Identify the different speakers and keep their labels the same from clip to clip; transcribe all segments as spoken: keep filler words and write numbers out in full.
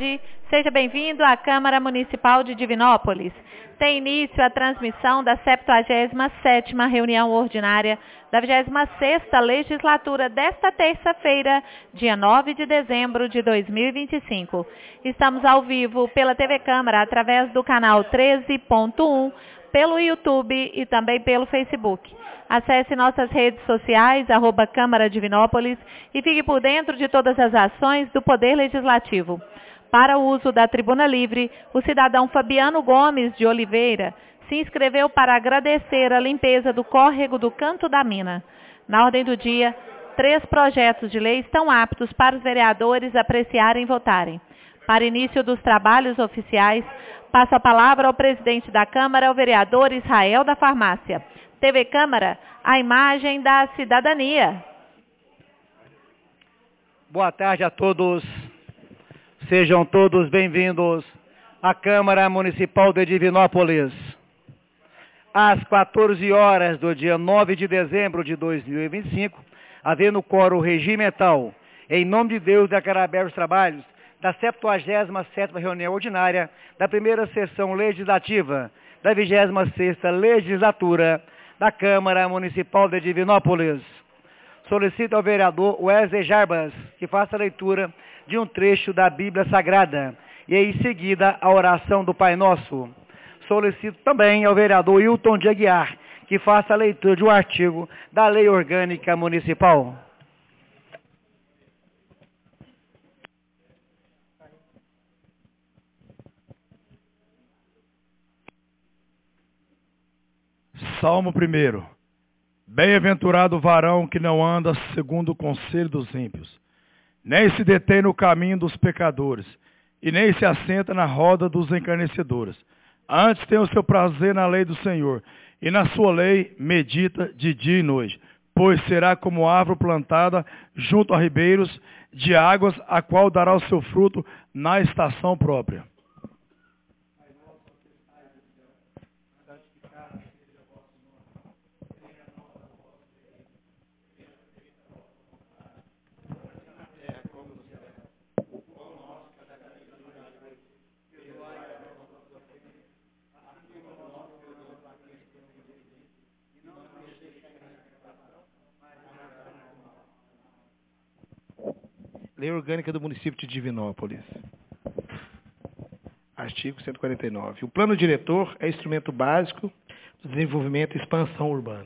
Speaker 1: tarde. Seja bem-vindo à Câmara Municipal de Divinópolis. Tem início a transmissão da septuagésima sétima reunião ordinária da vigésima sexta legislatura desta terça-feira, dia nove de dezembro de dois mil e vinte e cinco. Estamos ao vivo pela T V Câmara através do canal treze ponto um, pelo YouTube e também pelo Facebook. Acesse nossas redes sociais, arroba Câmara Divinópolis, e fique por dentro de todas as ações do Poder Legislativo. Para o uso da Tribuna Livre, o cidadão Fabiano Gomes de Oliveira se inscreveu para agradecer a limpeza do córrego do Canto da Mina. Na ordem do dia, três projetos de lei estão aptos para os vereadores apreciarem e votarem. Para início dos trabalhos oficiais, passo a palavra ao presidente da Câmara, o vereador Israel da Farmácia. T V Câmara, a imagem da cidadania.
Speaker 2: Boa tarde a todos. Sejam todos bem-vindos à Câmara Municipal de Divinópolis. Às quatorze horas do dia nove de dezembro de dois mil e vinte e cinco, havendo quórum regimental, em nome de Deus, declaro abertos os trabalhos da septuagésima sétima reunião ordinária da primeira sessão legislativa da vigésima sexta legislatura da Câmara Municipal de Divinópolis. Solicito ao vereador Wesley Jarbas que faça a leitura de um trecho da Bíblia Sagrada e, em seguida, a oração do Pai Nosso. Solicito também ao vereador Hilton de Aguiar que faça a leitura de um artigo da Lei Orgânica Municipal.
Speaker 3: Salmo primeiro. Bem-aventurado o varão que não anda segundo o conselho dos ímpios, nem se detém no caminho dos pecadores, e nem se assenta na roda dos encarnecedores. Antes tem o seu prazer na lei do Senhor, e na sua lei medita de dia e noite. Pois será como árvore plantada junto a ribeiros de águas, a qual dará o seu fruto na estação própria.
Speaker 4: Lei Orgânica do Município de Divinópolis. Artigo cento e quarenta e nove. O plano diretor é instrumento básico do desenvolvimento e expansão urbana.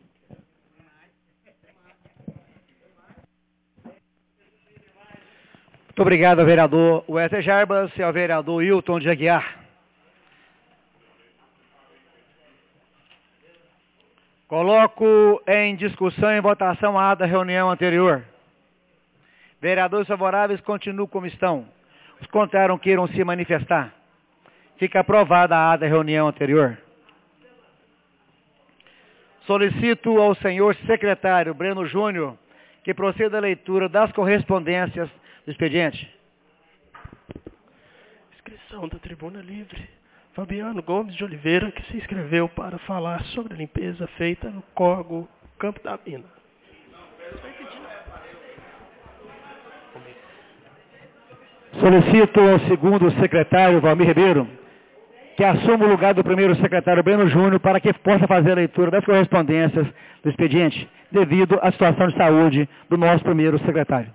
Speaker 2: Muito obrigado ao vereador Wesley Jarbas e ao vereador Hilton de Aguiar. Coloco em discussão e votação a ata da reunião anterior. Vereadores favoráveis continuam como estão. Os contrários queiram se manifestar. Fica aprovada a ata da reunião anterior. Solicito ao senhor secretário Breno Júnior que proceda à leitura das correspondências do expediente.
Speaker 5: Inscrição da Tribuna Livre. Fabiano Gomes de Oliveira, que se inscreveu para falar sobre a limpeza feita no córrego Campo da Mina.
Speaker 2: Solicito ao segundo secretário, Valmir Ribeiro, que assuma o lugar do primeiro secretário, Breno Júnior, para que possa fazer a leitura das correspondências do expediente, devido à situação de saúde do nosso primeiro secretário.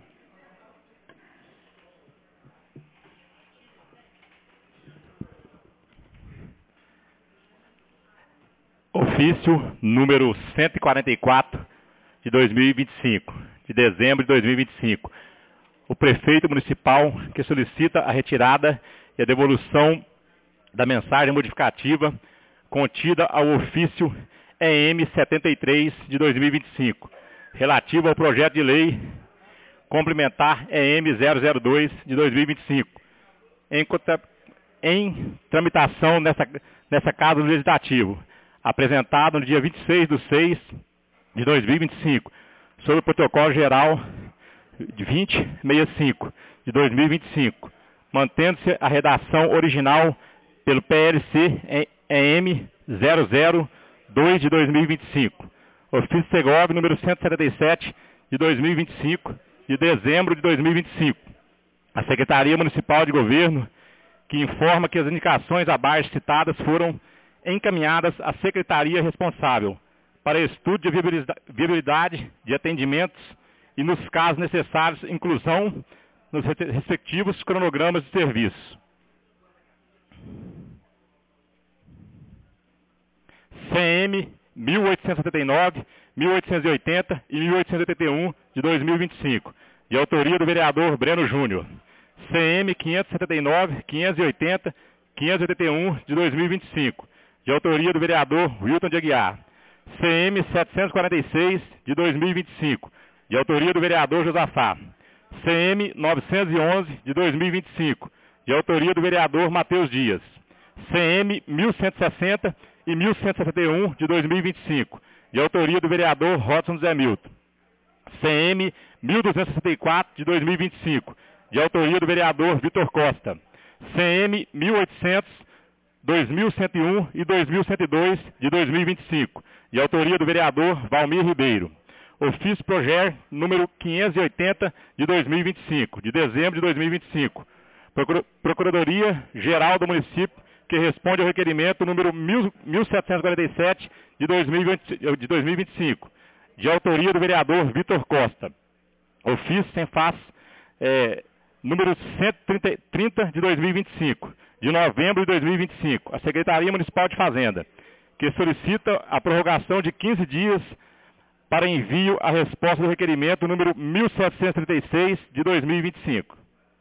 Speaker 6: Ofício número cento e quarenta e quatro de dois mil e vinte e cinco, de dezembro de dois mil e vinte e cinco. O prefeito municipal que solicita a retirada e a devolução da mensagem modificativa contida ao ofício E M setenta e três de dois mil e vinte e cinco, relativo ao projeto de lei complementar E M zero zero dois de dois mil e vinte e cinco, em, em tramitação nessa, nessa Casa Legislativo, apresentado no dia vinte e seis de seis de dois mil e vinte e cinco, sob o protocolo geral de vinte sessenta e cinco de dois mil e vinte e cinco, mantendo-se a redação original pelo P L C E M zero zero dois de dois mil e vinte e cinco, ofício Segov número cento e setenta e sete de dois mil e vinte e cinco, de dezembro de dois mil e vinte e cinco, A Secretaria Municipal de Governo, que informa que as indicações abaixo citadas foram encaminhadas à Secretaria responsável para estudo de viabilidade de atendimentos e, nos casos necessários, inclusão nos respectivos cronogramas de serviço. C M mil oitocentos e setenta e nove, mil oitocentos e oitenta e mil oitocentos e oitenta e um de dois mil e vinte e cinco, de autoria do vereador Breno Júnior. C M quinhentos e setenta e nove, quinhentos e oitenta, quinhentos e oitenta e um de dois mil e vinte e cinco, de autoria do vereador Wilton de Aguiar. C M setecentos e quarenta e seis de dois mil e vinte e cinco, de autoria do vereador Josafá. C M novecentos e onze de dois mil e vinte e cinco, de autoria do vereador Matheus Dias. C M mil cento e sessenta e mil cento e sessenta e um de dois mil e vinte e cinco, de autoria do vereador Rodson Zé Milton. C M mil duzentos e sessenta e quatro de dois mil e vinte e cinco, de autoria do vereador Vitor Costa. C M mil e oitocentos, dois mil cento e um e dois mil cento e dois de dois mil e vinte e cinco, de autoria do vereador Valmir Ribeiro. Ofício Proger número quinhentos e oitenta de dois mil e vinte e cinco, de dezembro de dois mil e vinte e cinco. Procuradoria Geral do Município, que responde ao requerimento número mil setecentos e quarenta e sete de dois mil e vinte e cinco, de autoria do vereador Vitor Costa. Ofício sem face é, número cento e trinta de dois mil e vinte e cinco, de novembro de dois mil e vinte e cinco, a Secretaria Municipal de Fazenda, que solicita a prorrogação de quinze dias para envio à resposta do requerimento número mil setecentos e trinta e seis de dois mil e vinte e cinco.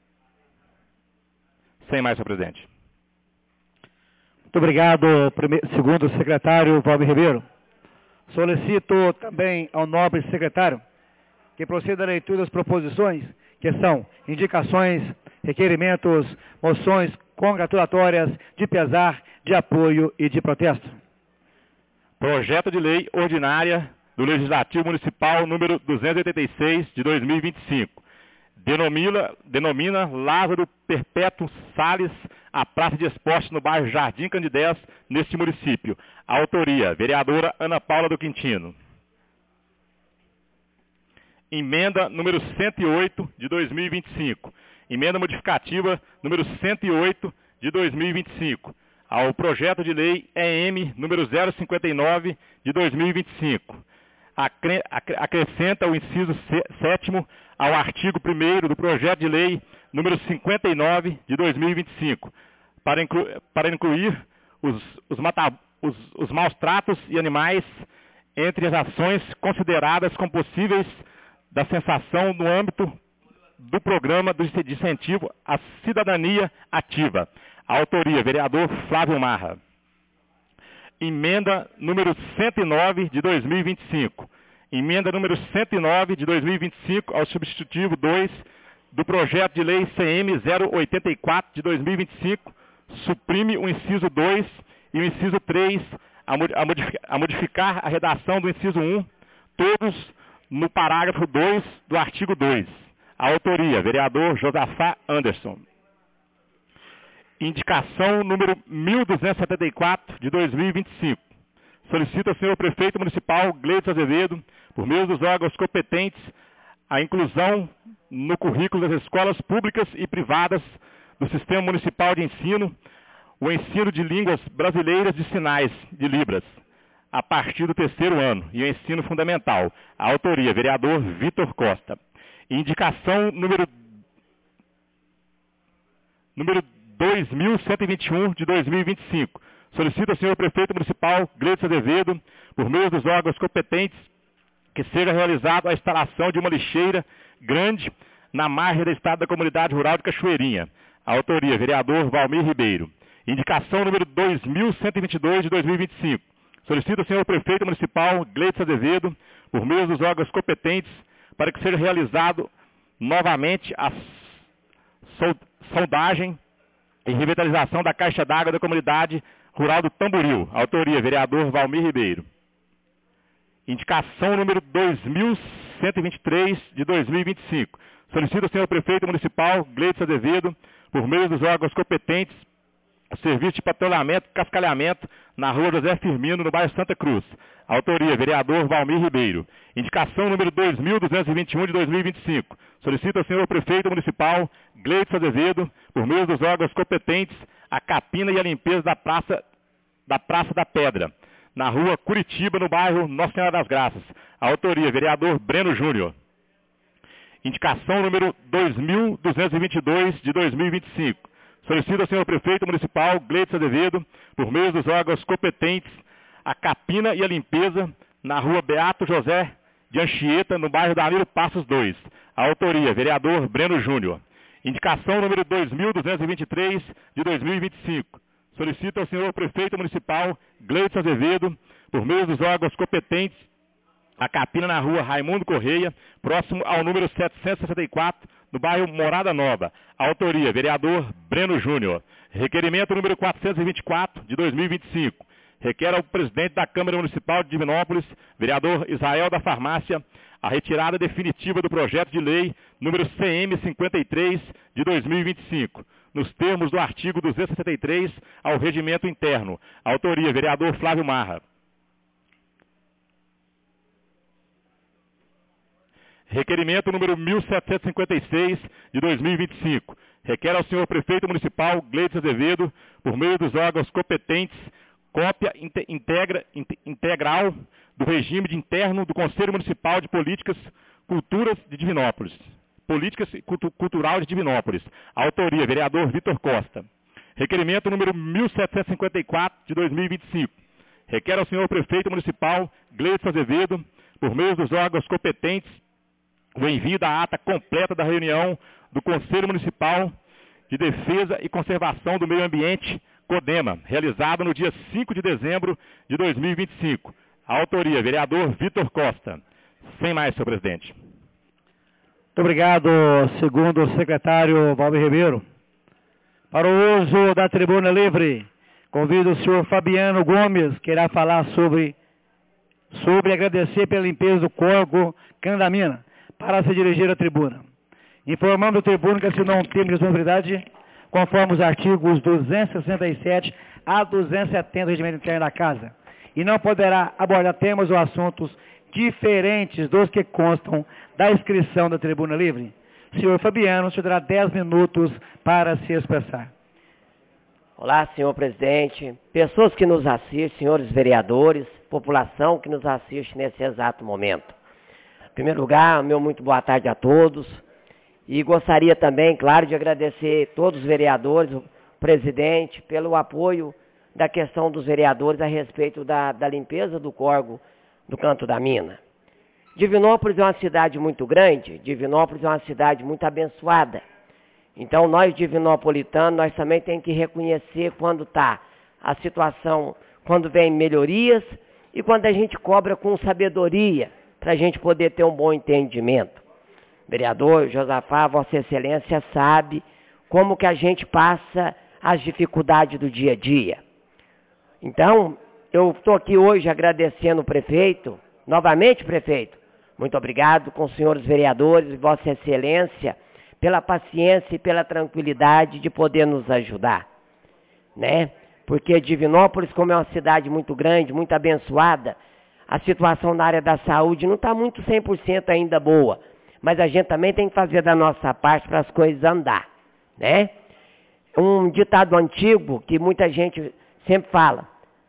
Speaker 6: Sem mais, senhor presidente.
Speaker 2: Muito obrigado, primeiro, segundo secretário Valmir Ribeiro. Solicito também ao nobre secretário que proceda à leitura das proposições, que são indicações, requerimentos, moções congratulatórias, de pesar, de apoio e de protesto.
Speaker 6: Projeto de Lei Ordinária do Legislativo Municipal número duzentos e oitenta e seis de dois mil e vinte e cinco. Denomina, denomina Lázaro Perpétuo Salles a praça de esporte no bairro Jardim Candidez, neste município. A autoria, vereadora Ana Paula do Quintino. Emenda número cento e oito de dois mil e vinte e cinco. Emenda modificativa número cento e oito de dois mil e vinte e cinco. Ao projeto de lei E M número zero cinquenta e nove de dois mil e vinte e cinco. Acre, acrescenta o inciso sétimo ao artigo primeiro do projeto de lei número cinquenta e nove de dois mil e vinte e cinco, para, inclu, para incluir os, os, mata, os, os maus tratos e animais entre as ações consideradas como possíveis da sensação no âmbito do programa de incentivo à cidadania ativa. A autoria, vereador Flávio Marra. Emenda número cento e nove de dois mil e vinte e cinco. Emenda número cento e nove de dois mil e vinte e cinco ao substitutivo dois do projeto de lei C M zero oitenta e quatro de dois mil e vinte e cinco, suprime o inciso dois e o inciso três a modificar, a modificar a redação do inciso um, todos no parágrafo dois do artigo dois. A autoria, vereador Josafá Anderson. Indicação número mil duzentos e setenta e quatro de dois mil e vinte e cinco. Solicita ao senhor prefeito municipal Gleidson Azevedo, por meio dos órgãos competentes, a inclusão no currículo das escolas públicas e privadas do Sistema Municipal de Ensino, o ensino de línguas brasileiras de sinais, de Libras, a partir do terceiro ano, e o ensino fundamental. A autoria, vereador Vitor Costa. Indicação número, número dois mil cento e vinte e um de dois mil e vinte e cinco. Solicita ao senhor prefeito municipal Gleidson Azevedo, por meio dos órgãos competentes, que seja realizada a instalação de uma lixeira grande na margem da estrada da comunidade rural de Cachoeirinha. A autoria, vereador Valmir Ribeiro. Indicação número dois mil cento e vinte e dois de dois mil e vinte e cinco. Solicita ao senhor prefeito municipal Gleidson Azevedo, por meio dos órgãos competentes, para que seja realizado novamente a soldagem e revitalização da caixa d'água da comunidade rural do Tamboril. Autoria, vereador Valmir Ribeiro. Indicação número dois mil cento e vinte e três de dois mil e vinte e cinco. Solicita ao senhor prefeito municipal Gleidson Azevedo, por meio dos órgãos competentes, serviço de patrulhamento e cascalhamento na rua José Firmino, no bairro Santa Cruz. Autoria, vereador Valmir Ribeiro. Indicação número dois mil duzentos e vinte e um de dois mil e vinte e cinco. Solicita ao senhor prefeito municipal, Gleidson Azevedo, por meio dos órgãos competentes, a capina e a limpeza da Praça da, Praça da Pedra, na rua Curitiba, no bairro Nossa Senhora das Graças. Autoria, vereador Breno Júnior. Indicação número dois mil duzentos e vinte e dois de dois mil e vinte e cinco. Solicita ao senhor prefeito municipal, Gleidson Azevedo, por meio dos órgãos competentes, a capina e a limpeza na rua Beato José de Anchieta, no bairro Danilo Passos dois. A autoria, vereador Breno Júnior. Indicação número dois mil duzentos e vinte e três de dois mil e vinte e cinco. Solicita ao senhor prefeito municipal, Gleidson Azevedo, por meio dos órgãos competentes, a capina na rua Raimundo Correia, próximo ao número setecentos e sessenta e quatro, no bairro Morada Nova. A autoria, vereador Breno Júnior. Requerimento número quatrocentos e vinte e quatro, de dois mil e vinte e cinco. Requer ao presidente da Câmara Municipal de Divinópolis, vereador Israel da Farmácia, a retirada definitiva do projeto de lei número C M cinquenta e três, de dois mil e vinte e cinco, nos termos do artigo duzentos e sessenta e três ao regimento interno. A autoria, vereador Flávio Marra. Requerimento número mil setecentos e cinquenta e seis, de dois mil e vinte e cinco. Requer ao senhor prefeito municipal, Gleidson Azevedo, por meio dos órgãos competentes, cópia integra, integral do regime de interno do Conselho Municipal de Políticas Culturas de Divinópolis. Políticas Cultu Cultural de Divinópolis. Autoria, vereador Vitor Costa. Requerimento número mil setecentos e cinquenta e quatro, de dois mil e vinte e cinco. Requer ao senhor prefeito municipal, Gleidson Azevedo, por meio dos órgãos competentes, o envio da ata completa da reunião do Conselho Municipal de Defesa e Conservação do Meio Ambiente, CODEMA, realizado no dia cinco de dezembro de dois mil e vinte e cinco. A autoria, vereador Vitor Costa. Sem mais, senhor presidente.
Speaker 2: Muito obrigado, segundo o secretário Valmir Ribeiro. Para o uso da tribuna livre, convido o senhor Fabiano Gomes, que irá falar sobre, sobre agradecer pela limpeza do córrego Candamina, para se dirigir à tribuna. Informando o tribuno que assinou um termo de responsabilidade, conforme os artigos duzentos e sessenta e sete a duzentos e setenta do regimento interno da Casa, e não poderá abordar temas ou assuntos diferentes dos que constam da inscrição da tribuna livre. Senhor Fabiano, o senhor terá dez minutos para se expressar.
Speaker 7: Olá, senhor presidente, pessoas que nos assistem, senhores vereadores, população que nos assiste nesse exato momento. Em primeiro lugar, meu muito boa tarde a todos. E gostaria também, claro, de agradecer todos os vereadores, o presidente, pelo apoio da questão dos vereadores a respeito da, da limpeza do córrego do Canto da Mina. Divinópolis é uma cidade muito grande, Divinópolis é uma cidade muito abençoada. Então, nós divinopolitanos, nós também temos que reconhecer quando está a situação, quando vem melhorias e quando a gente cobra com sabedoria, para a gente poder ter um bom entendimento. Vereador Josafá, Vossa Excelência sabe como que a gente passa as dificuldades do dia a dia. Então, eu estou aqui hoje agradecendo o prefeito, novamente prefeito, muito obrigado com os senhores vereadores e Vossa Excelência pela paciência e pela tranquilidade de poder nos ajudar, né? Porque Divinópolis, como é uma cidade muito grande, muito abençoada, a situação na área da saúde não está muito cem por cento ainda boa, mas a gente também tem que fazer da nossa parte para as coisas andar, né? Um ditado antigo que muita gente sempre fala,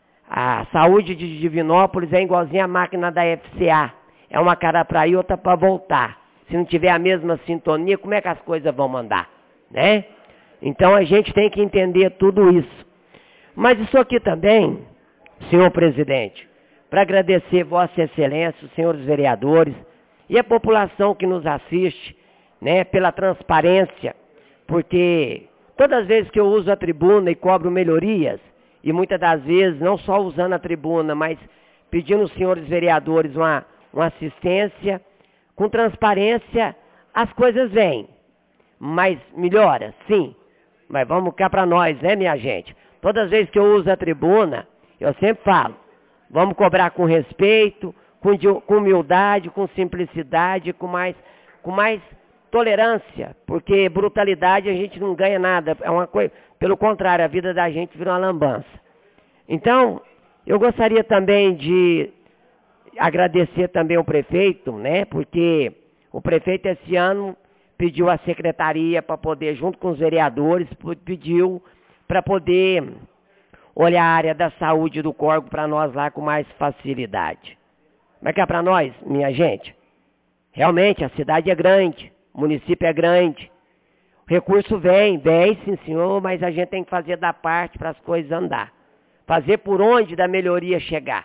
Speaker 7: a saúde de Divinópolis é igualzinha a máquina da F C A, é uma cara para ir, outra para voltar. Se não tiver a mesma sintonia, como é que as coisas vão andar, né? Então a gente tem que entender tudo isso. Mas isso aqui também, senhor presidente, para agradecer Vossa Excelência, os senhores vereadores e a população que nos assiste, né, pela transparência, porque todas as vezes que eu uso a tribuna e cobro melhorias, e muitas das vezes não só usando a tribuna, mas pedindo aos senhores vereadores uma, uma assistência, com transparência as coisas vêm, mas melhora, sim, mas vamos cá para nós, né, minha gente? Todas as vezes que eu uso a tribuna, eu sempre falo, vamos cobrar com respeito, com, com humildade, com simplicidade, com mais, com mais tolerância, porque brutalidade a gente não ganha nada, é uma coisa, pelo contrário, a vida da gente vira uma lambança. Então, eu gostaria também de agradecer também ao prefeito, né, porque o prefeito esse ano pediu a secretaria para poder, junto com os vereadores, pediu para poder olhar a área da saúde do Córrego para nós lá com mais facilidade. Mas que é para nós, minha gente, realmente a cidade é grande, o município é grande, o recurso vem, vem sim senhor, mas a gente tem que fazer da parte para as coisas andar, fazer por onde da melhoria chegar.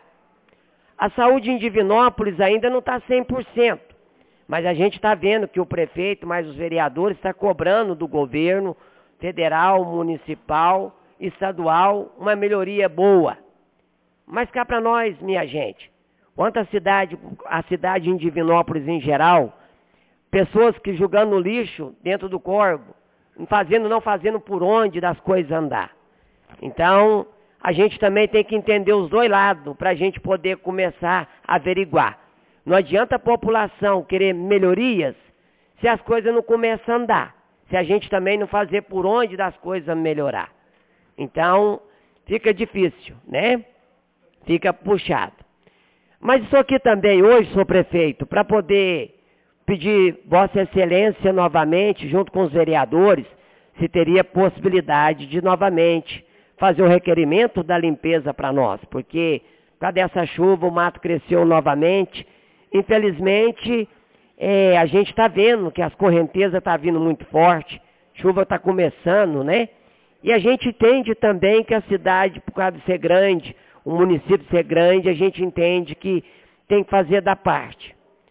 Speaker 7: A saúde em Divinópolis ainda não está cem por cento, mas a gente está vendo que o prefeito, mais os vereadores, está cobrando do governo federal, municipal, estadual, uma melhoria boa. Mas cá para nós, minha gente, quanto a cidade, a cidade em Divinópolis em geral, pessoas que jogando lixo dentro do Córrego, fazendo, não fazendo por onde das coisas andar. Então, a gente também tem que entender os dois lados para a gente poder começar a averiguar. Não adianta a população querer melhorias se as coisas não começam a andar, se a gente também não fazer por onde das coisas melhorar. Então, fica difícil, né? Fica puxado. Mas isso aqui também, hoje, senhor prefeito, para poder pedir Vossa Excelência novamente, junto com os vereadores, se teria possibilidade de novamente fazer o requerimento da limpeza para nós, porque cadê essa chuva, o mato cresceu novamente. Infelizmente, é, a gente está vendo que as correntezas estão vindo muito forte, chuva está começando, né? E a gente entende também que a cidade, por causa de ser grande, o município ser grande, a gente entende que tem que fazer da parte.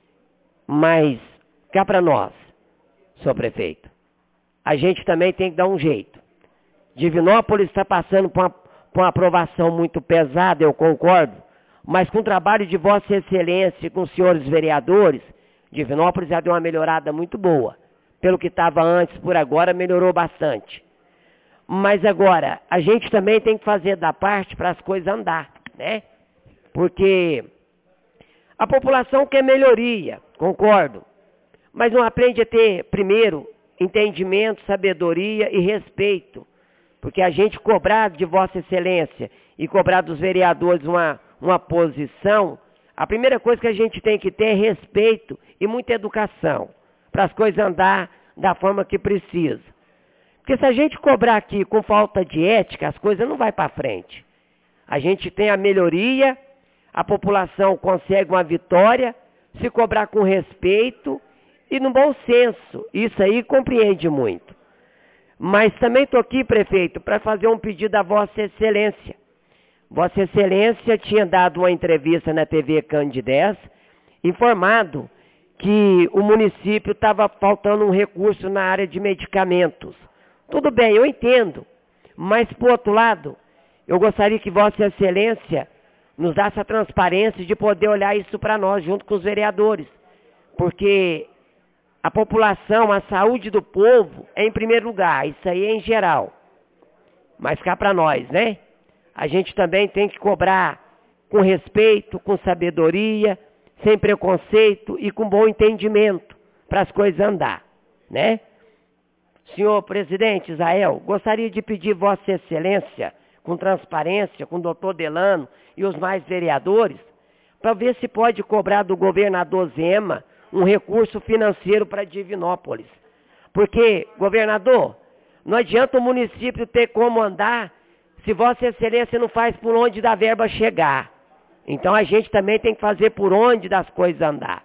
Speaker 7: Mas, cá para nós, senhor prefeito, a gente também tem que dar um jeito. Divinópolis está passando por uma, por uma aprovação muito pesada, eu concordo, mas com o trabalho de Vossa Excelência e com os senhores vereadores, Divinópolis já deu uma melhorada muito boa. Pelo que estava antes, por agora, melhorou bastante. Mas agora, a gente também tem que fazer da parte para as coisas andar, né? Porque a população quer melhoria, concordo, mas não aprende a ter, primeiro, entendimento, sabedoria e respeito. Porque a gente cobrar de Vossa Excelência e cobrar dos vereadores uma, uma posição, a primeira coisa que a gente tem que ter é respeito e muita educação, para as coisas andar da forma que precisa. Porque se a gente cobrar aqui com falta de ética, as coisas não vão para frente. A gente tem a melhoria, a população consegue uma vitória, se cobrar com respeito e no bom senso. Isso aí compreende muito. Mas também estou aqui, prefeito, para fazer um pedido a Vossa Excelência. Vossa Excelência tinha dado uma entrevista na T V Candidez, informado que o município estava faltando um recurso na área de medicamentos. Tudo bem, eu entendo, mas, por outro lado, eu gostaria que Vossa Excelência nos desse a transparência de poder olhar isso para nós, junto com os vereadores, porque a população, a saúde do povo é em primeiro lugar, isso aí é em geral, mas cá para nós, né? A gente também tem que cobrar com respeito, com sabedoria, sem preconceito e com bom entendimento para as coisas andar, né? Senhor presidente Israel, gostaria de pedir Vossa Excelência, com transparência, com o doutor Delano e os mais vereadores, para ver se pode cobrar do governador Zema um recurso financeiro para Divinópolis. Porque, governador, não adianta o município ter como andar se Vossa Excelência não faz por onde da verba chegar. Então a gente também tem que fazer por onde das coisas andar.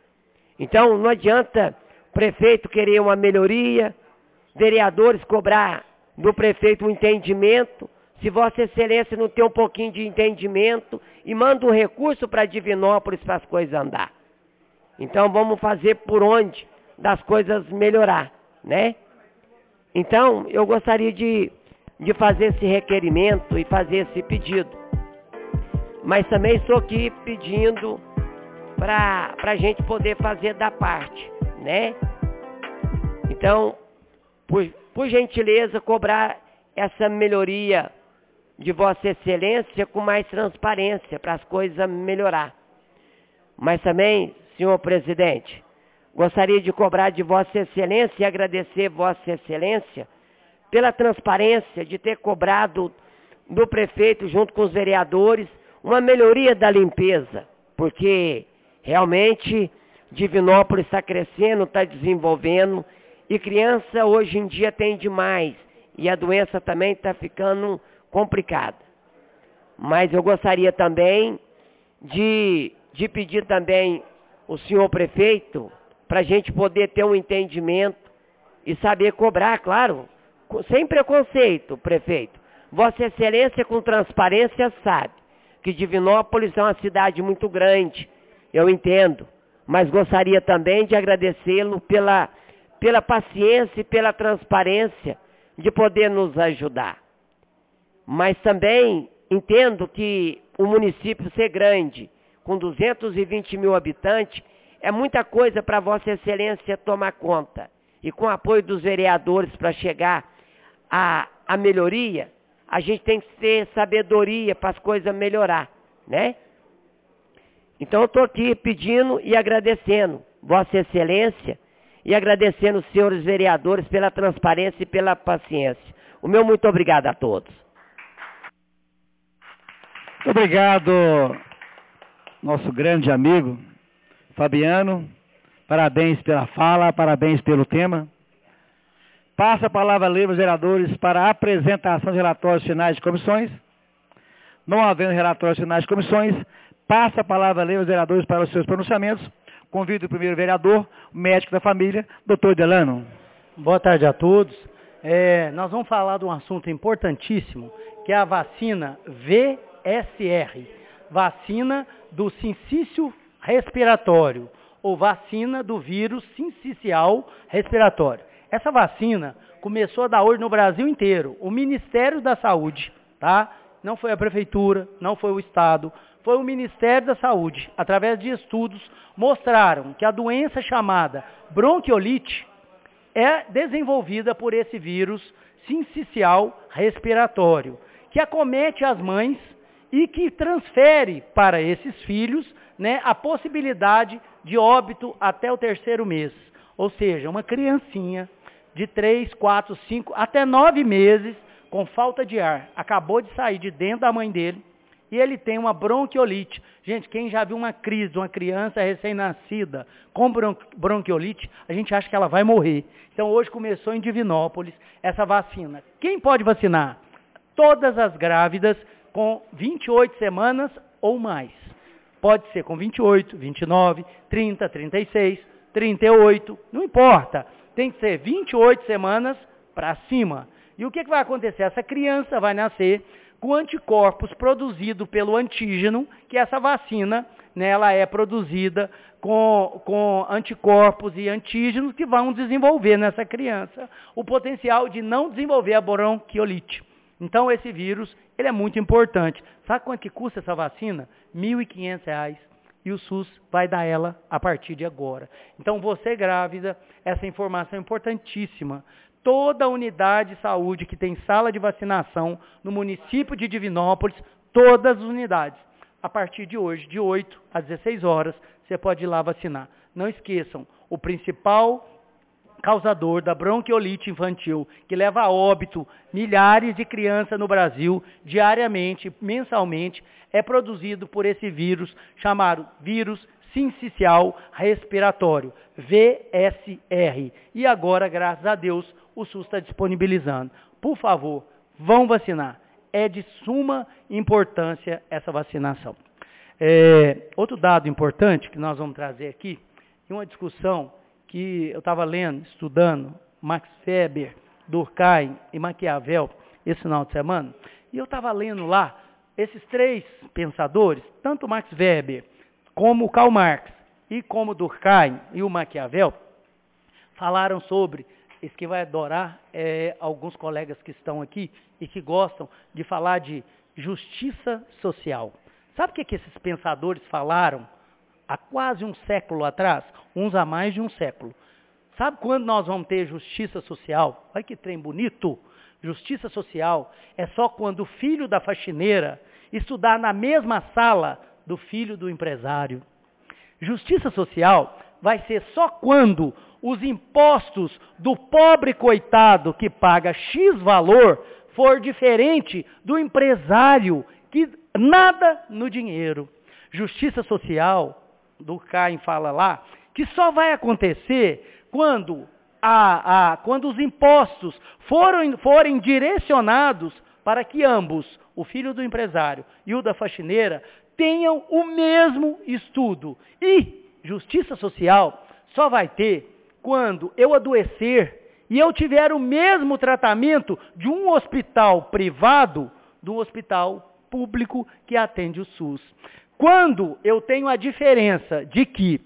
Speaker 7: Então não adianta o prefeito querer uma melhoria, vereadores cobrar do prefeito um entendimento, se Vossa Excelência não tem um pouquinho de entendimento e manda um recurso para Divinópolis para as coisas andar. Então vamos fazer por onde das coisas melhorar, né? Então eu gostaria de, de fazer esse requerimento e fazer esse pedido. Mas também estou aqui pedindo para a gente poder fazer da parte, né? Então, por, por gentileza, cobrar essa melhoria de Vossa Excelência com mais transparência para as coisas melhorar. Mas também, senhor presidente, gostaria de cobrar de Vossa Excelência e agradecer Vossa Excelência pela transparência de ter cobrado do prefeito, junto com os vereadores, uma melhoria da limpeza, porque realmente Divinópolis está crescendo, está desenvolvendo, e criança hoje em dia tem demais, e a doença também está ficando complicada. Mas eu gostaria também de, de pedir também o senhor prefeito, para a gente poder ter um entendimento e saber cobrar, claro, sem preconceito, prefeito. Vossa Excelência, com transparência, sabe que Divinópolis é uma cidade muito grande, eu entendo, mas gostaria também de agradecê-lo pela, pela paciência e pela transparência de poder nos ajudar. Mas também entendo que o município ser grande, com duzentos e vinte mil habitantes, é muita coisa para Vossa Excelência tomar conta. E com o apoio dos vereadores para chegar à, à melhoria, a gente tem que ter sabedoria para as coisas melhorar, né? Então eu estou aqui pedindo e agradecendo Vossa Excelência e agradecendo os senhores vereadores pela transparência e pela paciência. O meu muito obrigado a todos.
Speaker 2: Muito obrigado, nosso grande amigo Fabiano. Parabéns pela fala, parabéns pelo tema. Passa a palavra a ler os vereadores para a apresentação de relatórios finais de comissões. Não havendo relatórios finais de comissões, passa a palavra a ler os vereadores para os seus pronunciamentos. Convido o primeiro vereador, o médico da família, doutor Delano.
Speaker 8: Boa tarde a todos. É, nós vamos falar de um assunto importantíssimo, que é a vacina V S R, vacina do sincício respiratório, ou vacina do vírus sincicial respiratório. Essa vacina começou a dar hoje no Brasil inteiro. O Ministério da Saúde, tá? Não foi a Prefeitura, não foi o Estado, foi o Ministério da Saúde, através de estudos, mostraram que a doença chamada bronquiolite é desenvolvida por esse vírus sincicial respiratório, que acomete as mães e que transfere para esses filhos, né, a possibilidade de óbito até o terceiro mês. Ou seja, uma criancinha de três, quatro, cinco, até nove meses com falta de ar, acabou de sair de dentro da mãe dele e ele tem uma bronquiolite. Gente, quem já viu uma crise de uma criança recém-nascida com bronquiolite, a gente acha que ela vai morrer. Então hoje começou em Divinópolis essa vacina. Quem pode vacinar? Todas as grávidas com vinte e oito semanas ou mais. Pode ser com vinte e oito, vinte e nove, trinta, trinta e seis, trinta e oito, não importa. Tem que ser vinte e oito semanas para cima. E o que, que vai acontecer? Essa criança vai nascer com anticorpos produzidos pelo antígeno, que essa vacina, né, ela é produzida com, com anticorpos e antígenos que vão desenvolver nessa criança o potencial de não desenvolver a bronquiolite. Então esse vírus, ele é muito importante. Sabe quanto que custa essa vacina? mil e quinhentos reais. E o SUS vai dar ela a partir de agora. Então você grávida, essa informação é importantíssima. Toda unidade de saúde que tem sala de vacinação no município de Divinópolis, todas as unidades, a partir de hoje, de oito às dezesseis horas, você pode ir lá vacinar. Não esqueçam, o principal causador da bronquiolite infantil, que leva a óbito milhares de crianças no Brasil, diariamente, mensalmente, é produzido por esse vírus chamado vírus sincicial respiratório, V S R. E agora, graças a Deus, o SUS está disponibilizando. Por favor, vão vacinar. É de suma importância essa vacinação. É, outro dado importante que nós vamos trazer aqui, é uma discussão que eu estava lendo, estudando, Max Weber, Durkheim e Maquiavel, esse final de semana, e eu estava lendo lá, esses três pensadores, tanto Max Weber, como o Karl Marx, e como Durkheim e o Maquiavel, falaram sobre, isso que vai adorar é, alguns colegas que estão aqui e que gostam de falar de justiça social. Sabe o que, que esses pensadores falaram há quase um século atrás? Uns há mais de um século. Sabe quando nós vamos ter justiça social? Olha que trem bonito. Justiça social é só quando o filho da faxineira estudar na mesma sala do filho do empresário. Justiça social vai ser só quando os impostos do pobre coitado que paga X valor for diferente do empresário que nada no dinheiro. Justiça social, do Caim fala lá, que só vai acontecer quando, a, a, quando os impostos foram, forem direcionados para que ambos, o filho do empresário e o da faxineira, tenham o mesmo estudo. E justiça social só vai ter quando eu adoecer e eu tiver o mesmo tratamento de um hospital privado do hospital público que atende o SUS. Quando eu tenho a diferença de que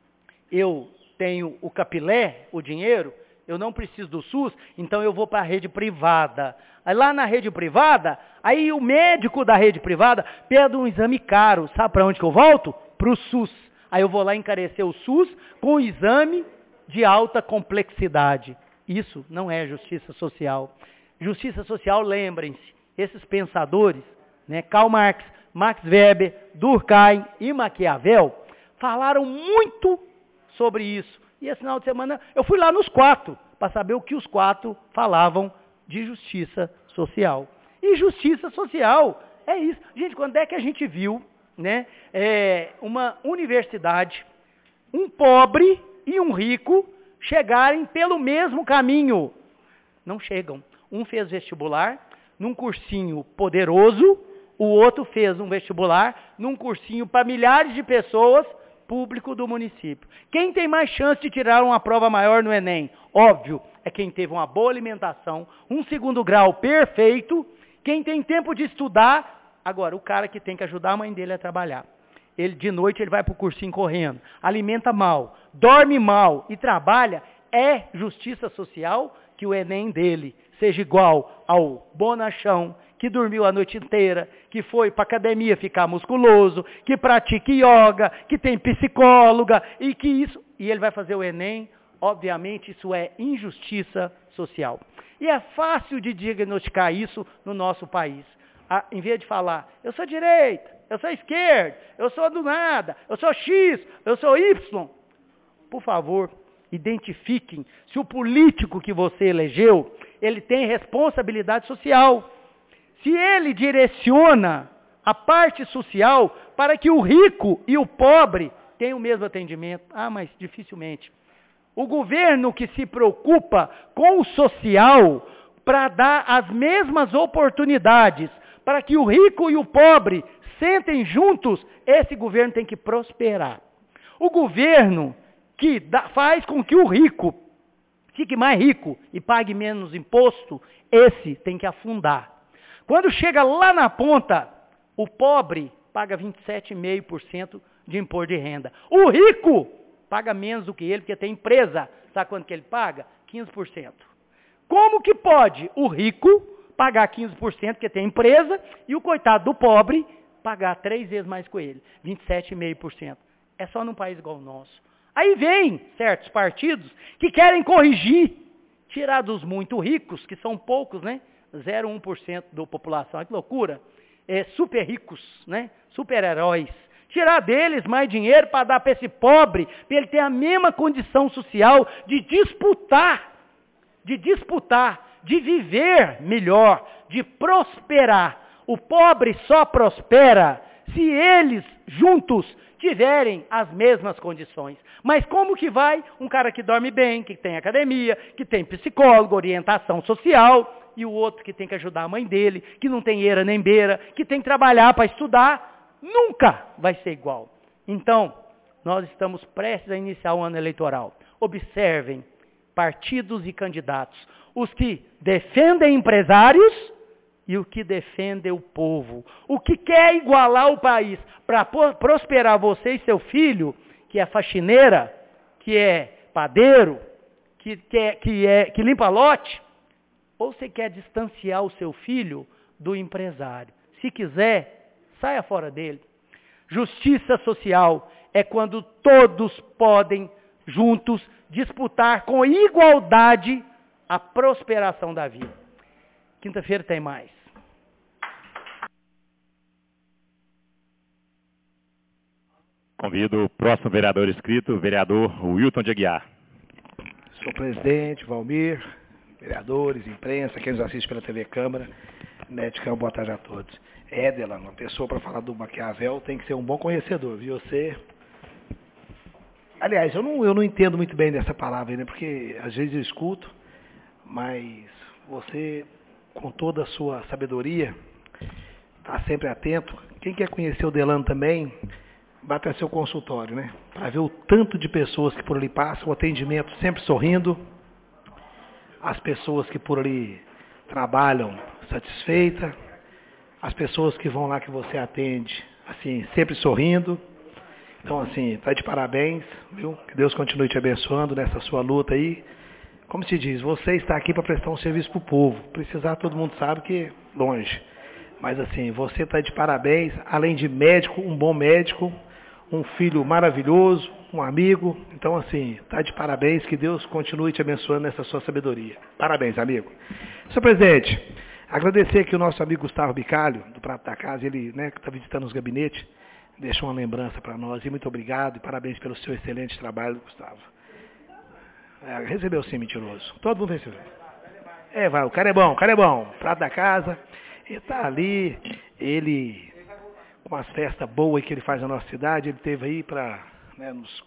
Speaker 8: eu tenho o capilé, o dinheiro, eu não preciso do SUS, então eu vou para a rede privada. Aí lá na rede privada, aí o médico da rede privada pede um exame caro. Sabe para onde que eu volto? Para o SUS. Aí eu vou lá encarecer o SUS com um exame de alta complexidade. Isso não é justiça social. Justiça social, lembrem-se, esses pensadores, né, Karl Marx, Max Weber, Durkheim e Maquiavel, falaram muito sobre isso. E esse final de semana eu fui lá nos quatro, para saber o que os quatro falavam de justiça social. E justiça social é isso. Gente, quando é que a gente viu, né, é, uma universidade, um pobre e um rico chegarem pelo mesmo caminho? Não chegam. Um fez vestibular num cursinho poderoso, o outro fez um vestibular num cursinho para milhares de pessoas, público do município. Quem tem mais chance de tirar uma prova maior no Enem? Óbvio, é quem teve uma boa alimentação, um segundo grau perfeito, quem tem tempo de estudar. Agora, o cara que tem que ajudar a mãe dele a trabalhar. Ele, de noite, ele vai para o cursinho correndo, alimenta mal, dorme mal e trabalha. É justiça social que o Enem dele seja igual ao bonachão, que dormiu a noite inteira, que foi para academia ficar musculoso, que pratica yoga, que tem psicóloga, e que isso... E ele vai fazer o Enem, obviamente isso é injustiça social. E é fácil de diagnosticar isso no nosso país. Ah, em vez de falar, eu sou direita, eu sou esquerda, eu sou do nada, eu sou X, eu sou Y. Por favor, identifiquem se o político que você elegeu, ele tem responsabilidade social. Se ele direciona a parte social para que o rico e o pobre tenham o mesmo atendimento. Ah, mas dificilmente. O governo que se preocupa com o social para dar as mesmas oportunidades para que o rico e o pobre sentem juntos, esse governo tem que prosperar. O governo que dá, faz com que o rico fique mais rico e pague menos imposto, esse tem que afundar. Quando chega lá na ponta, o pobre paga vinte e sete vírgula cinco por cento de imposto de renda. O rico paga menos do que ele, porque tem empresa. Sabe quanto que ele paga? quinze por cento. Como que pode o rico pagar quinze por cento, porque tem empresa, e o coitado do pobre pagar três vezes mais com ele, vinte e sete vírgula cinco por cento? É só num país igual o nosso. Aí vem certos partidos que querem corrigir, tirar dos muito ricos, que são poucos, né? zero vírgula um por cento da população, que loucura, é, super ricos, né? Super-heróis, tirar deles mais dinheiro para dar para esse pobre, para ele ter a mesma condição social de disputar, de disputar, de viver melhor, de prosperar. O pobre só prospera se eles juntos tiverem as mesmas condições. Mas como que vai um cara que dorme bem, que tem academia, que tem psicólogo, orientação social, e o outro que tem que ajudar a mãe dele, que não tem eira nem beira, que tem que trabalhar para estudar, nunca vai ser igual. Então, nós estamos prestes a iniciar o ano eleitoral. Observem partidos e candidatos, os que defendem empresários e o que defendem o povo. O que quer igualar o país para prosperar você e seu filho, que é faxineira, que é padeiro, que, que, é, que, é, que limpa lote, ou você quer distanciar o seu filho do empresário? Se quiser, saia fora dele. Justiça social é quando todos podem, juntos, disputar com igualdade a prosperação da vida. Quinta-feira tem mais.
Speaker 6: Com Convido o próximo vereador inscrito, o vereador Wilton de Aguiar.
Speaker 4: Senhor presidente, Valmir, vereadores, imprensa, quem nos assiste pela T V Câmara, Neticão, boa tarde a todos. Édela, uma pessoa para falar do Maquiavel tem que ser um bom conhecedor, viu? Você... Aliás, eu não, eu não entendo muito bem dessa palavra, né? Porque às vezes eu escuto, mas você, com toda a sua sabedoria, está sempre atento. Quem quer conhecer o Delano também, vai até seu consultório, né? Para ver o tanto de pessoas que por ali passam, o atendimento sempre sorrindo, as pessoas que por ali trabalham satisfeitas, as pessoas que vão lá que você atende, assim, sempre sorrindo. Então, assim, está de parabéns, viu? Que Deus continue te abençoando nessa sua luta aí. Como se diz, você está aqui para prestar um serviço para o povo. Precisar, todo mundo sabe que longe. Mas, assim, você está de parabéns. Além de médico, um bom médico, um filho maravilhoso, um amigo. Então, assim, está de parabéns. Que Deus continue te abençoando nessa sua sabedoria. Parabéns, amigo. Senhor presidente, agradecer aqui o nosso amigo Gustavo Bicalho, do Prato da Casa, ele, né, que está visitando os gabinetes. Deixou uma lembrança para nós e muito obrigado e parabéns pelo seu excelente trabalho, Gustavo. É, recebeu sim, mentiroso. Todo mundo recebeu. É, vai, o cara é bom, o cara é bom. Prato da Casa, ele está ali, ele, com as festas boas que ele faz na nossa cidade, ele esteve aí para, né, nos,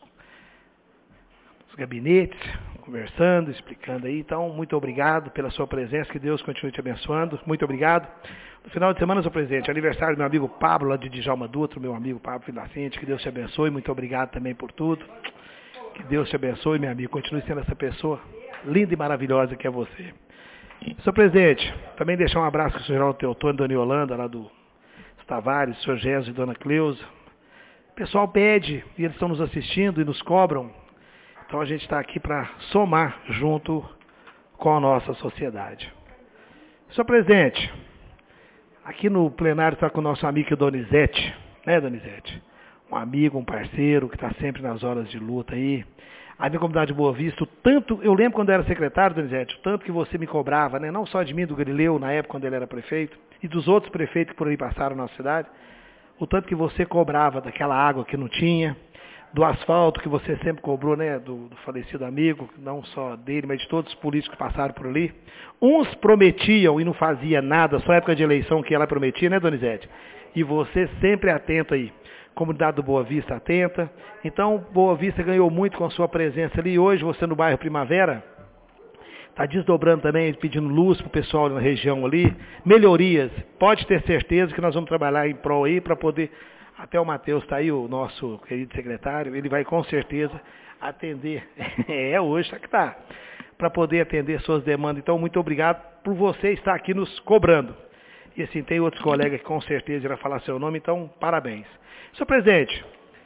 Speaker 4: nos gabinetes, conversando, explicando aí. Então, muito obrigado pela sua presença, que Deus continue te abençoando. Muito obrigado. No final de semana, senhor presidente, aniversário do meu amigo Pablo, lá de Djalma Dutra, meu amigo Pablo Filacente, que Deus te abençoe, muito obrigado também por tudo. Que Deus te abençoe, meu amigo, continue sendo essa pessoa linda e maravilhosa que é você. Senhor presidente, também deixar um abraço para o senhor Geraldo Teotônio, Dona Yolanda, lá do Tavares, o senhor Gésio e Dona Cleusa. O pessoal pede, e eles estão nos assistindo e nos cobram, então a gente está aqui para somar junto com a nossa sociedade. Senhor presidente, aqui no plenário está com o nosso amigo Donizete, né, Donizete? Um amigo, um parceiro que está sempre nas horas de luta aí. A minha comunidade de Boa Vista, o tanto, eu lembro quando eu era secretário, Donizete, o tanto que você me cobrava, né? Não só de mim, do Galileu, na época quando ele era prefeito, e dos outros prefeitos que por aí passaram na nossa cidade, o tanto que você cobrava daquela água que não tinha, do asfalto que você sempre cobrou, né, do, do falecido amigo, não só dele, mas de todos os políticos que passaram por ali. Uns prometiam e não fazia nada, só época de eleição que ela prometia, né, Donizete? E você sempre atento aí. Comunidade do Boa Vista atenta. Então, Boa Vista ganhou muito com a sua presença ali. Hoje, você no bairro Primavera, está desdobrando também, pedindo luz para o pessoal na região ali. Melhorias. Pode ter certeza que nós vamos trabalhar em prol aí para poder... Até o Matheus está aí, o nosso querido secretário, ele vai com certeza atender. É, hoje está que está. Para poder atender suas demandas. Então, muito obrigado por você estar aqui nos cobrando. E assim, tem outros colegas que com certeza irão falar seu nome, então, parabéns. Senhor presidente,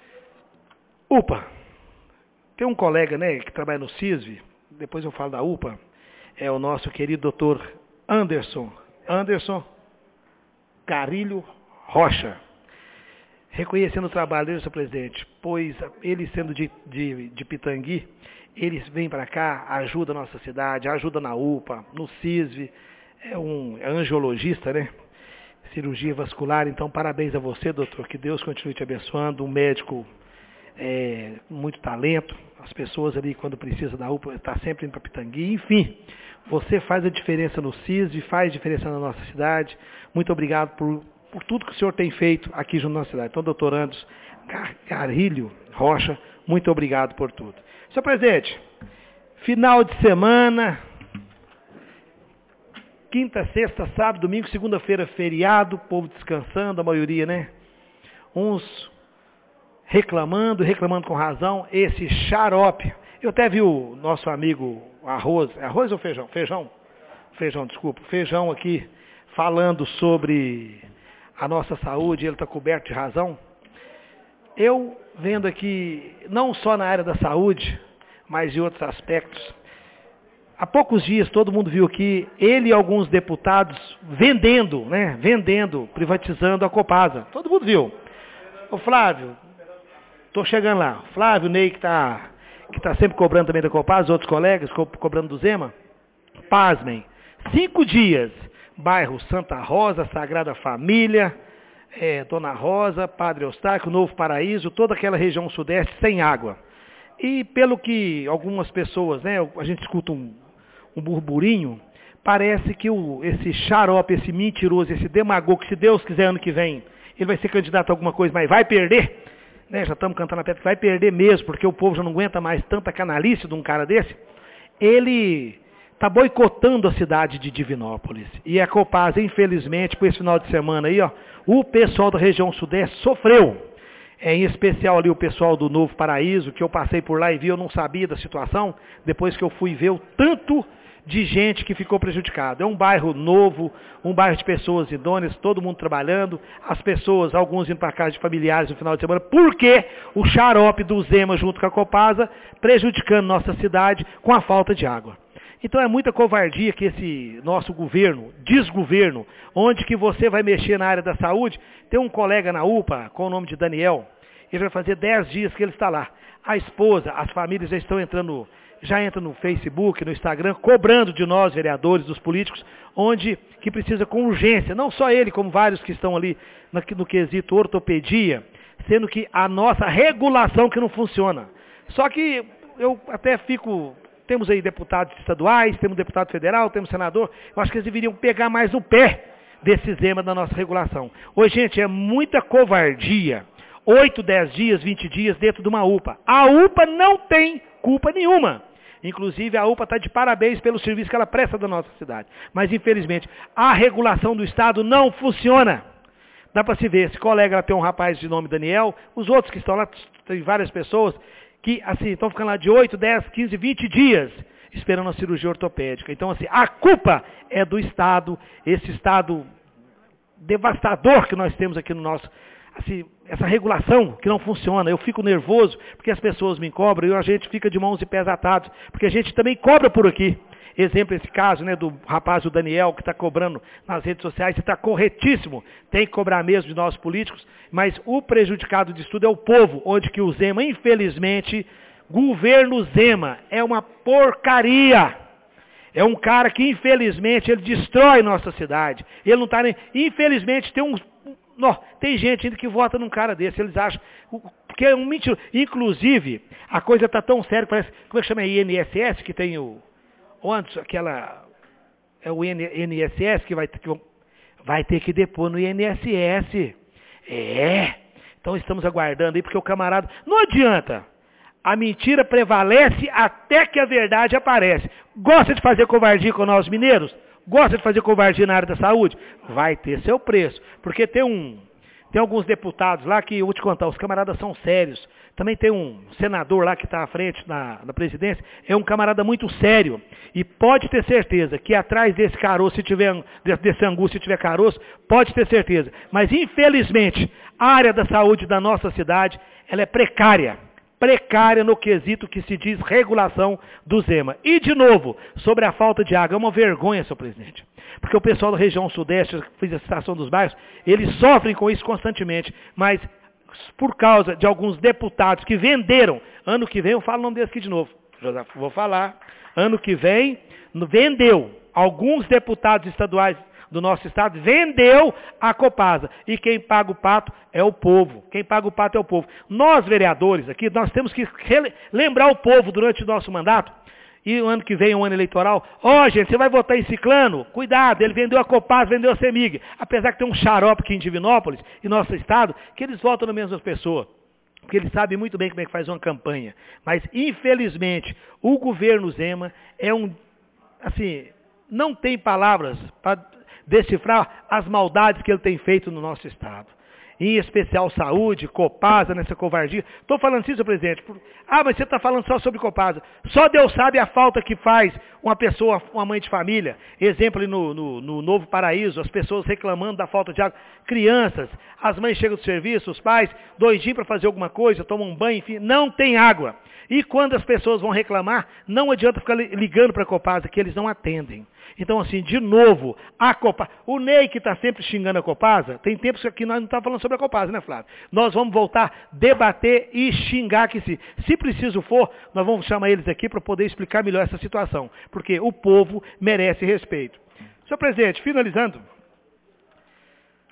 Speaker 4: U P A, tem um colega, né, que trabalha no C I S V, depois eu falo da U P A, é o nosso querido doutor Anderson, Anderson Carilho Rocha. Reconhecendo o trabalho dele, senhor presidente, pois ele sendo de, de, de Pitangui, eles vêm para cá, ajuda a nossa cidade, ajuda na U P A, no C I S V, é um é angiologista, né? Cirurgia vascular, então parabéns a você, doutor, que Deus continue te abençoando, um médico é, muito talento, as pessoas ali quando precisa da U P A, está sempre indo para Pitangui, enfim, você faz a diferença no C I S V, faz diferença na nossa cidade, muito obrigado por, por tudo que o senhor tem feito aqui junto na nossa cidade. Então, doutor Anderson Carilho Rocha, muito obrigado por tudo. Senhor presidente, final de semana... Quinta, sexta, sábado, domingo, segunda-feira, feriado, povo descansando, a maioria, né? Uns reclamando, reclamando com razão, esse xarope. Eu até vi o nosso amigo Arroz, arroz ou feijão? Feijão? Feijão, desculpa. Feijão aqui, falando sobre a nossa saúde, ele está coberto de razão. Eu vendo aqui, não só na área da saúde, mas em outros aspectos, há poucos dias todo mundo viu aqui ele e alguns deputados vendendo, né? Vendendo, privatizando a Copasa. Todo mundo viu. Ô Flávio, estou chegando lá. Flávio, Ney, que está que tá sempre cobrando também da Copasa, outros colegas co cobrando do Zema. Pasmem. Cinco dias. Bairro Santa Rosa, Sagrada Família, é, Dona Rosa, Padre Eustáquio, Novo Paraíso, toda aquela região sudeste sem água. E pelo que algumas pessoas, né, a gente escuta um, um burburinho, parece que o, esse xarope, esse mentiroso, esse demagogo, que se Deus quiser ano que vem, ele vai ser candidato a alguma coisa, mas vai perder, né, já estamos cantando a pedra que vai perder mesmo, porque o povo já não aguenta mais tanta canalice de um cara desse, ele está boicotando a cidade de Divinópolis. E a Copasa, infelizmente, por esse final de semana aí, ó, o pessoal da região sudeste sofreu. É, em especial ali o pessoal do Novo Paraíso, que eu passei por lá e vi, eu não sabia da situação, depois que eu fui ver o tanto de gente que ficou prejudicada. É um bairro novo, um bairro de pessoas idôneas, todo mundo trabalhando, as pessoas, alguns indo para casa de familiares no final de semana, porque o xarope do Zema junto com a Copasa, prejudicando nossa cidade com a falta de água. Então é muita covardia que esse nosso governo, desgoverno, onde que você vai mexer na área da saúde, tem um colega na U P A, com o nome de Daniel, ele vai fazer dez dias que ele está lá. A esposa, as famílias já estão entrando, já entram no Facebook, no Instagram, cobrando de nós, vereadores, dos políticos, onde que precisa com urgência, não só ele, como vários que estão ali no, no quesito ortopedia, sendo que a nossa regulação que não funciona. Só que eu até fico... Temos aí deputados estaduais, temos deputado federal, temos senador. Eu acho que eles deveriam pegar mais no pé desse Zema da nossa regulação. Hoje, gente, é muita covardia. oito, dez dias, vinte dias dentro de uma U P A. A U P A não tem culpa nenhuma. Inclusive, a U P A está de parabéns pelo serviço que ela presta da nossa cidade. Mas, infelizmente, a regulação do Estado não funciona. Dá para se ver. Esse colega, ela tem um rapaz de nome Daniel. Os outros que estão lá, tem várias pessoas que, assim, estão ficando lá de oito, dez, quinze, vinte dias esperando a cirurgia ortopédica. Então, assim, a culpa é do Estado, esse Estado devastador que nós temos aqui no nosso, assim, essa regulação que não funciona. Eu fico nervoso porque as pessoas me cobram e a gente fica de mãos e pés atados, porque a gente também cobra por aqui. Exemplo, esse caso, né, do rapaz, o Daniel, que está cobrando nas redes sociais, está corretíssimo, tem que cobrar mesmo de nós políticos, mas o prejudicado disso tudo é o povo, onde que o Zema, infelizmente, governo Zema, é uma porcaria. É um cara que, infelizmente, ele destrói nossa cidade. Ele não está nem... Infelizmente, tem um... Não, tem gente ainda que vota num cara desse, eles acham que é um mentira. Inclusive, a coisa está tão séria, parece... Como é que chama? I N S S, que tem o... Onde aquela, é o I N S S que vai, que vai ter que depor no I N S S. É, então estamos aguardando aí, porque o camarada, não adianta, a mentira prevalece até que a verdade aparece. Gosta de fazer covardia com nós mineiros? Gosta de fazer covardia na área da saúde? Vai ter seu preço, porque tem um, tem alguns deputados lá que, eu vou te contar, os camaradas são sérios. Também tem um senador lá que está à frente na, na presidência, é um camarada muito sério. E pode ter certeza que atrás desse caroço, se tiver, desse angu, se tiver caroço, pode ter certeza. Mas, infelizmente, a área da saúde da nossa cidade, ela é precária. Precária no quesito que se diz regulação do Zema. E, de novo, sobre a falta de água, é uma vergonha, senhor presidente. Porque o pessoal da região sudeste, que fez a citação dos bairros, eles sofrem com isso constantemente, mas... por causa de alguns deputados que venderam, ano que vem, eu falo o nome desse aqui de novo, vou falar, ano que vem, vendeu, alguns deputados estaduais do nosso estado, vendeu a Copasa, e quem paga o pato é o povo, quem paga o pato é o povo. Nós, vereadores aqui, nós temos que lembrar o povo durante o nosso mandato, e o ano que vem, um ano eleitoral, ó, oh, gente, você vai votar em Ciclano? Cuidado, ele vendeu a Copasa, vendeu a Semig. Apesar que tem um xarope aqui em Divinópolis, em nosso estado, que eles votam na mesma pessoa. Porque eles sabem muito bem como é que faz uma campanha. Mas, infelizmente, o governo Zema é um, assim, não tem palavras para decifrar as maldades que ele tem feito no nosso estado. Em especial saúde, Copasa, nessa covardia. Estou falando assim, senhor presidente. Ah, mas você está falando só sobre Copasa. Só Deus sabe a falta que faz uma pessoa, uma mãe de família. Exemplo ali no, no, no Novo Paraíso, as pessoas reclamando da falta de água. Crianças, as mães chegam do serviço, os pais, doidinhos para fazer alguma coisa, tomam um banho, enfim, não tem água. E quando as pessoas vão reclamar, não adianta ficar ligando para a Copasa, que eles não atendem. Então, assim, de novo, a Copasa, o Ney que está sempre xingando a Copasa, tem tempos que aqui nós não estamos falando sobre a Copasa, né, Flávio? Nós vamos voltar, debater e xingar que se, se preciso for, nós vamos chamar eles aqui para poder explicar melhor essa situação, porque o povo merece respeito. Senhor presidente, finalizando,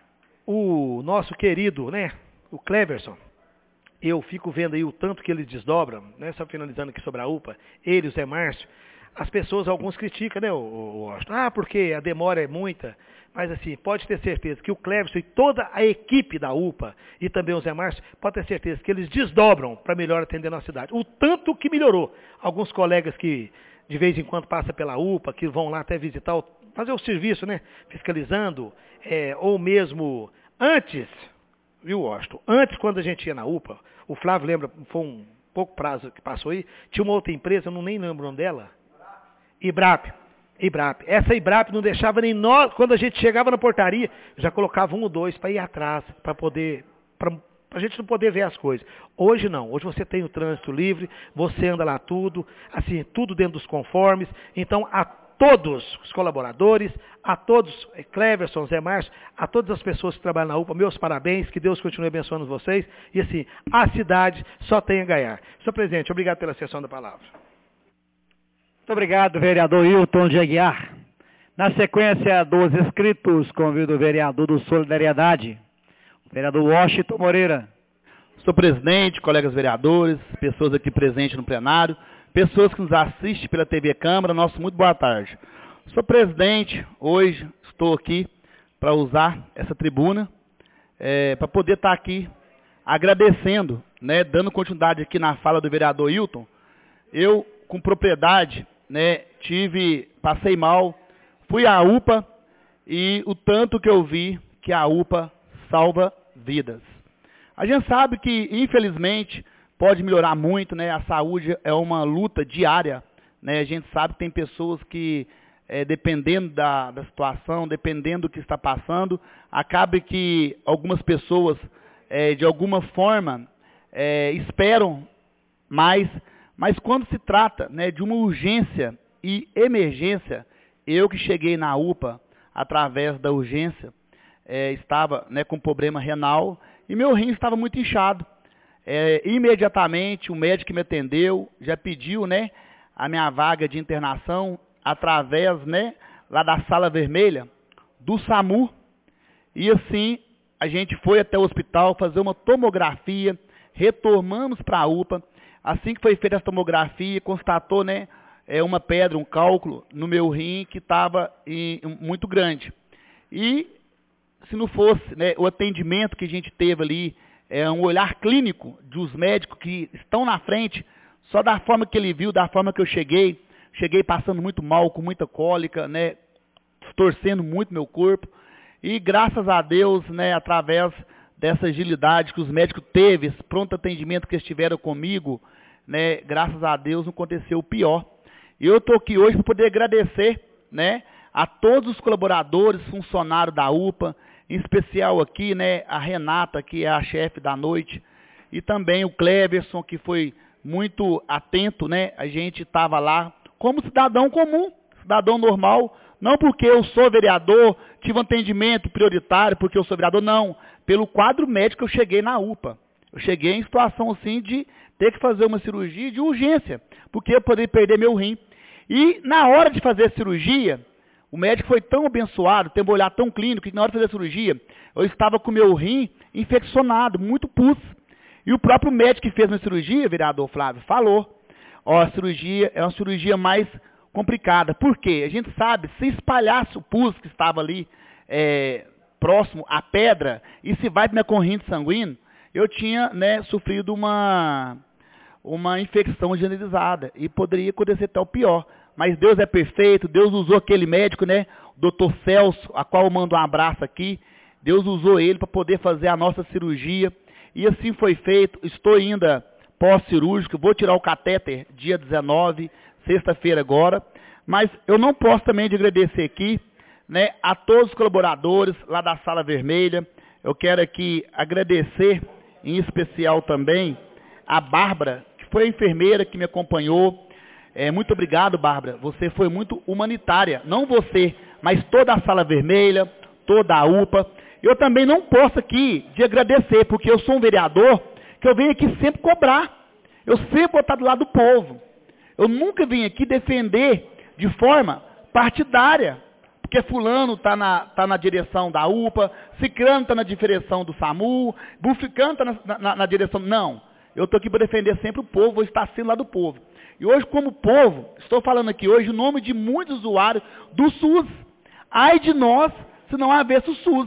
Speaker 4: o nosso querido, né, o Cleverson, eu fico vendo aí o tanto que eles desdobram, né, só finalizando aqui sobre a U P A, ele, o Zé Márcio, as pessoas, alguns criticam, né, o, o, o ah, porque a demora é muita, mas assim, pode ter certeza que o Cleverson e toda a equipe da U P A, e também o Zé Márcio, pode ter certeza que eles desdobram para melhor atender a nossa cidade. O tanto que melhorou. Alguns colegas que de vez em quando passam pela U P A, que vão lá até visitar, o, fazer o serviço, né, fiscalizando, é, ou mesmo antes, viu, Washington? Antes, quando a gente ia na U P A, o Flávio lembra, foi um pouco prazo que passou aí, tinha uma outra empresa, eu não nem lembro o nome dela, Ibrap. Ibrap. Essa Ibrap não deixava nem nós, quando a gente chegava na portaria, já colocava um ou dois para ir atrás, para poder, para a gente não poder ver as coisas. Hoje não, hoje você tem o trânsito livre, você anda lá tudo, assim, tudo dentro dos conformes, então a todos os colaboradores, a todos, Cleverson, Zé Márcio, a todas as pessoas que trabalham na U P A, meus parabéns, que Deus continue abençoando vocês, e assim, a cidade só tem a ganhar. Senhor presidente, obrigado pela sessão da palavra.
Speaker 2: Muito obrigado, vereador Hilton de Aguiar. Na sequência dos inscritos, convido o vereador do Solidariedade, o vereador Washington Moreira.
Speaker 9: Senhor presidente, colegas vereadores, pessoas aqui presentes no plenário, pessoas que nos assistem pela T V Câmara, nosso muito boa tarde. Senhor presidente, hoje estou aqui para usar essa tribuna, é, para poder estar aqui agradecendo, né, dando continuidade aqui na fala do vereador Hilton. Eu, com propriedade, né, tive, passei mal, fui à U P A e o tanto que eu vi que a U P A salva vidas. A gente sabe que, infelizmente, pode melhorar muito, né? A saúde é uma luta diária, né? A gente sabe que tem pessoas que, é, dependendo da, da situação, dependendo do que está passando, acaba que algumas pessoas, é, de alguma forma, é, esperam mais. Mas quando se trata, né, de uma urgência e emergência, eu que cheguei na U P A através da urgência, é, estava, né, com problema renal e meu rim estava muito inchado. É, imediatamente o médico que me atendeu já pediu, né, a minha vaga de internação através, né, lá da sala vermelha do SAMU. E assim a gente foi até o hospital fazer uma tomografia, retornamos para a U P A. Assim que foi feita a tomografia, constatou, né, é, uma pedra, um cálculo no meu rim que estava muito grande. E se não fosse, né, o atendimento que a gente teve ali, é, um olhar clínico dos médicos que estão na frente, só da forma que ele viu, da forma que eu cheguei, cheguei passando muito mal, com muita cólica, né, torcendo muito meu corpo. E graças a Deus, né, através dessa agilidade que os médicos teve, esse pronto atendimento que eles tiveram comigo, né, graças a Deus não aconteceu o pior. E eu estou aqui hoje para poder agradecer, né, a todos os colaboradores, funcionários da U P A, em especial aqui, né, a Renata, que é a chefe da noite, e também o Cleverson, que foi muito atento, né, a gente estava lá como cidadão comum, cidadão normal, não porque eu sou vereador, tive um atendimento prioritário porque eu sou vereador, não. Pelo quadro médico eu cheguei na U P A. Eu cheguei em situação assim de ter que fazer uma cirurgia de urgência, porque eu poderia perder meu rim. E na hora de fazer a cirurgia, o médico foi tão abençoado, tem um olhar tão clínico, que na hora de fazer a cirurgia, eu estava com meu rim infeccionado, muito pus. E o próprio médico que fez a cirurgia, vereador Flávio, falou, ó, a cirurgia é uma cirurgia mais complicada. Por quê? A gente sabe, se espalhasse o pus que estava ali é, próximo à pedra, e se vai para minha corrente sanguínea, eu tinha, né, sofrido uma, uma infecção generalizada, e poderia acontecer até o pior. Mas Deus é perfeito, Deus usou aquele médico, né, o doutor Celso, a qual eu mando um abraço aqui, Deus usou ele para poder fazer a nossa cirurgia, e assim foi feito. Estou ainda pós-cirúrgico, vou tirar o catéter dia dezenove, sexta-feira agora, mas eu não posso também de agradecer aqui, né, a todos os colaboradores lá da Sala Vermelha. Eu quero aqui agradecer, em especial também, a Bárbara, que foi a enfermeira que me acompanhou. É, muito obrigado, Bárbara, você foi muito humanitária, não você, mas toda a Sala Vermelha, toda a U P A. Eu também não posso aqui de agradecer, porque eu sou um vereador que eu venho aqui sempre cobrar, eu sempre vou estar do lado do povo. Eu nunca vim aqui defender de forma partidária, porque fulano está na, tá na direção da U P A, ciclano está na direção do SAMU, buflicano está na, na, na direção... Não, eu estou aqui para defender sempre o povo, vou estar sendo lá do povo. E hoje, como povo, estou falando aqui hoje o nome de muitos usuários do SUS. Ai de nós, se não houvesse o SUS.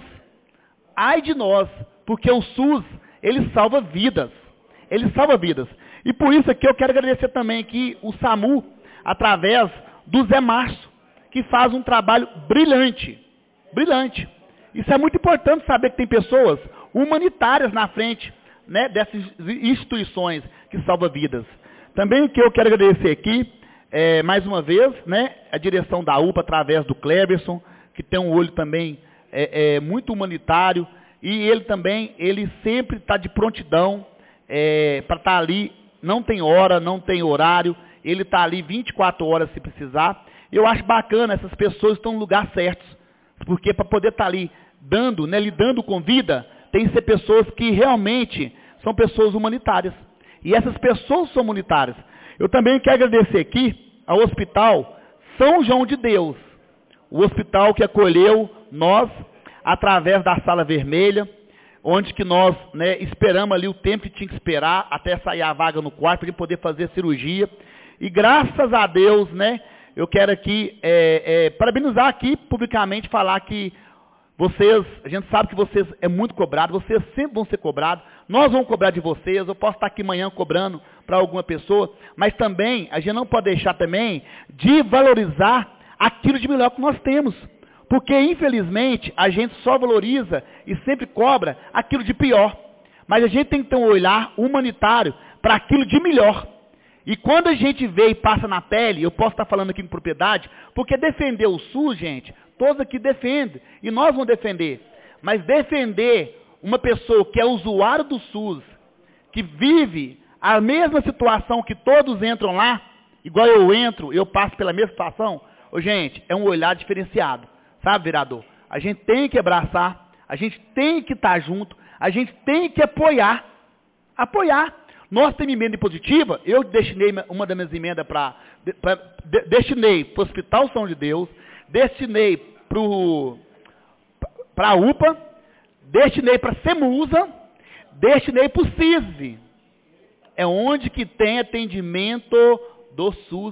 Speaker 9: Ai de nós, porque o SUS, ele salva vidas. Ele salva vidas. E por isso aqui eu quero agradecer também aqui o SAMU, através do Zé Márcio, que faz um trabalho brilhante. Brilhante. Isso é muito importante saber que tem pessoas humanitárias na frente, né, dessas instituições que salvam vidas. Também o que eu quero agradecer aqui, é, mais uma vez, né, a direção da U P A, através do Cleberson, que tem um olho também é, é, muito humanitário, e ele também, ele sempre está de prontidão é, para estar tá ali, não tem hora, não tem horário, ele está ali vinte e quatro horas se precisar. Eu acho bacana, essas pessoas estão no lugar certo, porque para poder estar tá ali dando, né, lidando com vida, tem que ser pessoas que realmente são pessoas humanitárias. E essas pessoas são humanitárias. Eu também quero agradecer aqui ao Hospital São João de Deus, o hospital que acolheu nós através da Sala Vermelha, onde que nós, né, esperamos ali o tempo que tinha que esperar até sair a vaga no quarto para poder fazer cirurgia. E graças a Deus, né, eu quero aqui é, é, parabenizar aqui publicamente, falar que vocês, a gente sabe que vocês é muito cobrado, vocês sempre vão ser cobrados, nós vamos cobrar de vocês, eu posso estar aqui amanhã cobrando para alguma pessoa, mas também, a gente não pode deixar também de valorizar aquilo de melhor que nós temos. Porque, infelizmente, a gente só valoriza e sempre cobra aquilo de pior. Mas a gente tem que ter um olhar humanitário para aquilo de melhor. E quando a gente vê e passa na pele, eu posso estar falando aqui com propriedade, porque defender o SUS, gente, todos aqui defendem, e nós vamos defender. Mas defender uma pessoa que é usuário do SUS, que vive a mesma situação que todos entram lá, igual eu entro, eu passo pela mesma situação, ô, gente, é um olhar diferenciado. Sabe, vereador? A gente tem que abraçar, a gente tem que estar junto, a gente tem que apoiar. Apoiar. Nós temos emenda impositiva, eu destinei uma das minhas emendas para... De, destinei para o Hospital São de Deus, destinei para a U P A, destinei para a SEMUSA, destinei para o CISV. É onde que tem atendimento do SUS.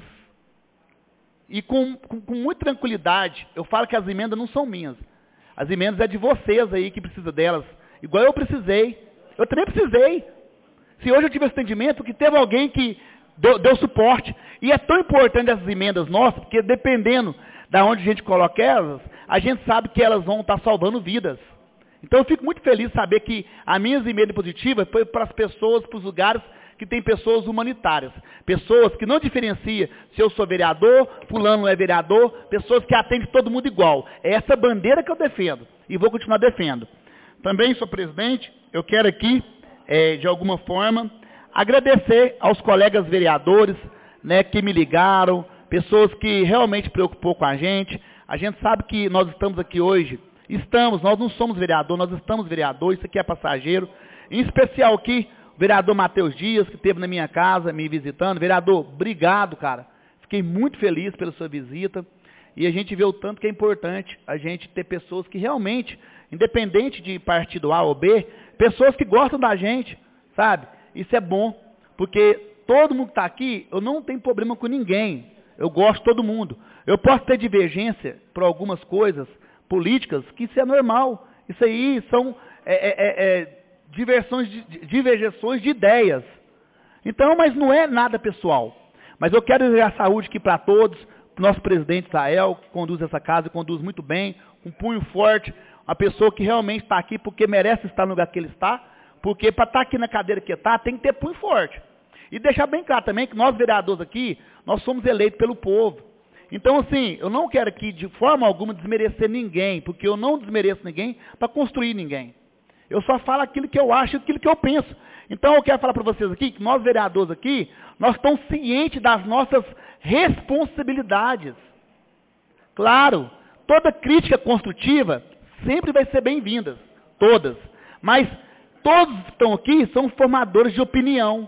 Speaker 9: E com, com, com muita tranquilidade, eu falo que as emendas não são minhas. As emendas é de vocês aí que precisam delas. Igual eu precisei. Eu também precisei. Se hoje eu tive esse atendimento, que teve alguém que deu, deu suporte. E é tão importante essas emendas nossas, porque dependendo da onde a gente coloca elas, a gente sabe que elas vão estar salvando vidas. Então eu fico muito feliz de saber que a minha emenda positiva foi para as pessoas, para os lugares que tem pessoas humanitárias, pessoas que não diferenciam se eu sou vereador, fulano não é vereador, pessoas que atendem todo mundo igual. É essa bandeira que eu defendo e vou continuar defendendo. Também, senhor presidente, eu quero aqui, é, de alguma forma, agradecer aos colegas vereadores, né, que me ligaram, pessoas que realmente preocupou com a gente. A gente sabe que nós estamos aqui hoje, estamos, nós não somos vereador, nós estamos vereador, isso aqui é passageiro. Em especial aqui, o vereador Matheus Dias, que esteve na minha casa me visitando. Vereador, obrigado, cara. Fiquei muito feliz pela sua visita. E a gente vê o tanto que é importante a gente ter pessoas que realmente, independente de partido A ou B, pessoas que gostam da gente, sabe? Isso é bom, porque todo mundo que está aqui, eu não tenho problema com ninguém. Eu gosto de todo mundo. Eu posso ter divergência por algumas coisas políticas, que isso é normal. Isso aí são... É, é, é, Diversões de, divergências de ideias. Então, mas não é nada pessoal. Mas eu quero desejar saúde aqui para todos, para o nosso presidente Israel, que conduz essa casa, conduz muito bem, com um punho forte, uma pessoa que realmente está aqui porque merece estar no lugar que ele está, porque para estar aqui na cadeira que está, tem que ter punho forte. E deixar bem claro também que nós, vereadores aqui, nós somos eleitos pelo povo. Então, assim, eu não quero aqui, de forma alguma, desmerecer ninguém, porque eu não desmereço ninguém para construir ninguém. Eu só falo aquilo que eu acho e aquilo que eu penso. Então, eu quero falar para vocês aqui, que nós vereadores aqui, nós estamos cientes das nossas responsabilidades. Claro, toda crítica construtiva sempre vai ser bem-vinda, todas. Mas todos que estão aqui são formadores de opinião.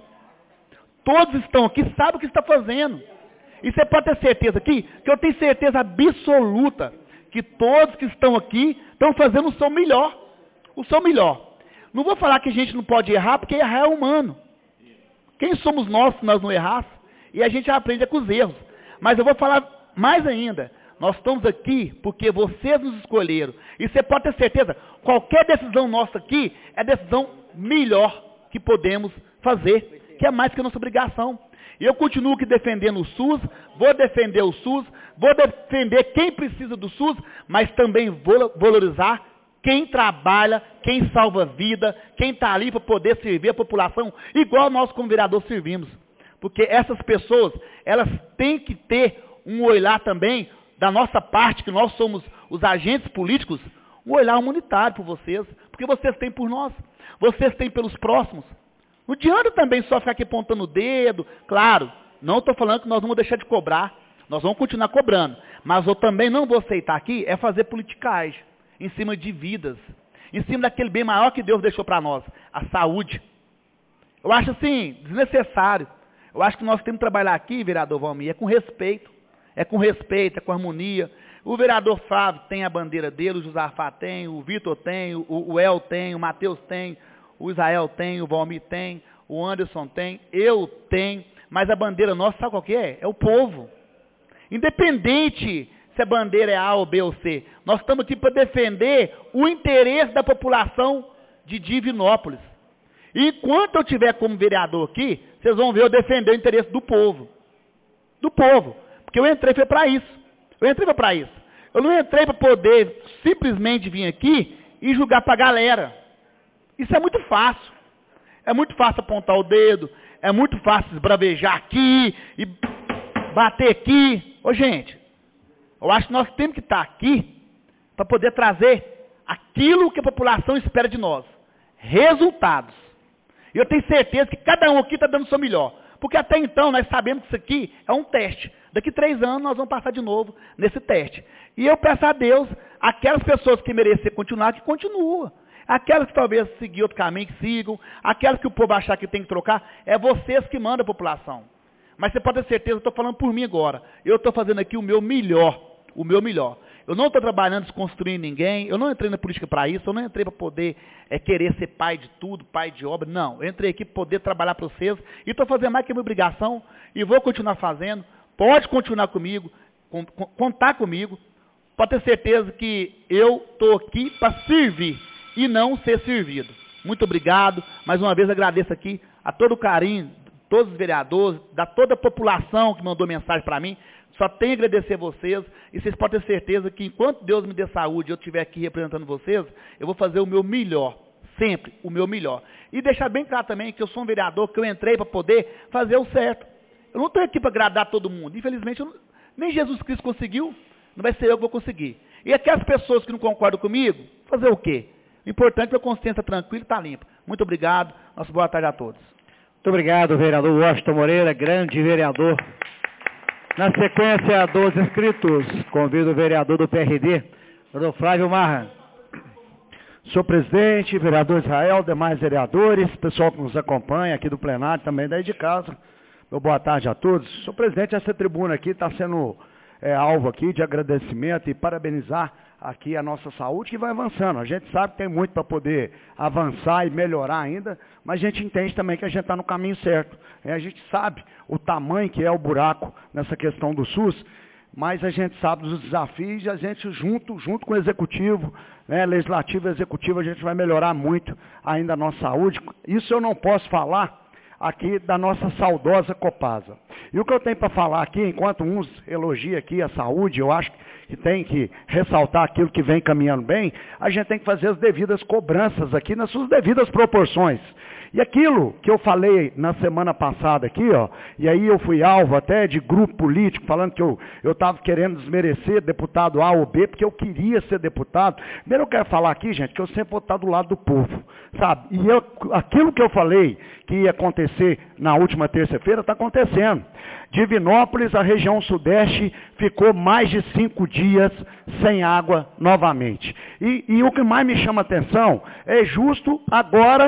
Speaker 9: Todos estão aqui, sabem o que está fazendo. E você pode ter certeza aqui, que eu tenho certeza absoluta, que todos que estão aqui estão fazendo o seu melhor. O seu melhor. Não vou falar que a gente não pode errar, porque errar é humano. Quem somos nós se nós não errássemos? E a gente aprende com os erros. Mas eu vou falar mais ainda. Nós estamos aqui porque vocês nos escolheram. E você pode ter certeza, qualquer decisão nossa aqui é a decisão melhor que podemos fazer, que é mais que a nossa obrigação. E eu continuo aqui defendendo o SUS, vou defender o SUS, vou defender quem precisa do SUS, mas também vou valorizar quem trabalha, quem salva vida, quem está ali para poder servir a população, igual nós como vereador servimos. Porque essas pessoas, elas têm que ter um olhar também, da nossa parte, que nós somos os agentes políticos, um olhar humanitário por vocês, porque vocês têm por nós, vocês têm pelos próximos. Não adianta também só ficar aqui apontando o dedo, claro, não estou falando que nós não vamos deixar de cobrar, nós vamos continuar cobrando, mas eu também não vou aceitar aqui é fazer politicagem, em cima de vidas, em cima daquele bem maior que Deus deixou para nós, a saúde. Eu acho assim, desnecessário. Eu acho que nós temos que trabalhar aqui, vereador Valmir, é com respeito. É com respeito, é com harmonia. O vereador Flávio tem a bandeira dele, o Josafá tem, o Vitor tem, o, o El tem, o Matheus tem, o Israel tem, o Valmir tem, o Anderson tem, eu tenho. Mas a bandeira nossa, sabe qual que é? É o povo. Independente se a bandeira é A ou B ou C. Nós estamos aqui para defender o interesse da população de Divinópolis. E enquanto eu estiver como vereador aqui, vocês vão ver eu defender o interesse do povo. Do povo. Porque eu entrei foi para isso. Eu entrei para isso. Eu não entrei para poder simplesmente vir aqui e julgar para a galera. Isso é muito fácil. É muito fácil apontar o dedo. É muito fácil esbravejar aqui e bater aqui. Ô, gente, eu acho que nós temos que estar aqui para poder trazer aquilo que a população espera de nós. Resultados. E eu tenho certeza que cada um aqui está dando o seu melhor. Porque até então nós sabemos que isso aqui é um teste. Daqui três anos nós vamos passar de novo nesse teste. E eu peço a Deus, aquelas pessoas que merecer continuar, que continuam. Aquelas que talvez seguir outro caminho, que sigam. Aquelas que o povo achar que tem que trocar, é vocês que mandam a população. Mas você pode ter certeza, eu estou falando por mim agora. Eu estou fazendo aqui o meu melhor. O meu melhor. Eu não estou trabalhando desconstruindo ninguém, eu não entrei na política para isso, eu não entrei para poder é, querer ser pai de tudo, pai de obra, não. Eu entrei aqui para poder trabalhar para vocês e estou fazendo mais que a minha obrigação e vou continuar fazendo. Pode continuar comigo, com, com, contar comigo, pode ter certeza que eu estou aqui para servir e não ser servido. Muito obrigado, mais uma vez agradeço aqui a todo o carinho, todos os vereadores, da toda a população que mandou mensagem para mim. Só tenho a agradecer a vocês, e vocês podem ter certeza que enquanto Deus me dê saúde e eu estiver aqui representando vocês, eu vou fazer o meu melhor, sempre o meu melhor. E deixar bem claro também que eu sou um vereador, que eu entrei para poder fazer o certo. Eu não estou aqui para agradar todo mundo, infelizmente eu não, nem Jesus Cristo conseguiu, não vai ser eu que vou conseguir. E aquelas pessoas que não concordam comigo, fazer o quê? O importante é que a consciência tranquila e está limpa. Muito obrigado, nossa boa tarde a todos.
Speaker 2: Muito obrigado, vereador Washington Moreira, grande vereador. Na sequência dos inscritos, convido o vereador do P R D, doutor Flávio Marra.
Speaker 10: Senhor presidente, vereador Israel, demais vereadores, pessoal que nos acompanha aqui do plenário, também daí de casa, meu boa tarde a todos. Senhor presidente, essa tribuna aqui está sendo é, alvo aqui de agradecimento e parabenizar aqui a nossa saúde, que vai avançando. A gente sabe que tem muito para poder avançar e melhorar ainda, mas a gente entende também que a gente está no caminho certo. É, a gente sabe o tamanho que é o buraco nessa questão do SUS, mas a gente sabe dos desafios e a gente, junto, junto com o Executivo, né, Legislativo e Executivo, a gente vai melhorar muito ainda a nossa saúde. Isso eu não posso falar aqui da nossa saudosa Copasa. E o que eu tenho para falar aqui, enquanto uns elogiam aqui a saúde, eu acho que tem que ressaltar aquilo que vem caminhando bem, a gente tem que fazer as devidas cobranças aqui nas suas devidas proporções. E aquilo que eu falei na semana passada aqui, ó, e aí eu fui alvo até de grupo político, falando que eu estava querendo desmerecer deputado A ou B, porque eu queria ser deputado. Primeiro eu quero falar aqui, gente, que eu sempre vou estar do lado do povo, sabe? E eu, aquilo que eu falei que ia acontecer na última terça-feira, está acontecendo. Divinópolis, a região sudeste, ficou mais de cinco dias sem água novamente. E, e o que mais me chama a atenção é justo agora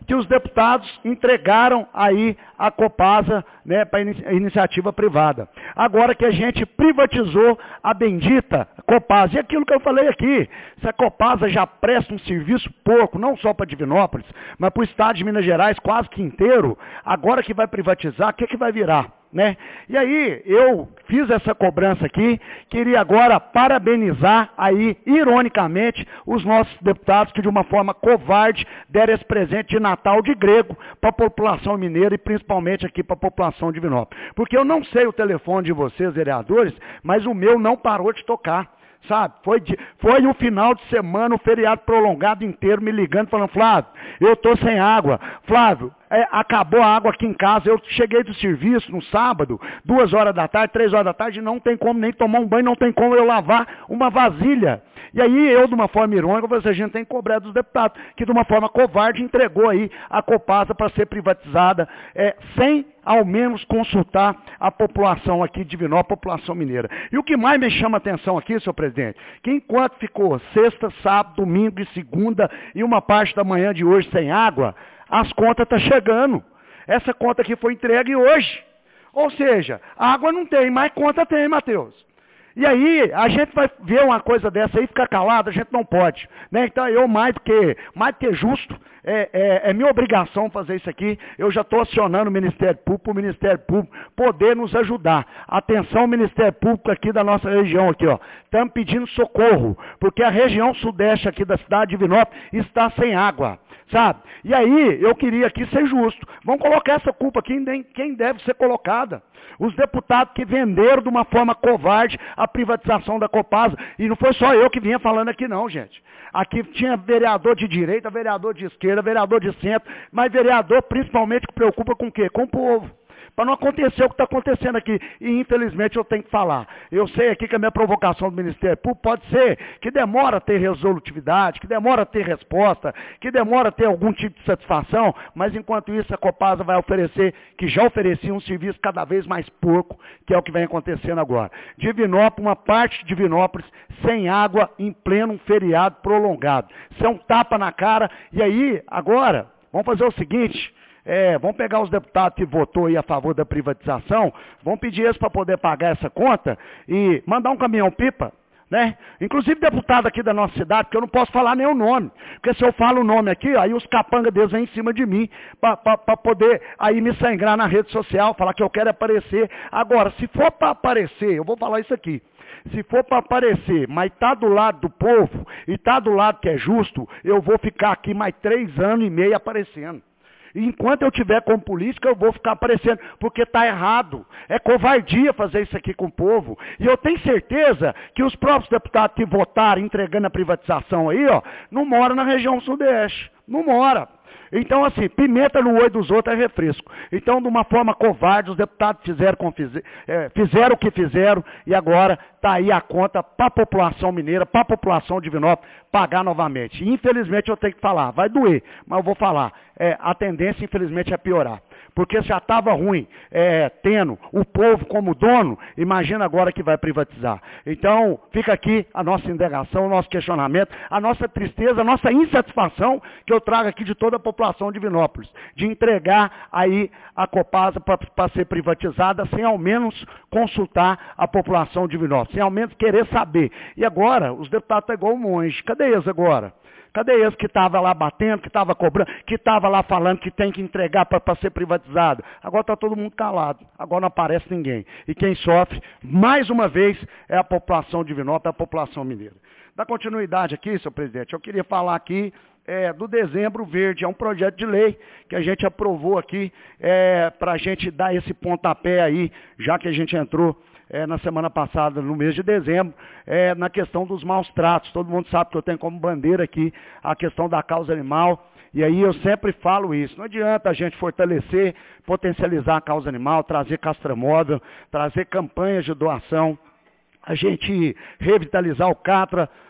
Speaker 10: que os deputados entregaram aí a Copasa, né, para a iniciativa privada. Agora que a gente privatizou a bendita Copasa. E aquilo que eu falei aqui, se a Copasa já presta um serviço pouco, não só para Divinópolis, mas para o estado de Minas Gerais quase que inteiro, agora que vai privatizar, o que, que vai virar? Né? E aí, eu fiz essa cobrança aqui, queria agora parabenizar aí, ironicamente, os nossos deputados que de uma forma covarde deram esse presente de Natal de grego para a população mineira e principalmente aqui para a população de Divinópolis. Porque eu não sei o telefone de vocês, vereadores, mas o meu não parou de tocar. Sabe, foi, de, foi um final de semana, um feriado prolongado inteiro, me ligando, falando, Flávio, eu tô sem água. Flávio, é, acabou a água aqui em casa, eu cheguei do serviço no sábado, duas horas da tarde, três horas da tarde, não tem como nem tomar um banho, não tem como eu lavar uma vasilha. E aí eu, de uma forma irônica, falei assim, a gente tem que cobrar dos deputados, que de uma forma covarde entregou aí a Copasa para ser privatizada, é, sem ao menos consultar a população aqui de Divinópolis, a população mineira. E o que mais me chama a atenção aqui, senhor presidente, que enquanto ficou sexta, sábado, domingo e segunda e uma parte da manhã de hoje sem água, as contas estão chegando. Essa conta aqui foi entregue hoje. Ou seja, água não tem, mas conta tem, Matheus. E aí, a gente vai ver uma coisa dessa aí, ficar calado, a gente não pode. Né? Então, eu, mais do que, mais do que justo, é, é, é minha obrigação fazer isso aqui. Eu já estou acionando o Ministério Público, o Ministério Público poder nos ajudar. Atenção, Ministério Público aqui da nossa região, aqui, ó. Estamos pedindo socorro, porque a região sudeste aqui da cidade de Divinópolis está sem água. Sabe? E aí, eu queria aqui ser justo. Vamos colocar essa culpa aqui em quem deve ser colocada. Os deputados que venderam de uma forma covarde a privatização da Copasa. E não foi só eu que vinha falando aqui não, gente. Aqui tinha vereador de direita, vereador de esquerda, vereador de centro, mas vereador principalmente que preocupa com o quê? Com o povo. Para não acontecer o que está acontecendo aqui. E infelizmente eu tenho que falar. Eu sei aqui que a minha provocação do Ministério Público pode ser que demora a ter resolutividade, que demora a ter resposta, que demora a ter algum tipo de satisfação, mas enquanto isso a Copasa vai oferecer, que já oferecia um serviço cada vez mais porco, que é o que vem acontecendo agora. Divinópolis, uma parte de Divinópolis sem água em pleno feriado prolongado. Isso é um tapa na cara. E aí, agora, vamos fazer o seguinte... É, vamos pegar os deputados que votou aí a favor da privatização, vamos pedir eles para poder pagar essa conta e mandar um caminhão-pipa, né? Inclusive deputado aqui da nossa cidade, porque eu não posso falar nem o nome, porque se eu falo o nome aqui, aí os capangas deles vêm em cima de mim, para poder aí me sangrar na rede social, falar que eu quero aparecer. Agora, se for para aparecer, eu vou falar isso aqui, se for para aparecer, mas tá do lado do povo, e tá do lado que é justo, eu vou ficar aqui mais três anos e meio aparecendo. E enquanto eu tiver como política, eu vou ficar aparecendo, porque está errado. É covardia fazer isso aqui com o povo. E eu tenho certeza que os próprios deputados que votaram entregando a privatização aí, ó, não moram na região sudeste. Não mora. Então, assim, pimenta no olho dos outros é refresco. Então, de uma forma covarde, os deputados fizeram, é, fizeram o que fizeram e agora está aí a conta para a população mineira, para a população de Divinópolis pagar novamente. E, infelizmente, eu tenho que falar, vai doer, mas eu vou falar. É, a tendência, infelizmente, é piorar. Porque já estava ruim, é, tendo o povo como dono, imagina agora que vai privatizar. Então, fica aqui a nossa indagação, o nosso questionamento, a nossa tristeza, a nossa insatisfação que eu trago aqui de toda a população de Divinópolis, de entregar aí a Copasa para ser privatizada sem ao menos consultar a população de Divinópolis, sem ao menos querer saber. E agora, os deputados estão igual o monge. Cadê eles agora? Cadê esse que estava lá batendo, que estava cobrando, que estava lá falando que tem que entregar para ser privatizado? Agora está todo mundo calado, agora não aparece ninguém. E quem sofre, mais uma vez, é a população de Divinópolis, é a população mineira. Da continuidade aqui, senhor presidente, eu queria falar aqui é, do Dezembro Verde. É um projeto de lei que a gente aprovou aqui é, para a gente dar esse pontapé aí, já que a gente entrou É, na semana passada, no mês de dezembro, é, na questão dos maus tratos. Todo mundo sabe que eu tenho como bandeira aqui a questão da causa animal, e aí eu sempre falo isso. Não adianta a gente fortalecer, potencializar a causa animal, trazer castramóvel, trazer campanhas de doação, a gente revitalizar o Catra,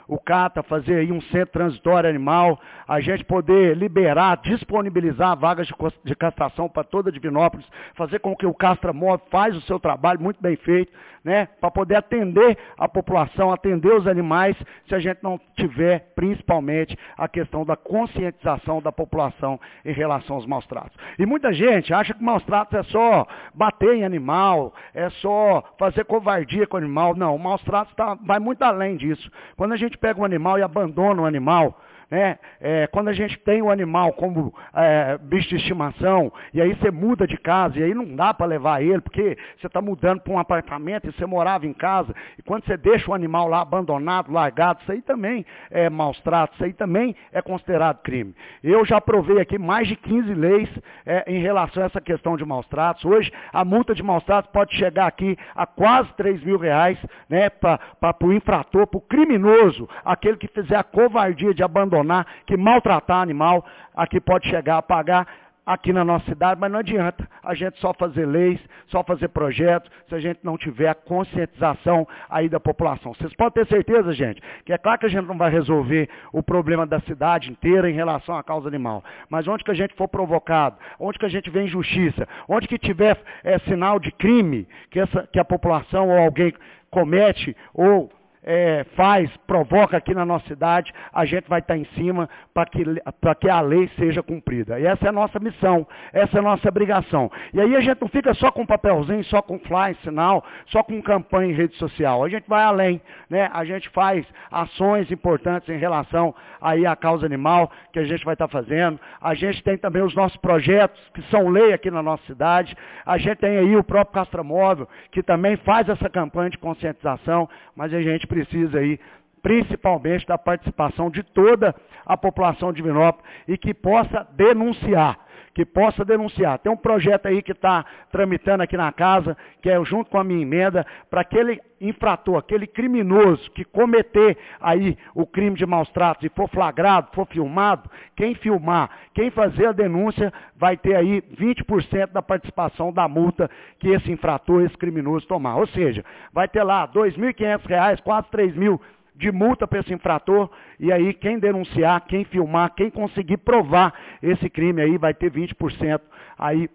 Speaker 10: o CATA, fazer aí um centro transitório animal, a gente poder liberar, disponibilizar vagas de, de castração para toda Divinópolis, fazer com que o Castramóvel faz o seu trabalho muito bem feito, né, para poder atender a população, atender os animais, se a gente não tiver, principalmente, a questão da conscientização da população em relação aos maus tratos. E muita gente acha que maus tratos é só bater em animal, é só fazer covardia com o animal. Não, o maus tratos tá, vai muito além disso. Quando a gente pega um animal e abandona o animal, né? É, quando a gente tem o animal como é, bicho de estimação, e aí você muda de casa, e aí não dá para levar ele, porque você está mudando para um apartamento e você morava em casa, e quando você deixa o animal lá abandonado, largado, isso aí também é maus tratos, isso aí também é considerado crime. Eu já provei aqui mais de quinze leis é, em relação a essa questão de maus tratos. Hoje, a multa de maus tratos pode chegar aqui a quase três mil reais, né, para o infrator, para o criminoso, aquele que fizer a covardia de abandonar, que maltratar animal, aqui pode chegar a pagar aqui na nossa cidade, mas não adianta a gente só fazer leis, só fazer projetos, se a gente não tiver a conscientização aí da população. Vocês podem ter certeza, gente, que é claro que a gente não vai resolver o problema da cidade inteira em relação à causa animal, mas onde que a gente for provocado, onde que a gente vê injustiça, onde que tiver é, sinal de crime que, essa, que a população ou alguém comete ou É, faz, provoca aqui na nossa cidade, a gente vai estar em cima para que, para que a lei seja cumprida. E essa é a nossa missão, essa é a nossa obrigação. E aí a gente não fica só com papelzinho, só com fly, sinal, só com campanha em rede social. A gente vai além, né? A gente faz ações importantes em relação aí à causa animal, que a gente vai estar fazendo. A gente tem também os nossos projetos, que são lei aqui na nossa cidade. A gente tem aí o próprio Castramóvel, que também faz essa campanha de conscientização, mas a gente precisa aí, principalmente, da participação de toda a população de Divinópolis e que possa denunciar, que possa denunciar. Tem um projeto aí que está tramitando aqui na casa, que é junto com a minha emenda, para aquele infrator, aquele criminoso que cometer aí o crime de maus tratos e for flagrado, for filmado, quem filmar, quem fazer a denúncia, vai ter aí vinte por cento da participação da multa que esse infrator, esse criminoso tomar. Ou seja, vai ter lá dois mil e quinhentos reais, quase três mil de multa para esse infrator, e aí quem denunciar, quem filmar, quem conseguir provar esse crime aí, vai ter vinte por cento aí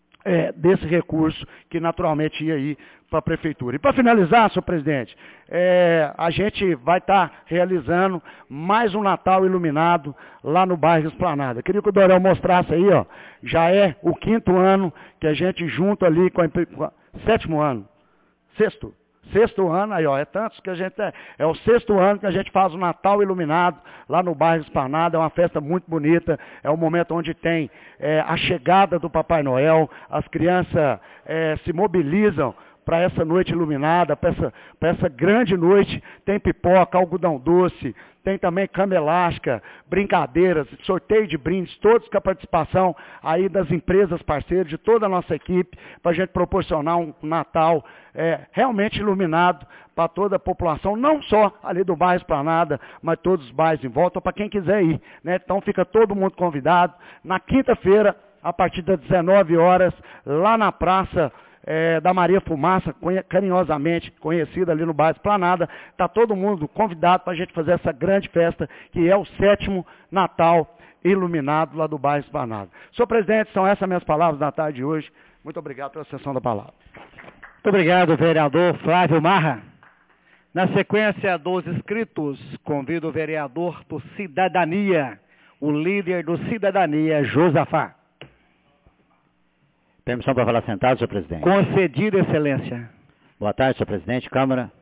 Speaker 10: é, desse recurso que naturalmente ia aí para a prefeitura. E para finalizar, senhor presidente, é, a gente vai estar tá realizando mais um Natal iluminado lá no bairro Esplanada. Queria que o Dorel mostrasse aí, ó, já é o quinto ano que a gente junto ali com a, com a sétimo ano, sexto, Sexto ano, aí ó, é tantos que a gente, é, é o sexto ano que a gente faz o Natal iluminado lá no bairro Esplanada, é uma festa muito bonita, é um momento onde tem é, a chegada do Papai Noel, as crianças é, se mobilizam para essa noite iluminada, para essa, para essa grande noite, tem pipoca, algodão doce, tem também cama elástica, brincadeiras, sorteio de brindes, todos com a participação aí das empresas parceiras, de toda a nossa equipe, para a gente proporcionar um Natal é, realmente iluminado para toda a população, não só ali do bairro Esplanada, mas todos os bairros em volta, para quem quiser ir, né? Então fica todo mundo convidado, na quinta-feira, a partir das dezenove horas, lá na praça É, da Maria Fumaça, carinhosamente conhecida ali no bairro Esplanada, está todo mundo convidado para a gente fazer essa grande festa, que é o sétimo Natal iluminado lá do bairro Esplanada. Senhor presidente, são essas minhas palavras na tarde de hoje. Muito obrigado pela sessão da palavra.
Speaker 2: Muito obrigado, vereador Flávio Marra. Na sequência dos inscritos, convido o vereador do Cidadania, o líder do Cidadania, Josafá.
Speaker 11: Permissão para falar sentado, senhor presidente.
Speaker 2: Concedido, excelência.
Speaker 11: Boa tarde, senhor presidente. Câmara.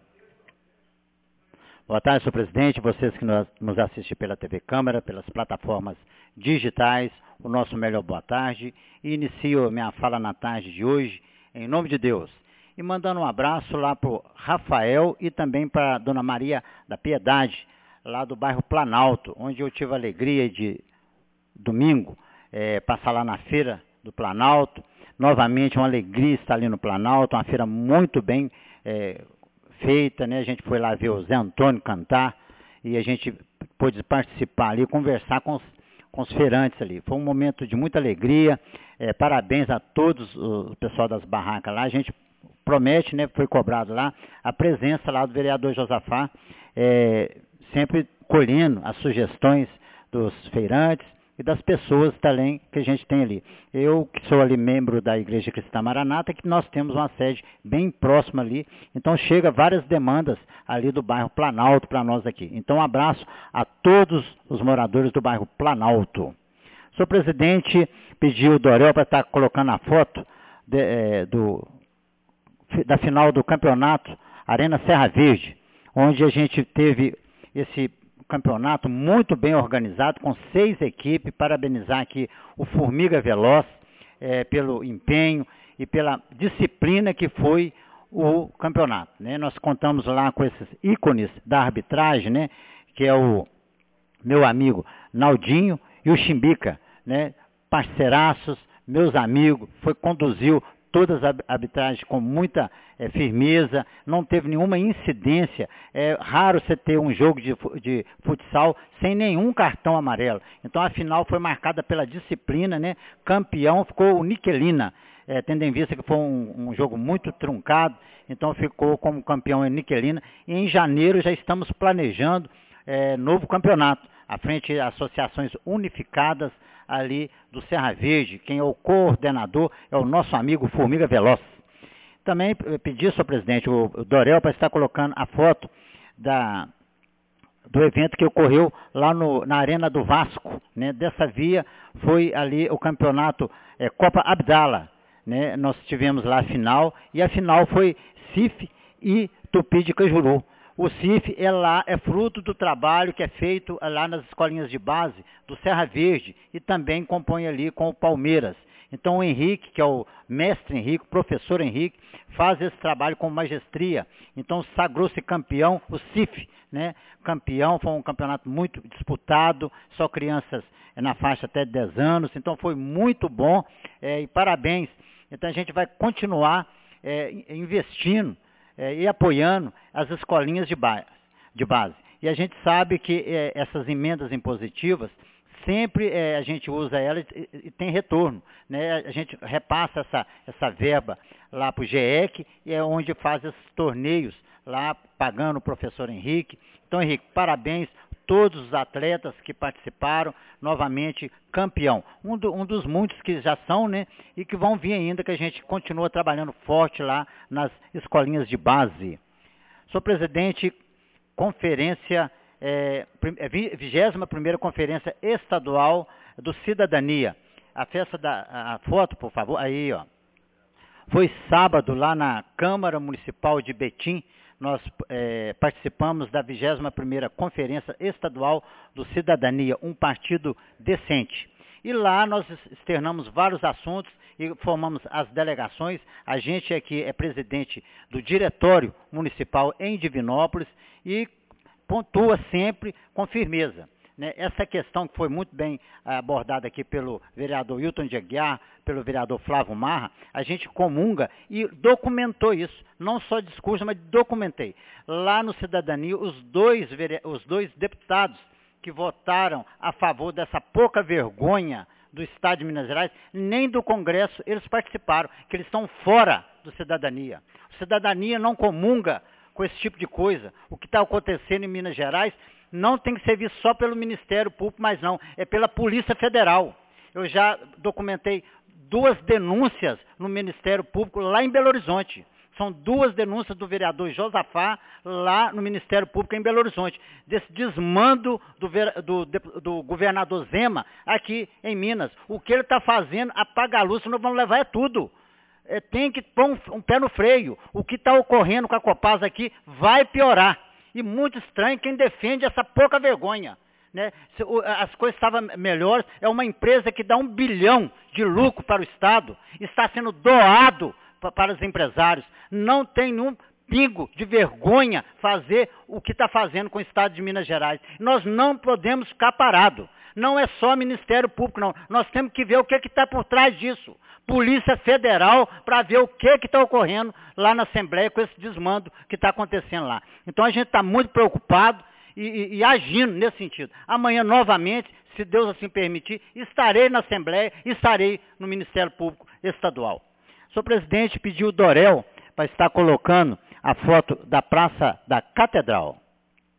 Speaker 11: Boa tarde, senhor presidente. Vocês que nos assistem pela T V Câmara, pelas plataformas digitais, o nosso melhor boa tarde. E inicio minha fala na tarde de hoje, em nome de Deus. E mandando um abraço lá para o Rafael e também para a dona Maria da Piedade, lá do bairro Planalto, onde eu tive a alegria de, domingo, é, passar lá na feira do Planalto. Novamente, uma alegria estar ali no Planalto, uma feira muito bem é, feita, né? A gente foi lá ver o Zé Antônio cantar e a gente pôde participar ali, conversar com os, com os feirantes ali. Foi um momento de muita alegria, é, parabéns a todos o pessoal das barracas lá. A gente promete, né, foi cobrado lá, a presença lá do vereador Josafá, é, sempre colhendo as sugestões dos feirantes e das pessoas também que a gente tem ali. Eu, que sou ali membro da Igreja Cristã Maranata, que nós temos uma sede bem próxima ali, então chega várias demandas ali do bairro Planalto para nós aqui. Então um abraço a todos os moradores do bairro Planalto. O senhor presidente pediu o Dorel para estar colocando a foto de, é, do, da final do campeonato Arena Serra Verde, onde a gente teve esse campeonato muito bem organizado, com seis equipes. Parabenizar aqui o Formiga Veloz é, pelo empenho e pela disciplina que foi o campeonato, né? Nós contamos lá com esses ícones da arbitragem, né? Que é o meu amigo Naldinho e o Chimbica, né? Parceiraços, meus amigos, foi, conduziu todas as arbitragens com muita é, firmeza, não teve nenhuma incidência. É raro você ter um jogo de, de futsal sem nenhum cartão amarelo. Então a final foi marcada pela disciplina, né? Campeão ficou o Niquelina, é, tendo em vista que foi um, um jogo muito truncado, então ficou como campeão em Niquelina. E em janeiro já estamos planejando é, novo campeonato, à frente de associações unificadas ali do Serra Verde. Quem é o coordenador é o nosso amigo Formiga Veloz. Também pedi, senhor presidente, o Dorel para estar colocando a foto da, do evento que ocorreu lá no, na Arena do Vasco, né? Dessa via foi ali o campeonato é, Copa Abdala, né? Nós tivemos lá a final, e a final foi C I F e Tupi de Cajuru. O C I F é, lá, é fruto do trabalho que é feito lá nas escolinhas de base do Serra Verde, e também compõe ali com o Palmeiras. Então o Henrique, que é o mestre Henrique, o professor Henrique, faz esse trabalho com magestria. Então sagrou-se campeão, o C I F, né? Campeão, foi um campeonato muito disputado, só crianças na faixa até de dez anos, então foi muito bom, é, e parabéns. Então a gente vai continuar é, investindo É, e apoiando as escolinhas de, ba de base. E a gente sabe que é, essas emendas impositivas, sempre é, a gente usa elas e, e tem retorno, né? A gente repassa essa, essa verba lá para o G E C, e é onde faz esses torneios lá, pagando o professor Henrique. Então, Henrique, parabéns a todos os atletas que participaram, novamente campeão. Um, do, um dos muitos que já são, né, e que vão vir ainda, que a gente continua trabalhando forte lá nas escolinhas de base. Senhor presidente, conferência, é, vigésima primeira Conferência Estadual do Cidadania. A festa da a foto, por favor, aí, ó. Foi sábado lá na Câmara Municipal de Betim. Nós é, participamos da vigésima primeira Conferência Estadual do Cidadania, um partido decente. E lá nós externamos vários assuntos e formamos as delegações. A gente aqui é presidente do Diretório Municipal em Divinópolis e pontua sempre com firmeza, né? Essa questão que foi muito bem abordada aqui pelo vereador Hilton de Aguiar, pelo vereador Flávio Marra, a gente comunga e documentou isso, não só discurso, mas documentei. Lá no Cidadania, os dois, os dois deputados que votaram a favor dessa pouca vergonha do Estado de Minas Gerais, nem do Congresso eles participaram, que eles estão fora do Cidadania. O Cidadania não comunga com esse tipo de coisa. O que está acontecendo em Minas Gerais não tem que ser visto só pelo Ministério Público, mas não, é pela Polícia Federal. Eu já documentei duas denúncias no Ministério Público lá em Belo Horizonte. São duas denúncias do vereador Josafá lá no Ministério Público em Belo Horizonte, desse desmando do, do, do governador Zema aqui em Minas. O que ele está fazendo, apaga a luz, senão vamos levar é tudo. É, tem que pôr um, um pé no freio. O que está ocorrendo com a Copasa aqui vai piorar. E muito estranho quem defende essa pouca vergonha, né? Se, o, as coisas estavam melhores, é uma empresa que dá um bilhão de lucro para o Estado, está sendo doado pa, para os empresários. Não tem nenhum pingo de vergonha fazer o que está fazendo com o Estado de Minas Gerais. Nós não podemos ficar parados. Não é só Ministério Público, não. Nós temos que ver o que está por trás disso. Polícia Federal, para ver o que está ocorrendo lá na Assembleia com esse desmando que está acontecendo lá. Então a gente está muito preocupado e, e, e agindo nesse sentido. Amanhã, novamente, se Deus assim permitir, estarei na Assembleia, estarei no Ministério Público Estadual. O senhor presidente pediu o Dorel para estar colocando a foto da Praça da Catedral.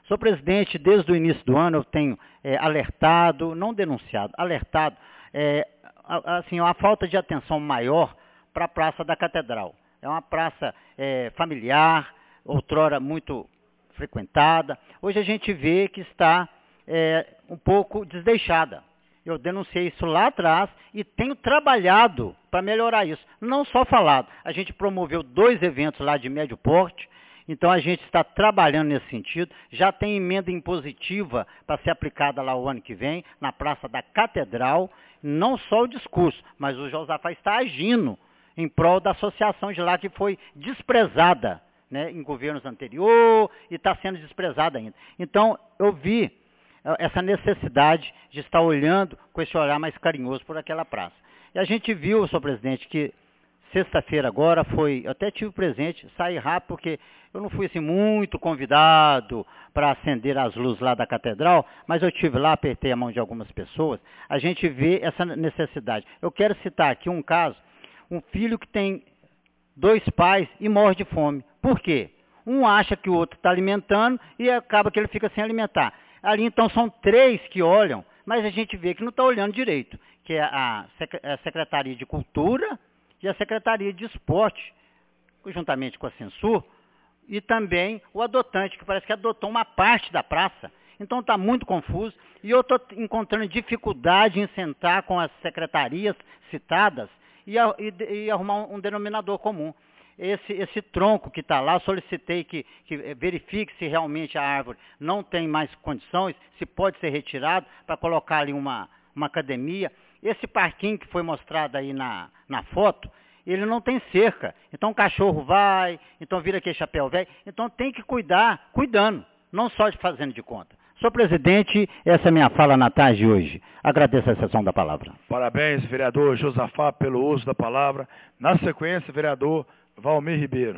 Speaker 11: Senhor presidente, desde o início do ano eu tenho é, alertado, não denunciado, alertado, é, a, assim, uma falta de atenção maior para a Praça da Catedral. É uma praça é, familiar, outrora muito frequentada. Hoje a gente vê que está é, um pouco desdeixada. Eu denunciei isso lá atrás e tenho trabalhado para melhorar isso. Não só falado. A gente promoveu dois eventos lá de médio porte, então a gente está trabalhando nesse sentido. Já tem emenda impositiva para ser aplicada lá o ano que vem, na Praça da Catedral. Não só o discurso, mas o Josafá está agindo em prol da associação de lá que foi desprezada, né, em governos anteriores e está sendo desprezada ainda. Então, eu vi essa necessidade de estar olhando com esse olhar mais carinhoso por aquela praça. E a gente viu, senhor presidente, que sexta-feira agora foi, eu até tive presente, saí rápido porque eu não fui assim muito convidado para acender as luzes lá da catedral, mas eu estive lá, apertei a mão de algumas pessoas, a gente vê essa necessidade. Eu quero citar aqui um caso, um filho que tem dois pais e morre de fome. Por quê? Um acha que o outro está alimentando e acaba que ele fica sem alimentar. Ali, então, são três que olham, mas a gente vê que não está olhando direito, que é a Secretaria de Cultura e a Secretaria de Esporte, juntamente com a Censur, e também o adotante, que parece que adotou uma parte da praça. Então, está muito confuso, e eu estou encontrando dificuldade em sentar com as secretarias citadas e, e, e arrumar um, um denominador comum. Esse, esse tronco que está lá, solicitei que, que verifique se realmente a árvore não tem mais condições, se pode ser retirado para colocar ali uma, uma academia. Esse parquinho que foi mostrado aí na, na foto, ele não tem cerca. Então o cachorro vai, então vira aquele chapéu velho. Então tem que cuidar, cuidando, não só de fazendo de conta. Senhor presidente, essa é a minha fala na tarde de hoje. Agradeço a sessão da palavra.
Speaker 3: Parabéns, vereador Josafá, pelo uso da palavra. Na sequência, vereador Valmir Ribeiro.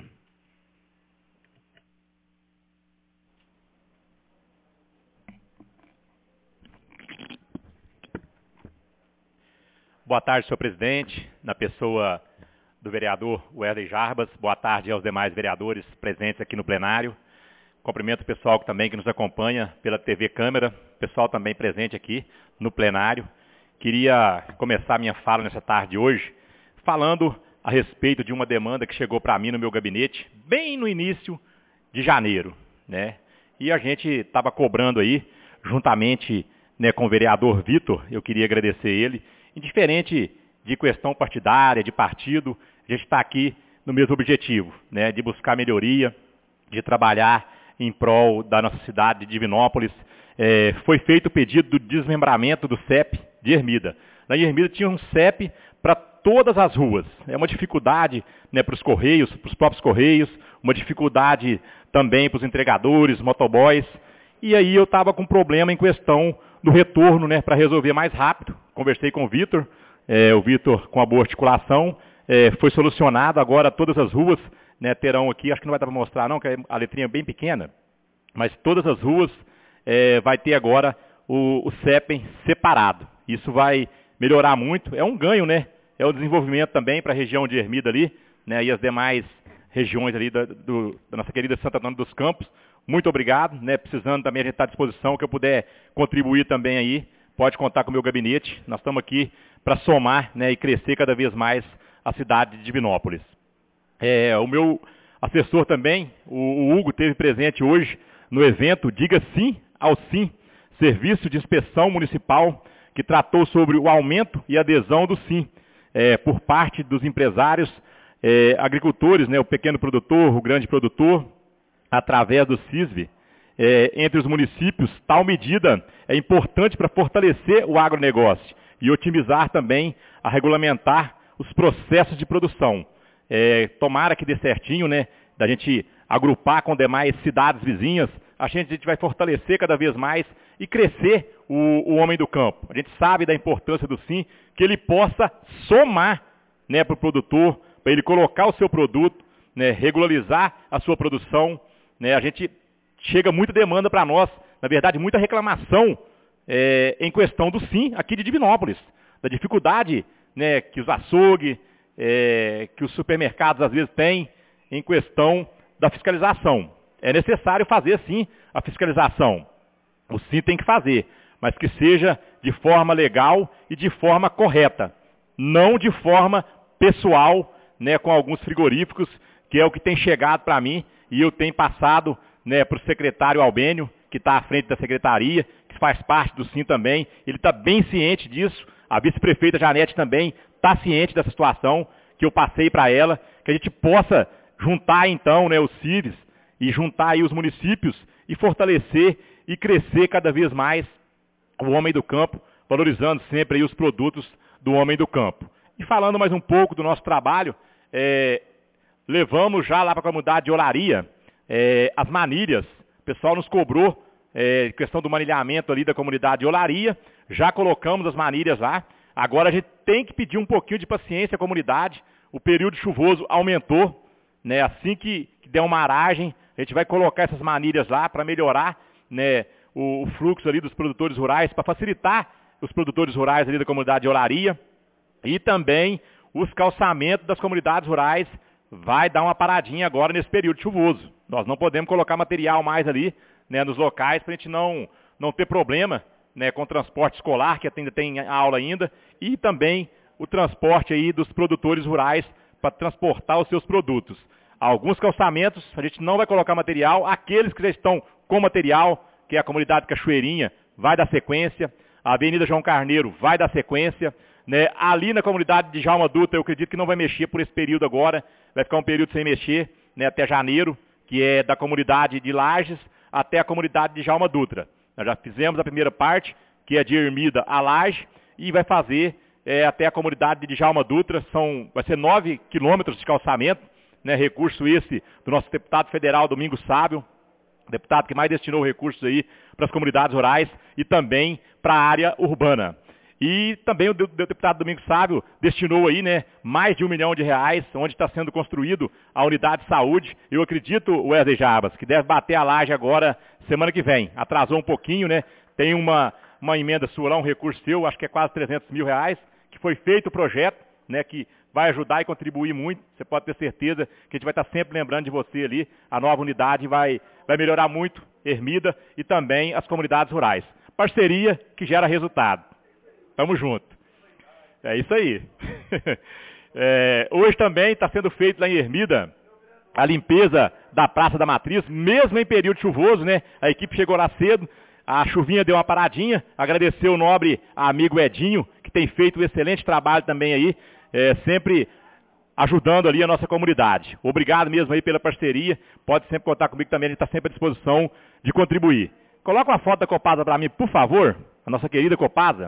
Speaker 6: Boa tarde, senhor presidente, na pessoa do vereador Wesley Jarbas. Boa tarde aos demais vereadores presentes aqui no plenário. Cumprimento o pessoal também que nos acompanha pela T V Câmara, pessoal também presente aqui no plenário. Queria começar minha fala nessa tarde de hoje falando a respeito de uma demanda que chegou para mim no meu gabinete, bem no início de janeiro, né? E a gente estava cobrando aí, juntamente, né, com o vereador Vitor, eu queria agradecer ele, indiferente de questão partidária, de partido, a gente está aqui no mesmo objetivo, né, de buscar melhoria, de trabalhar em prol da nossa cidade de Divinópolis. É, foi feito o pedido do desmembramento do C E P de Ermida. Na Ermida tinha um C E P para todas as ruas. É uma dificuldade, né, para os Correios, para os próprios Correios, uma dificuldade também para os entregadores, motoboys. E aí eu estava com um problema em questão do retorno, né, para resolver mais rápido. Conversei com o Vitor, é, o Vitor com a boa articulação, é, foi solucionado. Agora todas as ruas, né, terão aqui, acho que não vai dar para mostrar não, que a letrinha é bem pequena, mas todas as ruas é, vai ter agora o, o C E P separado. Isso vai melhorar muito, é um ganho, né? É o desenvolvimento também para a região de Ermida ali, né, e as demais regiões ali da, do, da nossa querida Santa Antônio dos Campos. Muito obrigado, né? Precisando também a gente está à disposição, que eu puder contribuir também aí, pode contar com o meu gabinete. Nós estamos aqui para somar, né, e crescer cada vez mais a cidade de Divinópolis. É, o meu assessor também, o, o Hugo, esteve presente hoje no evento Diga Sim ao Sim, Serviço de Inspeção Municipal, que tratou sobre o aumento e adesão do Sim. É, por parte dos empresários, é, agricultores, né, o pequeno produtor, o grande produtor, através do CISV, é, entre os municípios. Tal medida é importante para fortalecer o agronegócio e otimizar também, a regulamentar os processos de produção. É, tomara que dê certinho, né, da gente agrupar com demais cidades vizinhas, a gente, a gente vai fortalecer cada vez mais e crescer o, o homem do campo. A gente sabe da importância do Sim, que ele possa somar, né, para o produtor, para ele colocar o seu produto, né, regularizar a sua produção. Né, a gente chega muita demanda para nós, na verdade, muita reclamação é, em questão do Sim aqui de Divinópolis, da dificuldade, né, que os açougues, é, que os supermercados às vezes têm em questão da fiscalização. é necessário fazer sim a fiscalização. O sim tem que fazer, mas que seja de forma legal e de forma correta, não de forma pessoal, né, com alguns frigoríficos, que é o que tem chegado para mim e eu tenho passado, né, para o secretário Albênio, que está à frente da secretaria, que faz parte do sim também, ele está bem ciente disso, a vice-prefeita Janete também está ciente dessa situação que eu passei para ela, que a gente possa juntar então, né, os C I Vs e juntar aí os municípios e fortalecer e crescer cada vez mais o homem do campo, valorizando sempre aí os produtos do homem do campo. E falando mais um pouco do nosso trabalho, é, levamos já lá para a comunidade de Olaria é, as manilhas. O pessoal nos cobrou é, questão do manilhamento ali da comunidade de Olaria, já colocamos as manilhas lá. Agora a gente tem que pedir um pouquinho de paciência à comunidade, o período chuvoso aumentou, né, assim que, que der uma aragem, a gente vai colocar essas manilhas lá para melhorar, né, o, o fluxo ali dos produtores rurais, para facilitar os produtores rurais ali da comunidade de Olaria. E também os calçamentos das comunidades rurais vai dar uma paradinha agora nesse período chuvoso. Nós não podemos colocar material mais ali, né, nos locais para a gente não, não ter problema, né, com o transporte escolar, que ainda tem aula ainda, e também o transporte aí dos produtores rurais para transportar os seus produtos. Alguns calçamentos a gente não vai colocar material, aqueles que já estão com material, que é a comunidade Cachoeirinha, vai dar sequência, a Avenida João Carneiro vai dar sequência, né? Ali na comunidade de Djalma Dutra eu acredito que não vai mexer por esse período agora, vai ficar um período sem mexer, né, até janeiro, que é da comunidade de Lages até a comunidade de Djalma Dutra. Nós já fizemos a primeira parte, que é de Ermida a Laje, e vai fazer é, até a comunidade de Djalma Dutra, são, vai ser nove quilômetros de calçamento, né, recurso esse do nosso deputado federal Domingos Sábio, deputado que mais destinou recursos aí para as comunidades rurais e também para a área urbana. E também o deputado Domingos Sábio destinou aí, né, mais de um milhão de reais, onde está sendo construído a unidade de saúde. Eu acredito, Wesley Jarbas, que deve bater a laje agora semana que vem. Atrasou um pouquinho, né? Tem uma, uma emenda sua lá, um recurso seu, acho que é quase trezentos mil reais, que foi feito o projeto, né, que vai ajudar e contribuir muito. Você pode ter certeza que a gente vai estar sempre lembrando de você ali. A nova unidade vai, vai melhorar muito Ermida e também as comunidades rurais. Parceria que gera resultado. Tamo junto. É isso aí. É, hoje também está sendo feito lá em Ermida a limpeza da Praça da Matriz, mesmo em período chuvoso, né? A equipe chegou lá cedo, a chuvinha deu uma paradinha, agradecer o nobre amigo Edinho, que tem feito um excelente trabalho também aí, é, sempre ajudando ali a nossa comunidade. Obrigado mesmo aí pela parceria, pode sempre contar comigo também, a gente está sempre à disposição de contribuir. Coloca uma foto da Copasa para mim, por favor, a nossa querida Copasa.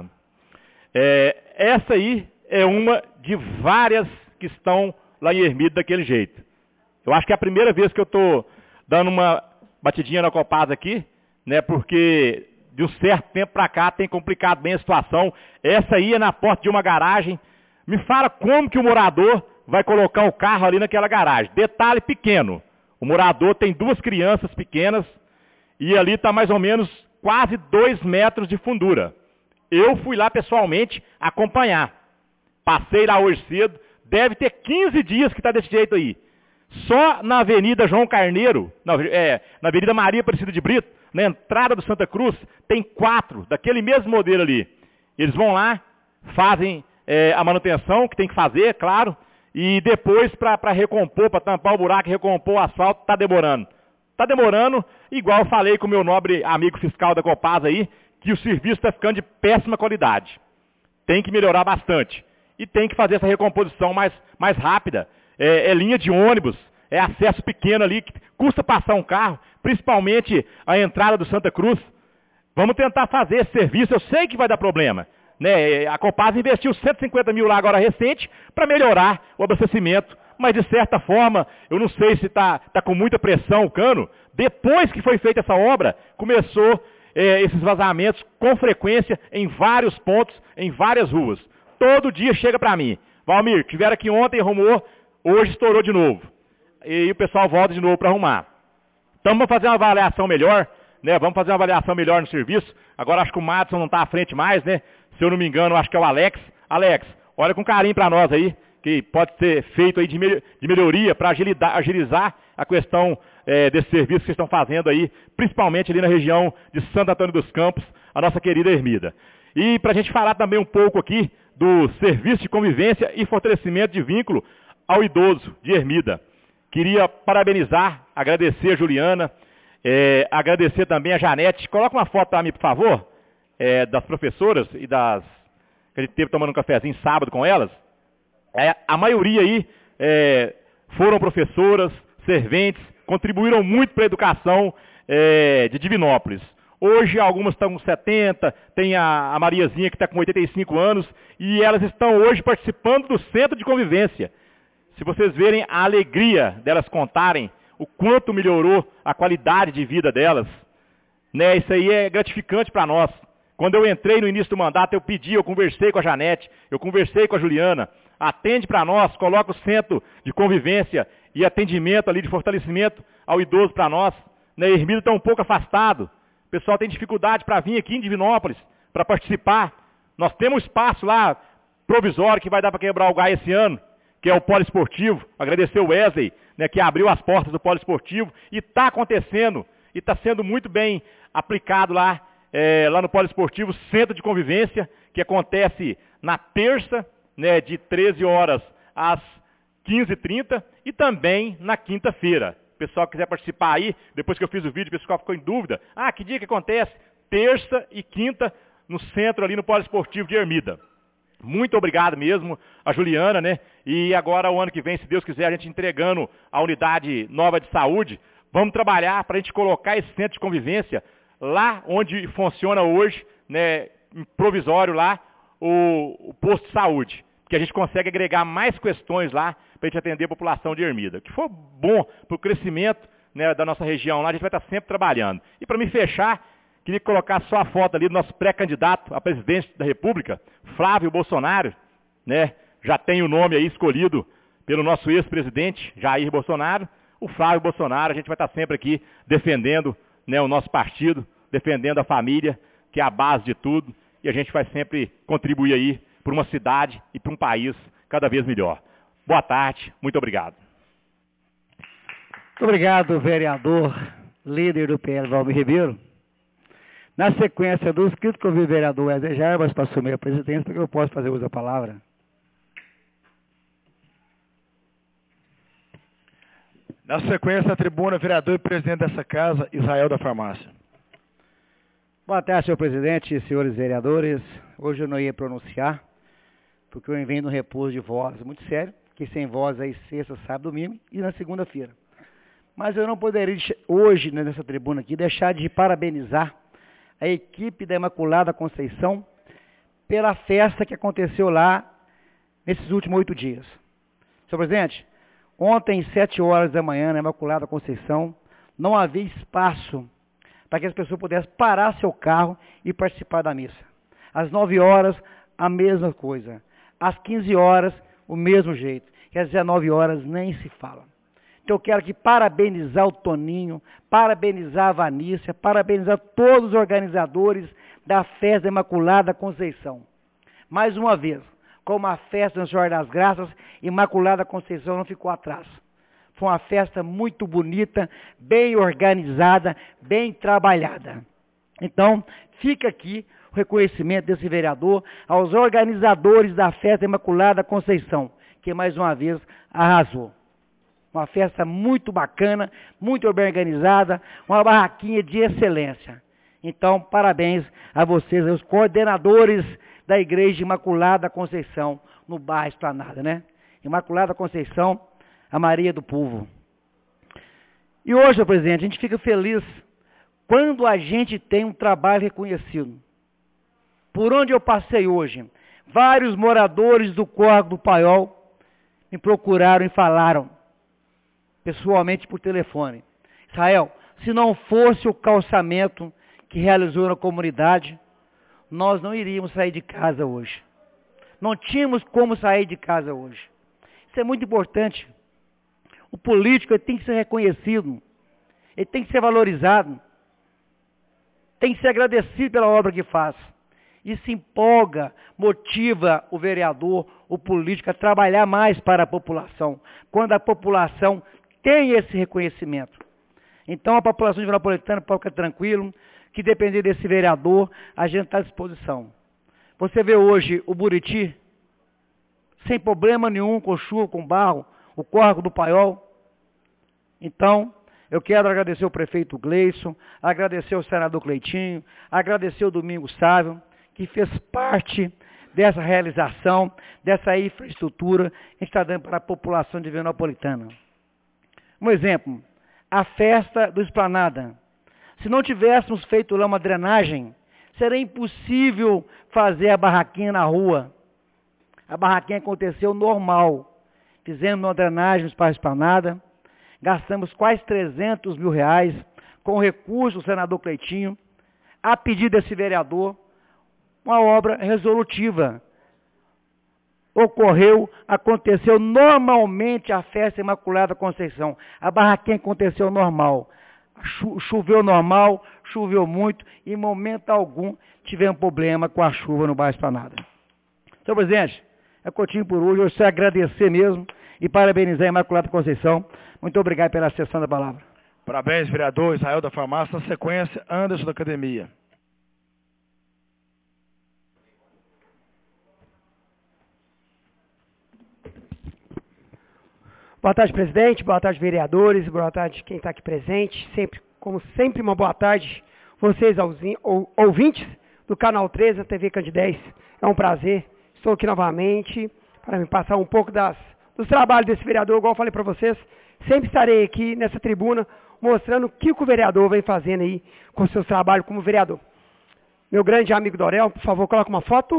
Speaker 6: É, essa aí é uma de várias que estão lá em Ermida daquele jeito. Eu acho que é a primeira vez que eu estou dando uma batidinha na Copasa aqui, né, porque de um certo tempo para cá tem complicado bem a situação. Essa aí é na porta de uma garagem. Me fala como que o morador vai colocar o carro ali naquela garagem. Detalhe pequeno, o morador tem duas crianças pequenas e ali está mais ou menos quase dois metros de fundura. Eu fui lá pessoalmente acompanhar. Passei lá hoje cedo, deve ter quinze dias que está desse jeito aí. Só na Avenida João Carneiro, na, é, na Avenida Maria Aparecida de Brito, na entrada do Santa Cruz, tem quatro daquele mesmo modelo ali. Eles vão lá, fazem é, a manutenção que tem que fazer, claro, e depois para recompor, para tampar o buraco e recompor o asfalto, está demorando. Está demorando, igual eu falei com o meu nobre amigo fiscal da Copasa aí, que o serviço está ficando de péssima qualidade. Tem que melhorar bastante. E tem que fazer essa recomposição mais, mais rápida. É, é linha de ônibus, é acesso pequeno ali, que custa passar um carro, principalmente a entrada do Santa Cruz. Vamos tentar fazer esse serviço, eu sei que vai dar problema. Né? A Copasa investiu cento e cinquenta mil lá agora recente para melhorar o abastecimento. Mas de certa forma, eu não sei se está tá com muita pressão o cano. Depois que foi feita essa obra, começou É, esses vazamentos com frequência em vários pontos, em várias ruas. Todo dia chega para mim. Valmir, tiveram aqui ontem, arrumou, hoje estourou de novo. E aí o pessoal volta de novo para arrumar. Então vamos fazer uma avaliação melhor, né? Vamos fazer uma avaliação melhor no serviço. Agora acho que o Madison não está à frente mais, né? Se eu não me engano, acho que é o Alex. Alex, olha com carinho para nós aí, que pode ser feito aí de melhoria para agilizar a questão é, desse serviço que vocês estão fazendo aí, principalmente ali na região de Santo Antônio dos Campos, a nossa querida Ermida. E para a gente falar também um pouco aqui do serviço de convivência e fortalecimento de vínculo ao idoso de Ermida. Queria parabenizar, agradecer a Juliana, é, agradecer também a Janete. Coloca uma foto para mim, por favor, é, das professoras e das que a gente teve tomando um cafezinho sábado com elas. É, a maioria aí é, foram professoras, serventes, contribuíram muito para a educação é, de Divinópolis. Hoje algumas estão com setenta, tem a, a Mariazinha que está com oitenta e cinco anos, e elas estão hoje participando do Centro de Convivência. Se vocês verem a alegria delas contarem o quanto melhorou a qualidade de vida delas, né, isso aí é gratificante para nós. Quando eu entrei no início do mandato, eu pedi, eu conversei com a Janete, eu conversei com a Juliana, atende para nós, coloca o Centro de Convivência e atendimento ali de fortalecimento ao idoso para nós. Né, Ermida está um pouco afastado, o pessoal tem dificuldade para vir aqui em Divinópolis, para participar. Nós temos um espaço lá, provisório, que vai dar para quebrar o gás esse ano, que é o poliesportivo. Agradecer o Wesley, né, que abriu as portas do poliesportivo, e está acontecendo, e está sendo muito bem aplicado lá, é, lá no poliesportivo, Centro de Convivência, que acontece na terça, né, de treze horas às quinze e trinta, e também na quinta-feira. O pessoal que quiser participar aí, depois que eu fiz o vídeo, o pessoal ficou em dúvida. Ah, que dia que acontece? Terça e quinta, no centro ali no poliesportivo de Ermida. Muito obrigado mesmo a Juliana, né? E agora o ano que vem, se Deus quiser, a gente entregando a unidade nova de saúde, vamos trabalhar para a gente colocar esse centro de convivência lá onde funciona hoje, né, em provisório lá, o, o posto de saúde. Que a gente consegue agregar mais questões lá para a gente atender a população de Ermida. Que for bom para o crescimento, né, da nossa região lá, a gente vai estar sempre trabalhando. E para me fechar, queria colocar só a foto ali do nosso pré-candidato a presidente da República, Flávio Bolsonaro, né? Já tem o nome aí escolhido pelo nosso ex-presidente, Jair Bolsonaro. O Flávio Bolsonaro, a gente vai estar sempre aqui defendendo, né, o nosso partido, defendendo a família, que é a base de tudo, e a gente vai sempre contribuir aí para uma cidade e para um país cada vez melhor. Boa tarde, muito obrigado.
Speaker 2: Muito obrigado, vereador, líder do P L, Valmir Ribeiro. Na sequência do inscrito, convido o vereador Wesley Jarbas para assumir a presidência, porque eu posso fazer uso da palavra.
Speaker 3: Na sequência, a tribuna, vereador e presidente dessa casa, Israel da Farmácia.
Speaker 2: Boa tarde, senhor presidente e senhores vereadores. Hoje eu não ia pronunciar, porque eu venho no repouso de voz muito sério, que sem voz aí sexta, sábado, domingo e na segunda-feira. Mas eu não poderia hoje, nessa tribuna aqui, deixar de parabenizar a equipe da Imaculada Conceição pela festa que aconteceu lá nesses últimos oito dias. Senhor presidente, ontem, sete horas da manhã, na Imaculada Conceição, não havia espaço para que as pessoas pudessem parar seu carro e participar da missa. Às nove horas, a mesma coisa. Às quinze horas, o mesmo jeito. E às dezenove horas, nem se fala. Então eu quero aqui parabenizar o Toninho, parabenizar a Vanícia, parabenizar todos os organizadores da festa da Imaculada Conceição. Mais uma vez, como a festa do Senhor das Graças, Imaculada Conceição não ficou atrás. Foi uma festa muito bonita, bem organizada, bem trabalhada. Então, fica aqui o reconhecimento desse vereador aos organizadores da festa Imaculada Conceição, que mais uma vez arrasou. Uma festa muito bacana, muito bem organizada, uma barraquinha de excelência. Então, parabéns a vocês, os coordenadores da Igreja Imaculada Conceição, no bairro Esplanada, né? Imaculada Conceição, a Maria do Povo. E hoje, senhor presidente, a gente fica feliz quando a gente tem um trabalho reconhecido. Por onde eu passei hoje, vários moradores do Córrego do Paiol me procuraram e falaram, pessoalmente por telefone, Israel, se não fosse o calçamento que realizou na comunidade, nós não iríamos sair de casa hoje. Não tínhamos como sair de casa hoje. Isso é muito importante. O político ele tem que ser reconhecido, ele tem que ser valorizado, tem que ser agradecido pela obra que faz. Isso empolga, motiva o vereador, o político a trabalhar mais para a população, quando a população tem esse reconhecimento. Então a população de Vinopolitana pode ficar tranquilo, que depender desse vereador, a gente está à disposição. Você vê hoje o Buriti, sem problema nenhum, com chuva, com barro, o córrego do Paiol. Então, eu quero agradecer ao prefeito Gleison, agradecer ao senador Cleitinho, agradecer ao Domingos Sávio, que fez parte dessa realização, dessa infraestrutura que a gente está dando para a população de Vinopolitana. Um exemplo, a festa do Esplanada. Se não tivéssemos feito lá uma drenagem, seria impossível fazer a barraquinha na rua. A barraquinha aconteceu normal. Fizemos uma drenagem no Espaço Esplanada, gastamos quase trezentos mil reais com o recurso do senador Cleitinho, a pedido desse vereador, uma obra resolutiva. Ocorreu, aconteceu normalmente a festa Imaculada Conceição. A barraquinha aconteceu normal. Cho choveu normal, choveu muito, e em momento algum tivemos problema com a chuva no bairro Esplanada. Senhor presidente, é curtinho por hoje, eu só agradecer mesmo e parabenizar a Imaculada Conceição. Muito obrigado pela sessão da palavra.
Speaker 3: Parabéns, vereador Israel da Farmácia. Na sequência, Anderson da Academia.
Speaker 12: Boa tarde, presidente. Boa tarde, vereadores. Boa tarde, quem está aqui presente. Sempre, como sempre, uma boa tarde. Vocês, ouvintes do Canal treze, da T V Candidez. É um prazer. Estou aqui novamente para me passar um pouco das, dos trabalhos desse vereador. Igual eu falei para vocês, sempre estarei aqui nessa tribuna mostrando o que o vereador vem fazendo aí com seus trabalhos como vereador. Meu grande amigo Dorel, por favor, coloque uma foto.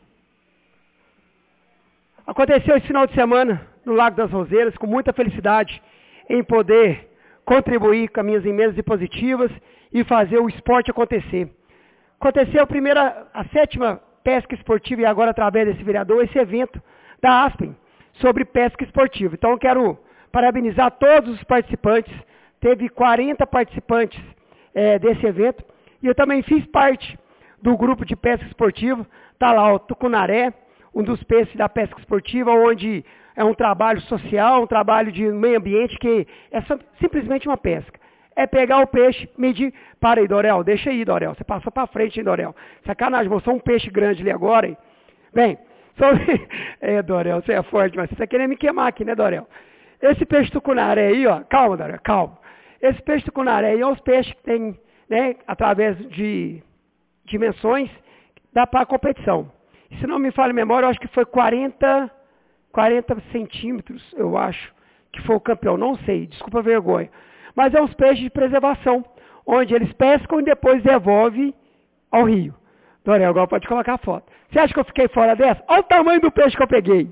Speaker 12: Aconteceu esse final de semana no Lago das Roseiras, com muita felicidade em poder contribuir com as minhas emendas positivas e fazer o esporte acontecer. Aconteceu a primeira, a sétima pesca esportiva, e agora através desse vereador, esse evento da Aspen sobre pesca esportiva. Então eu quero parabenizar todos os participantes. Teve quarenta participantes é, desse evento, e eu também fiz parte do grupo de pesca esportiva. Está lá o Tucunaré, um dos peixes da pesca esportiva, onde é um trabalho social, um trabalho de meio ambiente, que é simplesmente uma pesca. É pegar o peixe, medir. Para aí, Dorel, deixa aí, Dorel. Você passou para frente, hein, Dorel? Sacanagem, você é um peixe grande ali agora, hein? Bem, sobre... é, Dorel, você é forte, mas você está querendo me queimar aqui, né, Dorel? Esse peixe tucunaré aí, ó, calma, Dorel, calma. Esse peixe tucunaré aí é os peixes que tem, né, através de dimensões, dá para a competição. Se não me falha a memória, eu acho que foi quarenta, quarenta centímetros, eu acho, que foi o campeão. Não sei, desculpa a vergonha. Mas é uns peixes de preservação, onde eles pescam e depois devolvem ao rio. Dorel, agora pode colocar a foto. Você acha que eu fiquei fora dessa? Olha o tamanho do peixe que eu peguei.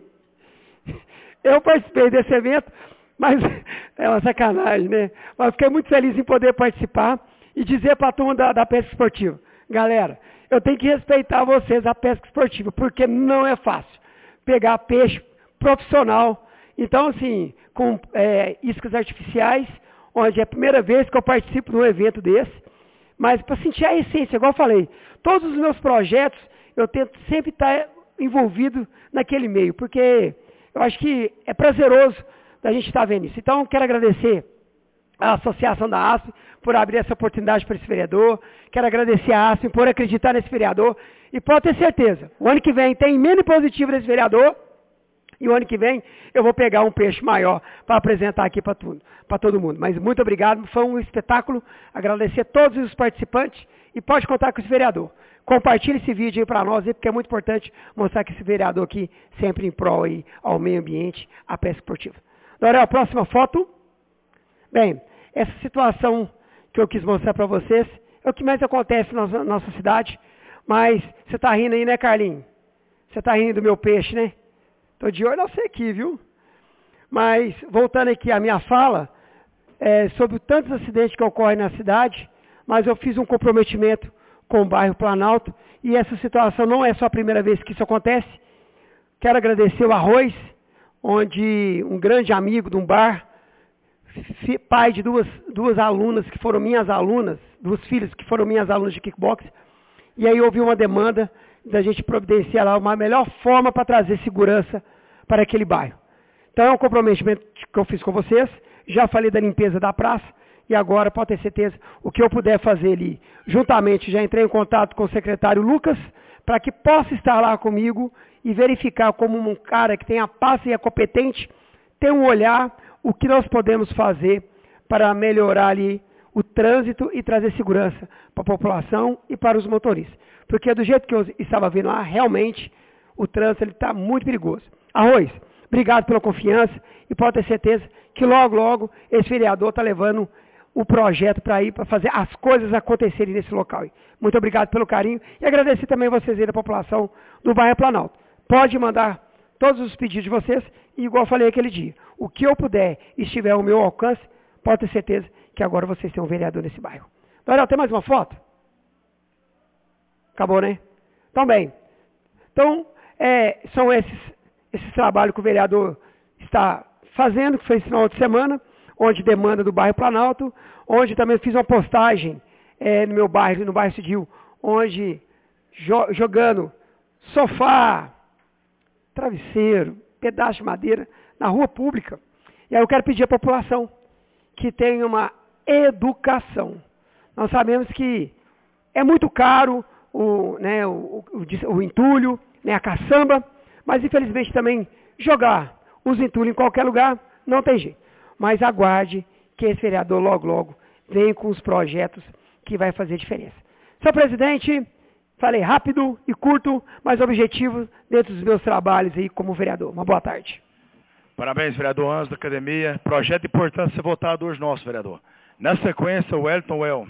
Speaker 12: Eu participei desse evento, mas é uma sacanagem, né? Mas fiquei muito feliz em poder participar e dizer para a turma da, da pesca esportiva. Galera, eu tenho que respeitar vocês, a pesca esportiva, porque não é fácil pegar peixe profissional. Então, assim, com é, iscas artificiais, onde é a primeira vez que eu participo de um evento desse, mas para sentir a essência, igual eu falei, todos os meus projetos, eu tento sempre estar envolvido naquele meio, porque eu acho que é prazeroso da gente estar vendo isso. Então, eu quero agradecer a Associação da Aspen por abrir essa oportunidade para esse vereador. Quero agradecer a Aspen por acreditar nesse vereador. E pode ter certeza, o ano que vem tem emenda positiva desse vereador, e o ano que vem eu vou pegar um peixe maior para apresentar aqui para tudo, para todo mundo. Mas muito obrigado, foi um espetáculo. Agradecer a todos os participantes e pode contar com esse vereador. Compartilhe esse vídeo aí para nós, porque é muito importante mostrar que esse vereador aqui sempre em prol aí ao meio ambiente, à pesca esportiva. Dorel, próxima foto. Bem, essa situação que eu quis mostrar para vocês é o que mais acontece na nossa cidade, mas você está rindo aí, né, Carlinhos? Você está rindo do meu peixe, né? Estou de olho a você aqui, viu? Mas, voltando aqui à minha fala, é, sobre tantos acidentes que ocorrem na cidade, mas eu fiz um comprometimento com o bairro Planalto, e essa situação não é só a primeira vez que isso acontece. Quero agradecer o Arroz, onde um grande amigo de um bar, pai de duas, duas alunas que foram minhas alunas, duas filhas que foram minhas alunas de kickbox, e aí houve uma demanda da gente providenciar lá uma melhor forma para trazer segurança para aquele bairro. Então é um comprometimento que eu fiz com vocês, já falei da limpeza da praça, E agora, pode ter certeza, o que eu puder fazer ali, juntamente, já entrei em contato com o secretário Lucas, para que possa estar lá comigo e verificar como um cara que tem a pasta e é competente, tem um olhar, o que nós podemos fazer para melhorar ali o trânsito e trazer segurança para a população e para os motoristas. Porque do jeito que eu estava vendo lá, realmente, o trânsito está muito perigoso. Arroz, obrigado pela confiança e pode ter certeza que logo, logo, esse vereador está levando o projeto para ir, para fazer as coisas acontecerem nesse local. Muito obrigado pelo carinho e agradecer também vocês aí da população do bairro Planalto. Pode mandar todos os pedidos de vocês e igual eu falei aquele dia, o que eu puder e estiver ao meu alcance, pode ter certeza que agora vocês têm um vereador nesse bairro. Daniel, tem mais uma foto? Acabou, né? Então, bem. Então, é, são esses, esses trabalhos que o vereador está fazendo, que foi esse final de semana, onde demanda do bairro Planalto, onde também fiz uma postagem é, no meu bairro, no bairro Cidil, onde jo jogando sofá, travesseiro, pedaço de madeira na rua pública. E aí eu quero pedir à população que tenha uma educação. Nós sabemos que é muito caro o, né, o, o, o entulho, né, a caçamba, mas infelizmente também jogar os entulhos em qualquer lugar não tem jeito. Mas aguarde que esse vereador logo, logo venha com os projetos que vai fazer diferença. Senhor presidente, falei rápido e curto, mas objetivo dentro dos meus trabalhos aí como vereador. Uma boa tarde.
Speaker 3: Parabéns, vereador Anjo da Academia. Projeto importante ser votado hoje nosso, vereador. Na sequência, o Wellington Well.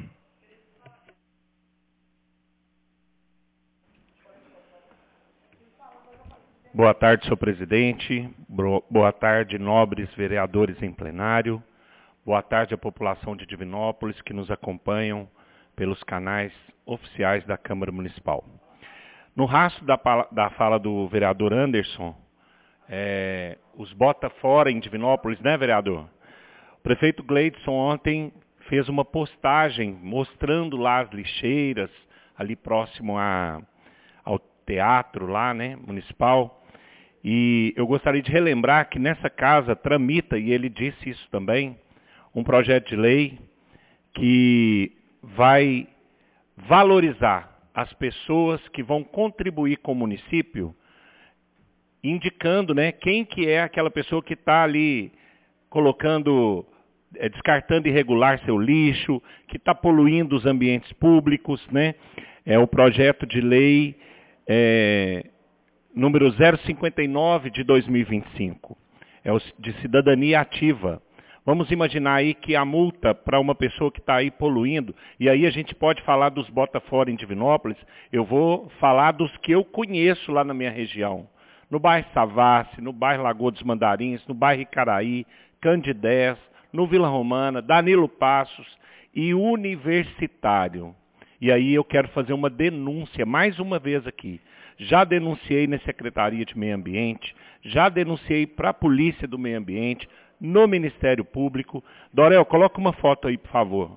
Speaker 13: Boa tarde, senhor presidente. Boa tarde, nobres vereadores em plenário. Boa tarde à população de Divinópolis que nos acompanham pelos canais oficiais da Câmara Municipal. No rastro da, da fala do vereador Anderson, é, os bota fora em Divinópolis, né, vereador? O prefeito Gleidson ontem fez uma postagem mostrando lá as lixeiras, ali próximo a, ao teatro lá, né, municipal. E eu gostaria de relembrar que nessa casa tramita, e ele disse isso também, um projeto de lei que vai valorizar as pessoas que vão contribuir com o município, indicando, né, quem que é aquela pessoa que está ali colocando, é, descartando irregular seu lixo, que está poluindo os ambientes públicos, né? É o projeto de lei é, número zero cinquenta e nove de dois mil e vinte e cinco, é o de cidadania ativa. Vamos imaginar aí que a multa para uma pessoa que está aí poluindo, e aí a gente pode falar dos bota fora em Divinópolis, eu vou falar dos que eu conheço lá na minha região. No bairro Savassi, no bairro Lagoa dos Mandarins, no bairro Icaraí, Candidez, no Vila Romana, Danilo Passos e Universitário. E aí eu quero fazer uma denúncia, mais uma vez aqui. Já denunciei na Secretaria de Meio Ambiente, já denunciei para a Polícia do Meio Ambiente, no Ministério Público. Dorel, coloca uma foto aí, por favor.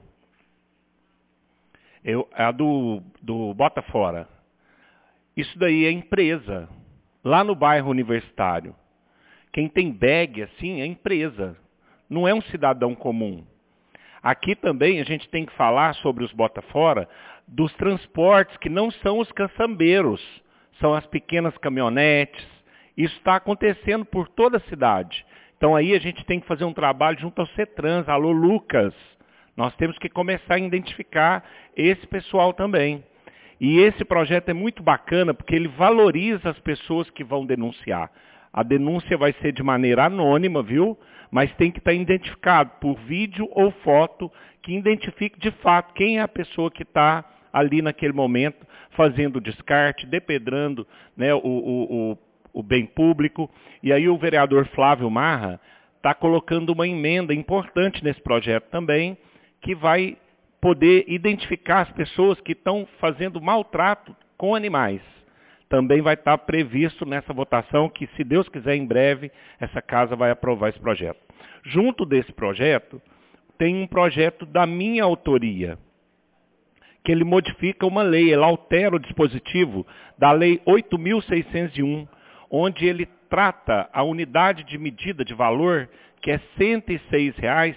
Speaker 13: Eu, a do, do Bota Fora. Isso daí é empresa, lá no bairro Universitário. Quem tem bag assim é empresa, não é um cidadão comum. Aqui também a gente tem que falar sobre os Bota Fora dos transportes que não são os caçambeiros, são as pequenas caminhonetes. Isso está acontecendo por toda a cidade. Então aí a gente tem que fazer um trabalho junto ao CETRANS. Alô, Lucas. Nós temos que começar a identificar esse pessoal também. E esse projeto é muito bacana porque ele valoriza as pessoas que vão denunciar. A denúncia vai ser de maneira anônima, viu? Mas tem que estar identificado por vídeo ou foto que identifique de fato quem é a pessoa que está ali naquele momento fazendo o descarte, depedrando, né, o, o, o o bem público. E aí o vereador Flávio Marra está colocando uma emenda importante nesse projeto também, que vai poder identificar as pessoas que estão fazendo maltrato com animais. Também vai estar previsto nessa votação que, se Deus quiser, em breve, essa casa vai aprovar esse projeto. Junto desse projeto, tem um projeto da minha autoria, que ele modifica uma lei, ele altera o dispositivo da Lei oito mil seiscentos e um, onde ele trata a unidade de medida de valor, que é cento e seis reais,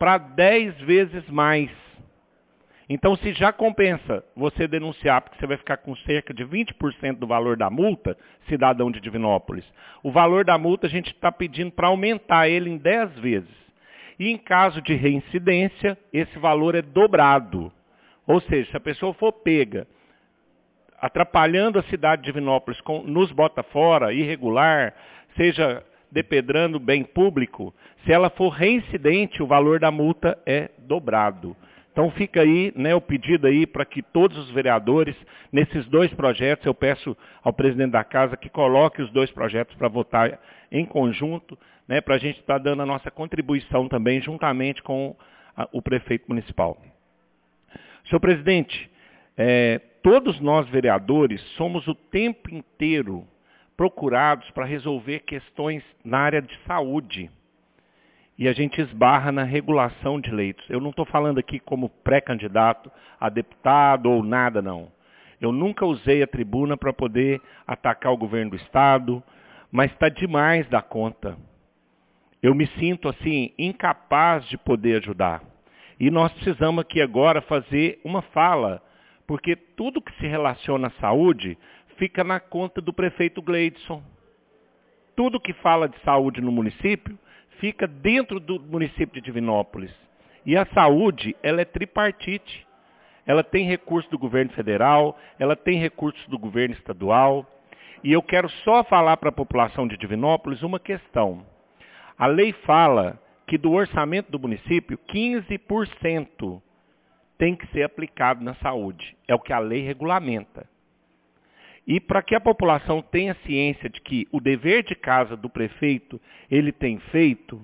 Speaker 13: para dez vezes mais. Então, se já compensa você denunciar, porque você vai ficar com cerca de vinte por cento do valor da multa, cidadão de Divinópolis, o valor da multa a gente está pedindo para aumentar ele em dez vezes. E em caso de reincidência, esse valor é dobrado. Ou seja, se a pessoa for pega atrapalhando a cidade de Divinópolis, com, nos bota fora, irregular, seja depedrando bem público, se ela for reincidente, o valor da multa é dobrado. Então fica aí, né, o pedido aí para que todos os vereadores, nesses dois projetos, eu peço ao presidente da casa que coloque os dois projetos para votar em conjunto, né, para a gente estar dando a nossa contribuição também, juntamente com a, o prefeito municipal. Senhor presidente, é, todos nós vereadores somos o tempo inteiro procurados para resolver questões na área de saúde. E a gente esbarra na regulação de leitos. Eu não estou falando aqui como pré-candidato a deputado ou nada, não. Eu nunca usei a tribuna para poder atacar o governo do Estado, mas está demais da conta. Eu me sinto, assim, incapaz de poder ajudar. E nós precisamos aqui agora fazer uma fala, porque tudo que se relaciona à saúde fica na conta do prefeito Gleidson. Tudo que fala de saúde no município fica dentro do município de Divinópolis. E a saúde, ela é tripartite. Ela tem recursos do governo federal, ela tem recursos do governo estadual. E eu quero só falar para a população de Divinópolis uma questão. A lei fala que do orçamento do município, quinze por cento tem que ser aplicado na saúde. É o que a lei regulamenta. E para que a população tenha ciência de que o dever de casa do prefeito ele tem feito,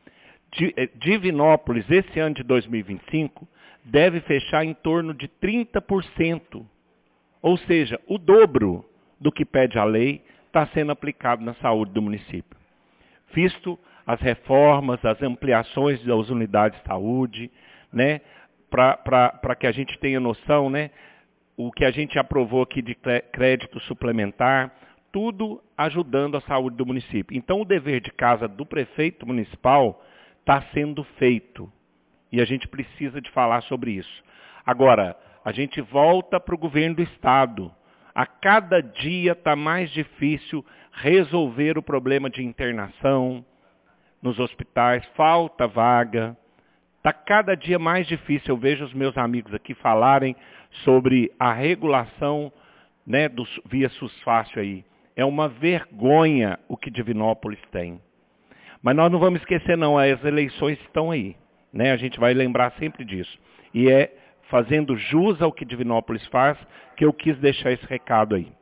Speaker 13: Divinópolis, esse ano de dois mil e vinte e cinco, deve fechar em torno de trinta por cento. Ou seja, o dobro do que pede a lei está sendo aplicado na saúde do município. Visto as reformas, as ampliações das unidades de saúde, né, para que a gente tenha noção, né, o que a gente aprovou aqui de crédito suplementar, tudo ajudando a saúde do município. Então, o dever de casa do prefeito municipal está sendo feito. E a gente precisa de falar sobre isso. Agora, a gente volta para o governo do Estado. A cada dia está mais difícil resolver o problema de internação nos hospitais, falta vaga. Está cada dia mais difícil. Eu vejo os meus amigos aqui falarem sobre a regulação, né, do, via SUSFácil aí. É uma vergonha o que Divinópolis tem. Mas nós não vamos esquecer não, as eleições estão aí. Né? A gente vai lembrar sempre disso. E é fazendo jus ao que Divinópolis faz que eu quis deixar esse recado aí.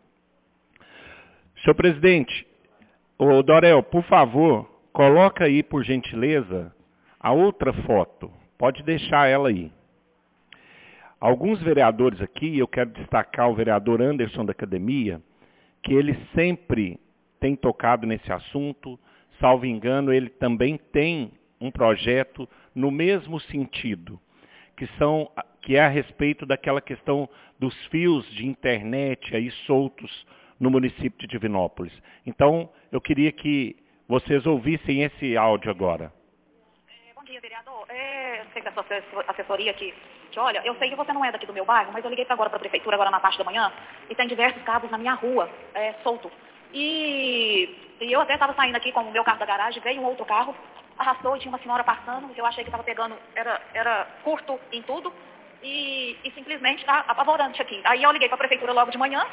Speaker 13: Senhor presidente, ô Dorel, por favor, coloca aí, por gentileza, a outra foto. Pode deixar ela aí. Alguns vereadores aqui, eu quero destacar o vereador Anderson da Academia, que ele sempre tem tocado nesse assunto. Salvo engano, ele também tem um projeto no mesmo sentido, que, são, que é a respeito daquela questão dos fios de internet aí soltos no município de Divinópolis. Então, eu queria que vocês ouvissem esse áudio agora.
Speaker 14: É, bom dia, vereador. É, eu sei da sua assessoria que, que, olha, eu sei que você não é daqui do meu bairro, mas eu liguei agora para a prefeitura, agora na parte da manhã, e tem diversos cabos na minha rua, é, solto. E, e eu até estava saindo aqui com o meu carro da garagem, veio um outro carro, arrastou e tinha uma senhora passando, eu achei que estava pegando, era, era curto em tudo, e, e simplesmente está apavorante aqui. Aí eu liguei para a prefeitura logo de manhã,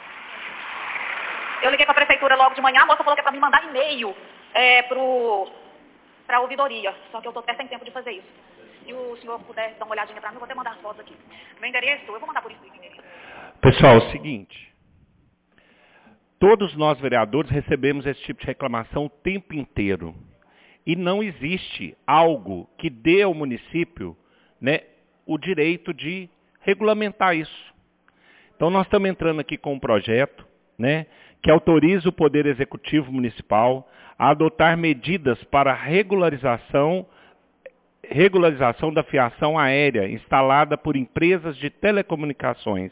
Speaker 14: eu liguei para a prefeitura logo de manhã, a moça falou que é para me mandar e-mail é, para a ouvidoria, só que eu estou até sem tempo de fazer isso. Se o senhor puder dar uma olhadinha para mim, eu vou até mandar as fotos aqui. Meu endereço, eu vou mandar por escrito o endereço.
Speaker 13: Pessoal, é o seguinte, todos nós vereadores recebemos esse tipo de reclamação o tempo inteiro. E não existe algo que dê ao município, né, o direito de regulamentar isso. Então nós estamos entrando aqui com um projeto, né, que autoriza o Poder Executivo Municipal a adotar medidas para regularização, regularização da fiação aérea instalada por empresas de telecomunicações.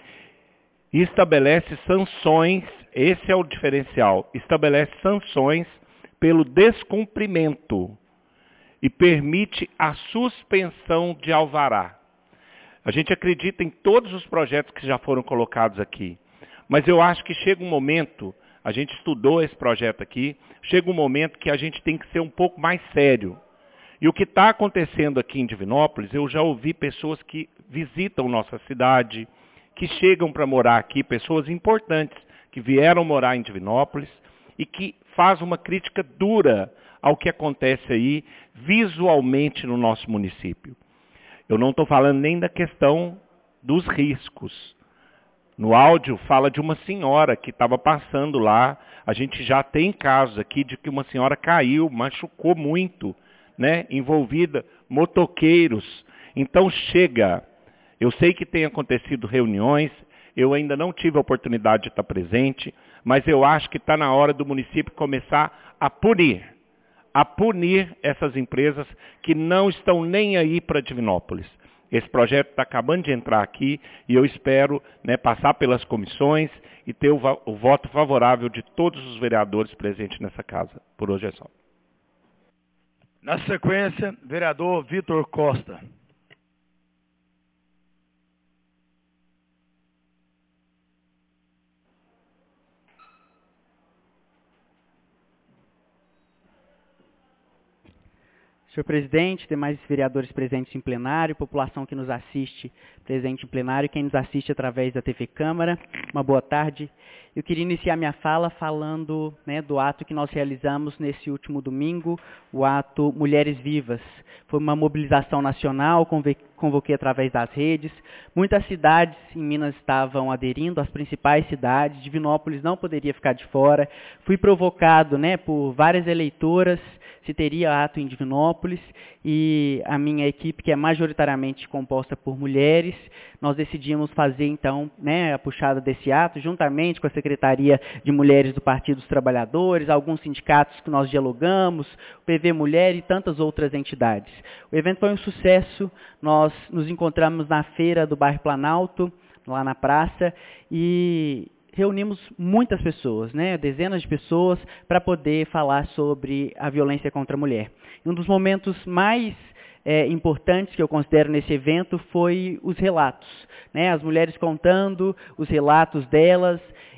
Speaker 13: E estabelece sanções, esse é o diferencial, estabelece sanções pelo descumprimento. e permite a suspensão de alvará. A gente acredita em todos os projetos que já foram colocados aqui, mas eu acho que chega um momento, a gente estudou esse projeto aqui, chega um momento que a gente tem que ser um pouco mais sério. E o que está acontecendo aqui em Divinópolis, eu já ouvi pessoas que visitam nossa cidade, que chegam para morar aqui, pessoas importantes que vieram morar em Divinópolis e que faz uma crítica dura ao que acontece aí visualmente no nosso município. Eu não estou falando nem da questão dos riscos. No áudio fala de uma senhora que estava passando lá. A gente já tem casos aqui de que uma senhora caiu, machucou muito, né, envolvida, motoqueiros. Então chega. Eu sei que tem acontecido reuniões, eu ainda não tive a oportunidade de estar presente, mas eu acho que está na hora do município começar a punir. a punir essas empresas que não estão nem aí para Divinópolis. Esse projeto está acabando de entrar aqui e eu espero, né, passar pelas comissões e ter o, o voto favorável de todos os vereadores presentes nessa casa. Por hoje é só.
Speaker 3: Na sequência, vereador Vitor Costa.
Speaker 15: Senhor presidente, demais vereadores presentes em plenário, população que nos assiste presente em plenário, quem nos assiste através da T V Câmara, uma boa tarde. Eu queria iniciar minha fala falando, né, do ato que nós realizamos nesse último domingo, o ato Mulheres Vivas. Foi uma mobilização nacional, convoquei através das redes. Muitas cidades em Minas estavam aderindo, as principais cidades, Divinópolis não poderia ficar de fora. Fui provocado, né, por várias eleitoras se teria ato em Divinópolis, e a minha equipe, que é majoritariamente composta por mulheres, nós decidimos fazer, então, né, a puxada desse ato, juntamente com a Secretaria de Mulheres do Partido dos Trabalhadores, alguns sindicatos que nós dialogamos, o P V Mulher e tantas outras entidades. O evento foi um sucesso, nós nos encontramos na feira do bairro Planalto, lá na praça, e reunimos muitas pessoas, né, dezenas de pessoas, para poder falar sobre a violência contra a mulher. Um dos momentos mais é, importantes que eu considero nesse evento foi os relatos, né, as mulheres contando os relatos delas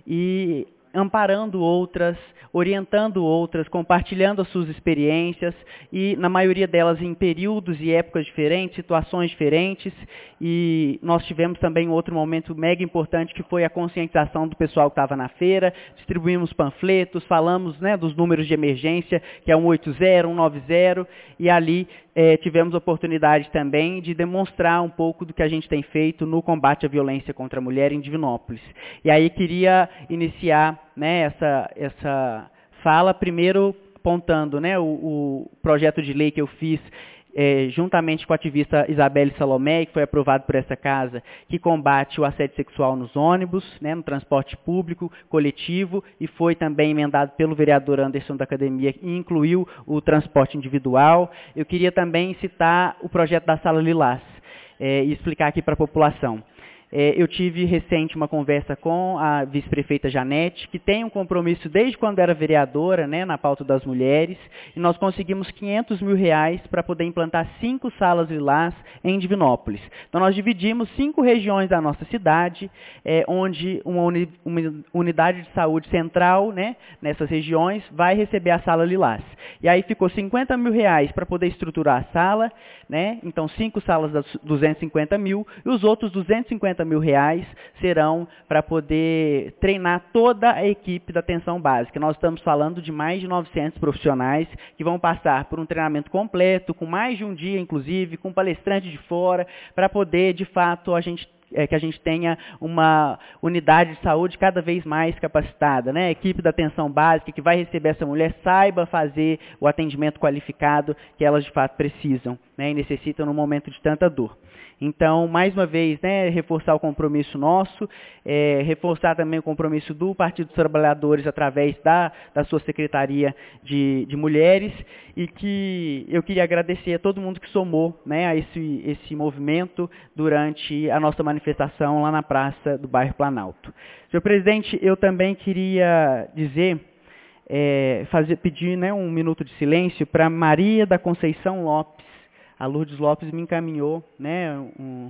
Speaker 15: e amparando outras, orientando outras, compartilhando as suas experiências e, na maioria delas, em períodos e épocas diferentes, situações diferentes. E nós tivemos também um outro momento mega importante, que foi a conscientização do pessoal que estava na feira. Distribuímos panfletos, falamos, né, dos números de emergência, que é um oito zero, um nove zero, e ali eh, tivemos a oportunidade também de demonstrar um pouco do que a gente tem feito no combate à violência contra a mulher em Divinópolis. E aí queria iniciar, né, essa, essa fala, primeiro apontando, né, o, o projeto de lei que eu fiz é, juntamente com a ativista Isabelle Salomé, que foi aprovado por essa casa, que combate o assédio sexual nos ônibus, né, no transporte público, coletivo, e foi também emendado pelo vereador Anderson da Academia, e incluiu o transporte individual. Eu queria também citar o projeto da Sala Lilás, é, e explicar aqui para a população. Eu tive recente uma conversa com a vice-prefeita Janete, que tem um compromisso desde quando era vereadora, né, na pauta das mulheres, e nós conseguimos quinhentos mil reais para poder implantar cinco salas lilás em Divinópolis. Então nós dividimos cinco regiões da nossa cidade, é, onde uma, uni, uma unidade de saúde central, né, nessas regiões, vai receber a sala lilás. E aí ficou cinquenta mil reais para poder estruturar a sala, né, então cinco salas das duzentos e cinquenta mil, e os outros duzentos e cinquenta mil reais serão para poder treinar toda a equipe da atenção básica. Nós estamos falando de mais de novecentos profissionais que vão passar por um treinamento completo, com mais de um dia, inclusive, com palestrante de fora, para poder, de fato, a gente É, que a gente tenha uma unidade de saúde cada vez mais capacitada, né? A equipe da atenção básica que vai receber essa mulher saiba fazer o atendimento qualificado que elas de fato precisam, né, e necessitam no momento de tanta dor. Então, mais uma vez, né, reforçar o compromisso nosso, é, reforçar também o compromisso do Partido dos Trabalhadores através da, da sua Secretaria de, de Mulheres, e que eu queria agradecer a todo mundo que somou, né, a esse, esse movimento durante a nossa manifestação lá na praça do bairro Planalto. Senhor presidente, eu também queria dizer é, fazer, pedir, né, um minuto de silêncio para Maria da Conceição Lopes. A Lourdes Lopes me encaminhou, né, um,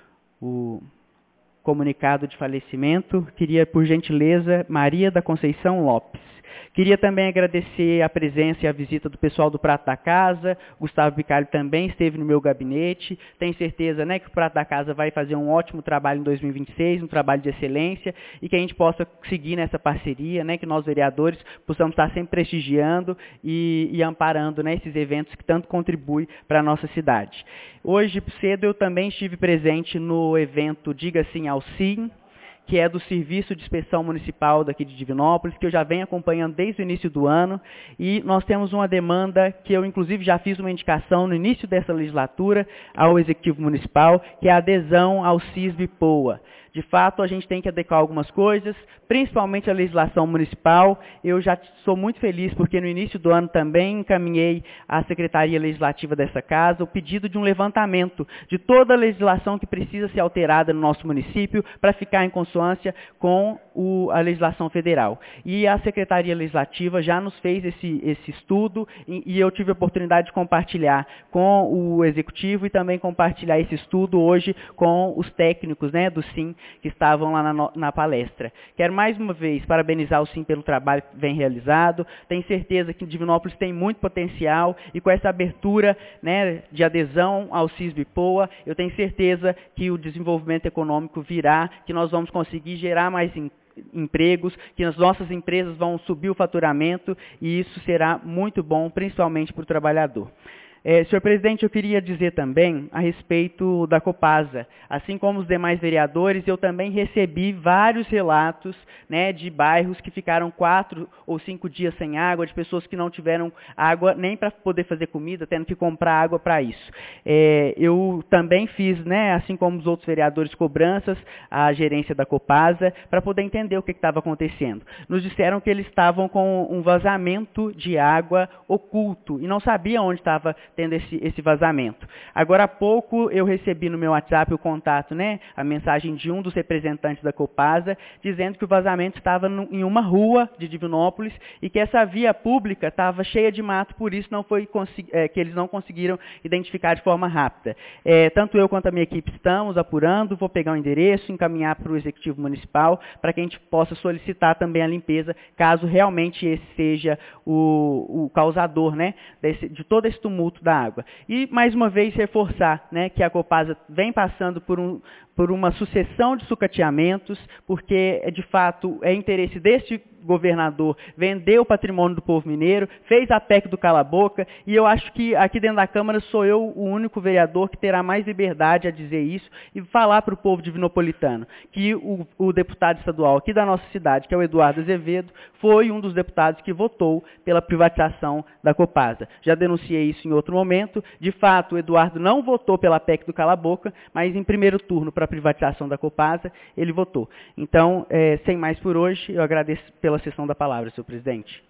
Speaker 15: o comunicado de falecimento. Queria, por gentileza, Maria da Conceição Lopes. Queria também agradecer a presença e a visita do pessoal do Prato da Casa. Gustavo Bicalho também esteve no meu gabinete. Tenho certeza, né, que o Prato da Casa vai fazer um ótimo trabalho em dois mil e vinte e seis, um trabalho de excelência, e que a gente possa seguir nessa parceria, né, que nós, vereadores, possamos estar sempre prestigiando e, e amparando, né, esses eventos que tanto contribuem para a nossa cidade. Hoje, cedo, eu também estive presente no evento Diga Sim ao Sim, que é do Serviço de Inspeção Municipal daqui de Divinópolis, que eu já venho acompanhando desde o início do ano, e nós temos uma demanda que eu, inclusive, já fiz uma indicação no início dessa legislatura ao Executivo Municipal, que é a adesão ao SISB-POA. De fato, a gente tem que adequar algumas coisas, principalmente a legislação municipal. Eu já sou muito feliz porque no início do ano também encaminhei à Secretaria Legislativa dessa casa o pedido de um levantamento de toda a legislação que precisa ser alterada no nosso município para ficar em consonância com o, a legislação federal. E a Secretaria Legislativa já nos fez esse, esse estudo e, e eu tive a oportunidade de compartilhar com o Executivo e também compartilhar esse estudo hoje com os técnicos, né, do SIM, que estavam lá na, na palestra. Quero mais uma vez parabenizar o SIM pelo trabalho que vem realizado. Tenho certeza que Divinópolis tem muito potencial e com essa abertura, né, de adesão ao SISB-POA, eu tenho certeza que o desenvolvimento econômico virá, que nós vamos conseguir gerar mais empregos, que as nossas empresas vão subir o faturamento e isso será muito bom, principalmente para o trabalhador. É, senhor presidente, eu queria dizer também a respeito da Copasa. Assim como os demais vereadores, eu também recebi vários relatos, né, de bairros que ficaram quatro ou cinco dias sem água, de pessoas que não tiveram água nem para poder fazer comida, tendo que comprar água para isso. É, eu também fiz, né, assim como os outros vereadores, cobranças à gerência da Copasa para poder entender o que estava acontecendo. Nos disseram que eles estavam com um vazamento de água oculto e não sabiam onde estava tendo esse, esse vazamento. Agora há pouco eu recebi no meu WhatsApp o contato, né, a mensagem de um dos representantes da Copasa, dizendo que o vazamento estava no, em uma rua de Divinópolis e que essa via pública estava cheia de mato, por isso não foi, é, que eles não conseguiram identificar de forma rápida. É, tanto eu quanto a minha equipe estamos apurando, vou pegar o endereço, encaminhar para o Executivo Municipal, para que a gente possa solicitar também a limpeza, caso realmente esse seja o, o causador, né, desse, de todo esse tumulto da água. E, mais uma vez, reforçar, né, que a Copasa vem passando por, um, por uma sucessão de sucateamentos, porque, de fato, é interesse deste governador vender o patrimônio do povo mineiro, fez a P E C do cala-boca, e eu acho que aqui dentro da Câmara sou eu o único vereador que terá mais liberdade a dizer isso e falar para o povo divinopolitano que o, o deputado estadual aqui da nossa cidade, que é o Eduardo Azevedo, foi um dos deputados que votou pela privatização da Copasa. Já denunciei isso em outro momento. De fato, o Eduardo não votou pela P E C do cala-boca, mas em primeiro turno para a privatização da Copasa, ele votou. Então, é, sem mais por hoje, eu agradeço pela sessão da palavra, senhor presidente.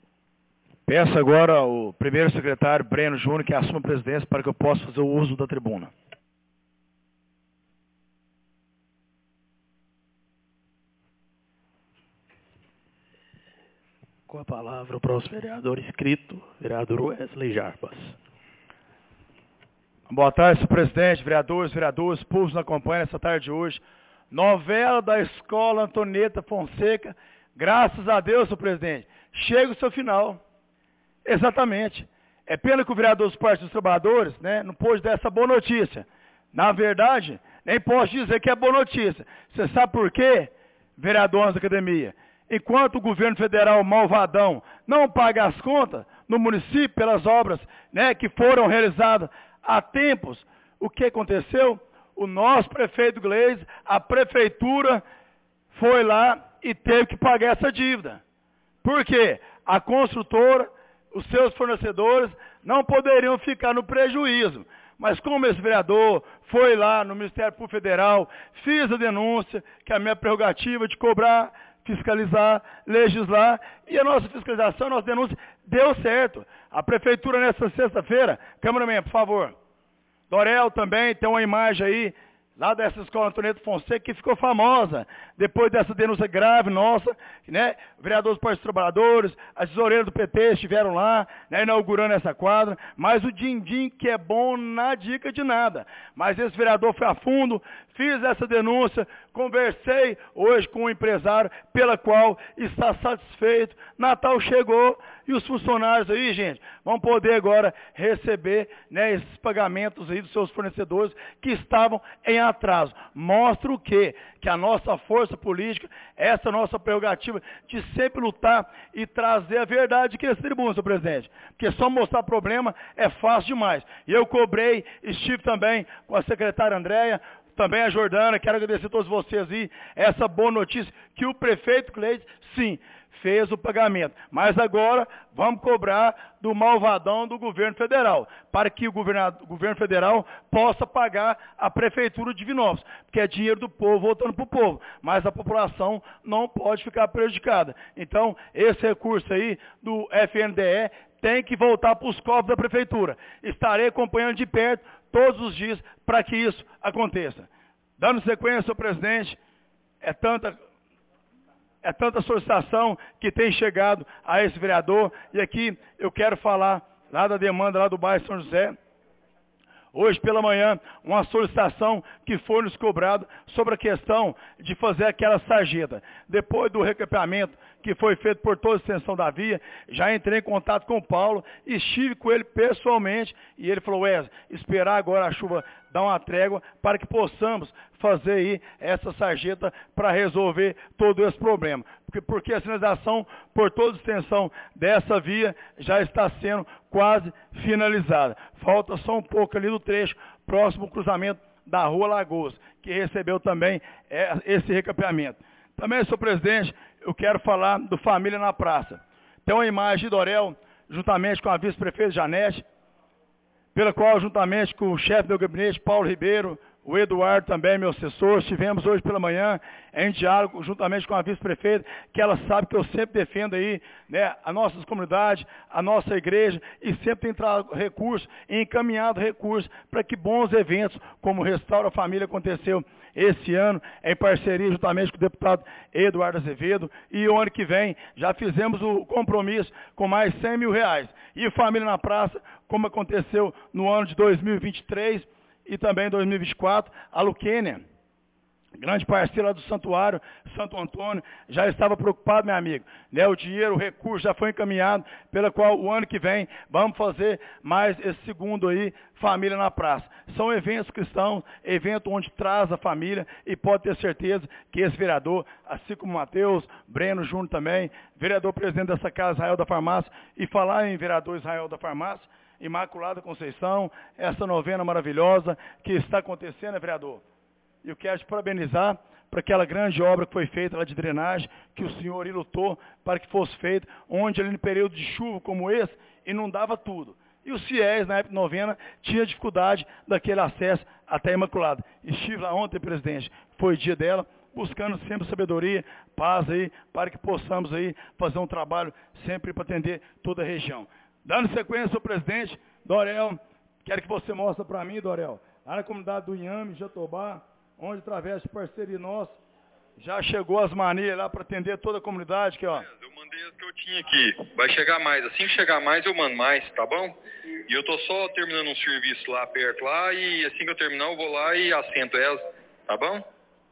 Speaker 3: Peço agora ao primeiro secretário, Breno Júnior, que assuma a presidência para que eu possa fazer o uso da tribuna.
Speaker 5: Com a palavra o próximo vereador inscrito, vereador Wesley Jarbas.
Speaker 3: Boa tarde, senhor presidente, vereadores, vereadores, povo que nos acompanha nessa tarde de hoje. Novela da Escola Antonieta Fonseca, graças a Deus, senhor presidente, chega o seu final. Exatamente. É pena que o vereador dos Partidos dos Trabalhadores, né, não pôde dar essa boa notícia. Na verdade, nem posso dizer que é boa notícia. Você sabe por quê, vereadores da academia? Enquanto o governo federal malvadão não paga as contas no município pelas obras, né, que foram realizadas há tempos, o que aconteceu? O nosso prefeito Gleisi, a prefeitura foi lá e teve que pagar essa dívida. Por quê? A construtora, os seus fornecedores não poderiam ficar no prejuízo. Mas como esse vereador foi lá no Ministério Público Federal, fiz a denúncia, que é a minha prerrogativa de cobrar, fiscalizar, legislar, e a nossa fiscalização, a nossa denúncia deu certo. A prefeitura nessa sexta-feira, câmeraman, por favor. Dorel também tem uma imagem aí, lá dessa escola Antônio Fonseca, que ficou famosa, depois dessa denúncia grave nossa, né? Vereadores do Partido dos Trabalhadores, as tesoureiras do P T estiveram lá, né, inaugurando essa quadra, mas o din-din que é bom na dica de nada. Mas esse vereador foi a fundo, fiz essa denúncia, conversei hoje com o empresário, pela qual está satisfeito, Natal chegou, e os funcionários aí, gente, vão poder agora receber, né, esses pagamentos aí dos seus fornecedores que estavam em atraso. Mostra o quê? Que a nossa força política, essa nossa prerrogativa de sempre lutar e trazer a verdade que esse tribuno, senhor presidente. Porque só mostrar problema é fácil demais. E eu cobrei, estive também com a secretária Andréia, também a Jordana, quero agradecer a todos vocês aí, essa boa notícia, que o prefeito Cleides, sim, fez o pagamento. Mas agora vamos cobrar do malvadão do governo federal, para que o governo, o governo federal possa pagar a prefeitura de Divinópolis, porque é dinheiro do povo voltando para o povo, mas a população não pode ficar prejudicada. Então, esse recurso aí do F N D E tem que voltar para os cofres da prefeitura. Estarei acompanhando de perto todos os dias para que isso aconteça. Dando sequência, senhor presidente, é tanta... É tanta solicitação que tem chegado a esse vereador. E aqui eu quero falar lá da demanda lá do bairro São José. Hoje pela manhã, uma solicitação que foi nos cobrado sobre a questão de fazer aquela sarjeta. Depois do recapeamento que foi feito por toda a extensão da via, já entrei em contato com o Paulo e estive com ele pessoalmente. E ele falou, Wesley, esperar agora a chuva dar uma trégua para que possamos fazer aí essa sarjeta para resolver todo esse problema. Porque, porque a sinalização por toda a extensão dessa via já está sendo quase finalizada. Falta só um pouco ali do trecho próximo ao cruzamento da Rua Lagoas, que recebeu também esse recapeamento. Também, senhor presidente, eu quero falar do Família na Praça. Tem uma imagem de Dorel, juntamente com a vice-prefeita Janete, pela qual, juntamente com o chefe do gabinete, Paulo Ribeiro, o Eduardo também, meu assessor, estivemos hoje pela manhã em diálogo juntamente com a vice-prefeita, que ela sabe que eu sempre defendo aí, né, a nossa comunidade, a nossa igreja, e sempre tem trago recursos e encaminhado recursos para que bons eventos, como o Restaura a Família aconteceu esse ano, em parceria juntamente com o deputado Eduardo Azevedo, e o ano que vem já fizemos o compromisso com mais cem mil reais. E Família na Praça, como aconteceu no ano de dois mil e vinte e três, e também em dois mil e vinte e quatro, a Luquênia, grande parceira do Santuário, Santo Antônio, já estava preocupado, meu amigo. Né? O dinheiro, o recurso já foi encaminhado, pela qual o ano que vem vamos fazer mais esse segundo aí, Família na Praça. São eventos cristãos, evento onde traz a família, e pode ter certeza que esse vereador, assim como o Matheus, Breno Júnior também, vereador presidente dessa casa, Israel da Farmácia, e falar em vereador Israel da Farmácia, Imaculada Conceição, essa novena maravilhosa que está acontecendo, né, vereador? Eu quero te parabenizar por aquela grande obra que foi feita lá de drenagem, que o senhor lutou para que fosse feita, onde ali no período de chuva como esse, inundava tudo. E os fiéis, na época de novena, tinham dificuldade daquele acesso até a Imaculada. Estive lá ontem, presidente, foi o dia dela, buscando sempre sabedoria, paz aí, para que possamos aí fazer um trabalho sempre para atender toda a região. Dando sequência, senhor presidente, Dorel, quero que você mostre para mim, Dorel, lá na comunidade do Inhame, Jatobá, onde, através de parceria nossa, já chegou as manias lá para atender toda a comunidade. Aqui, ó.
Speaker 16: Eu mandei as que eu tinha aqui. Vai chegar mais. Assim que chegar mais, eu mando mais, tá bom? E eu tô só terminando um serviço lá perto, lá, e assim que eu terminar, eu vou lá e assento elas, tá bom?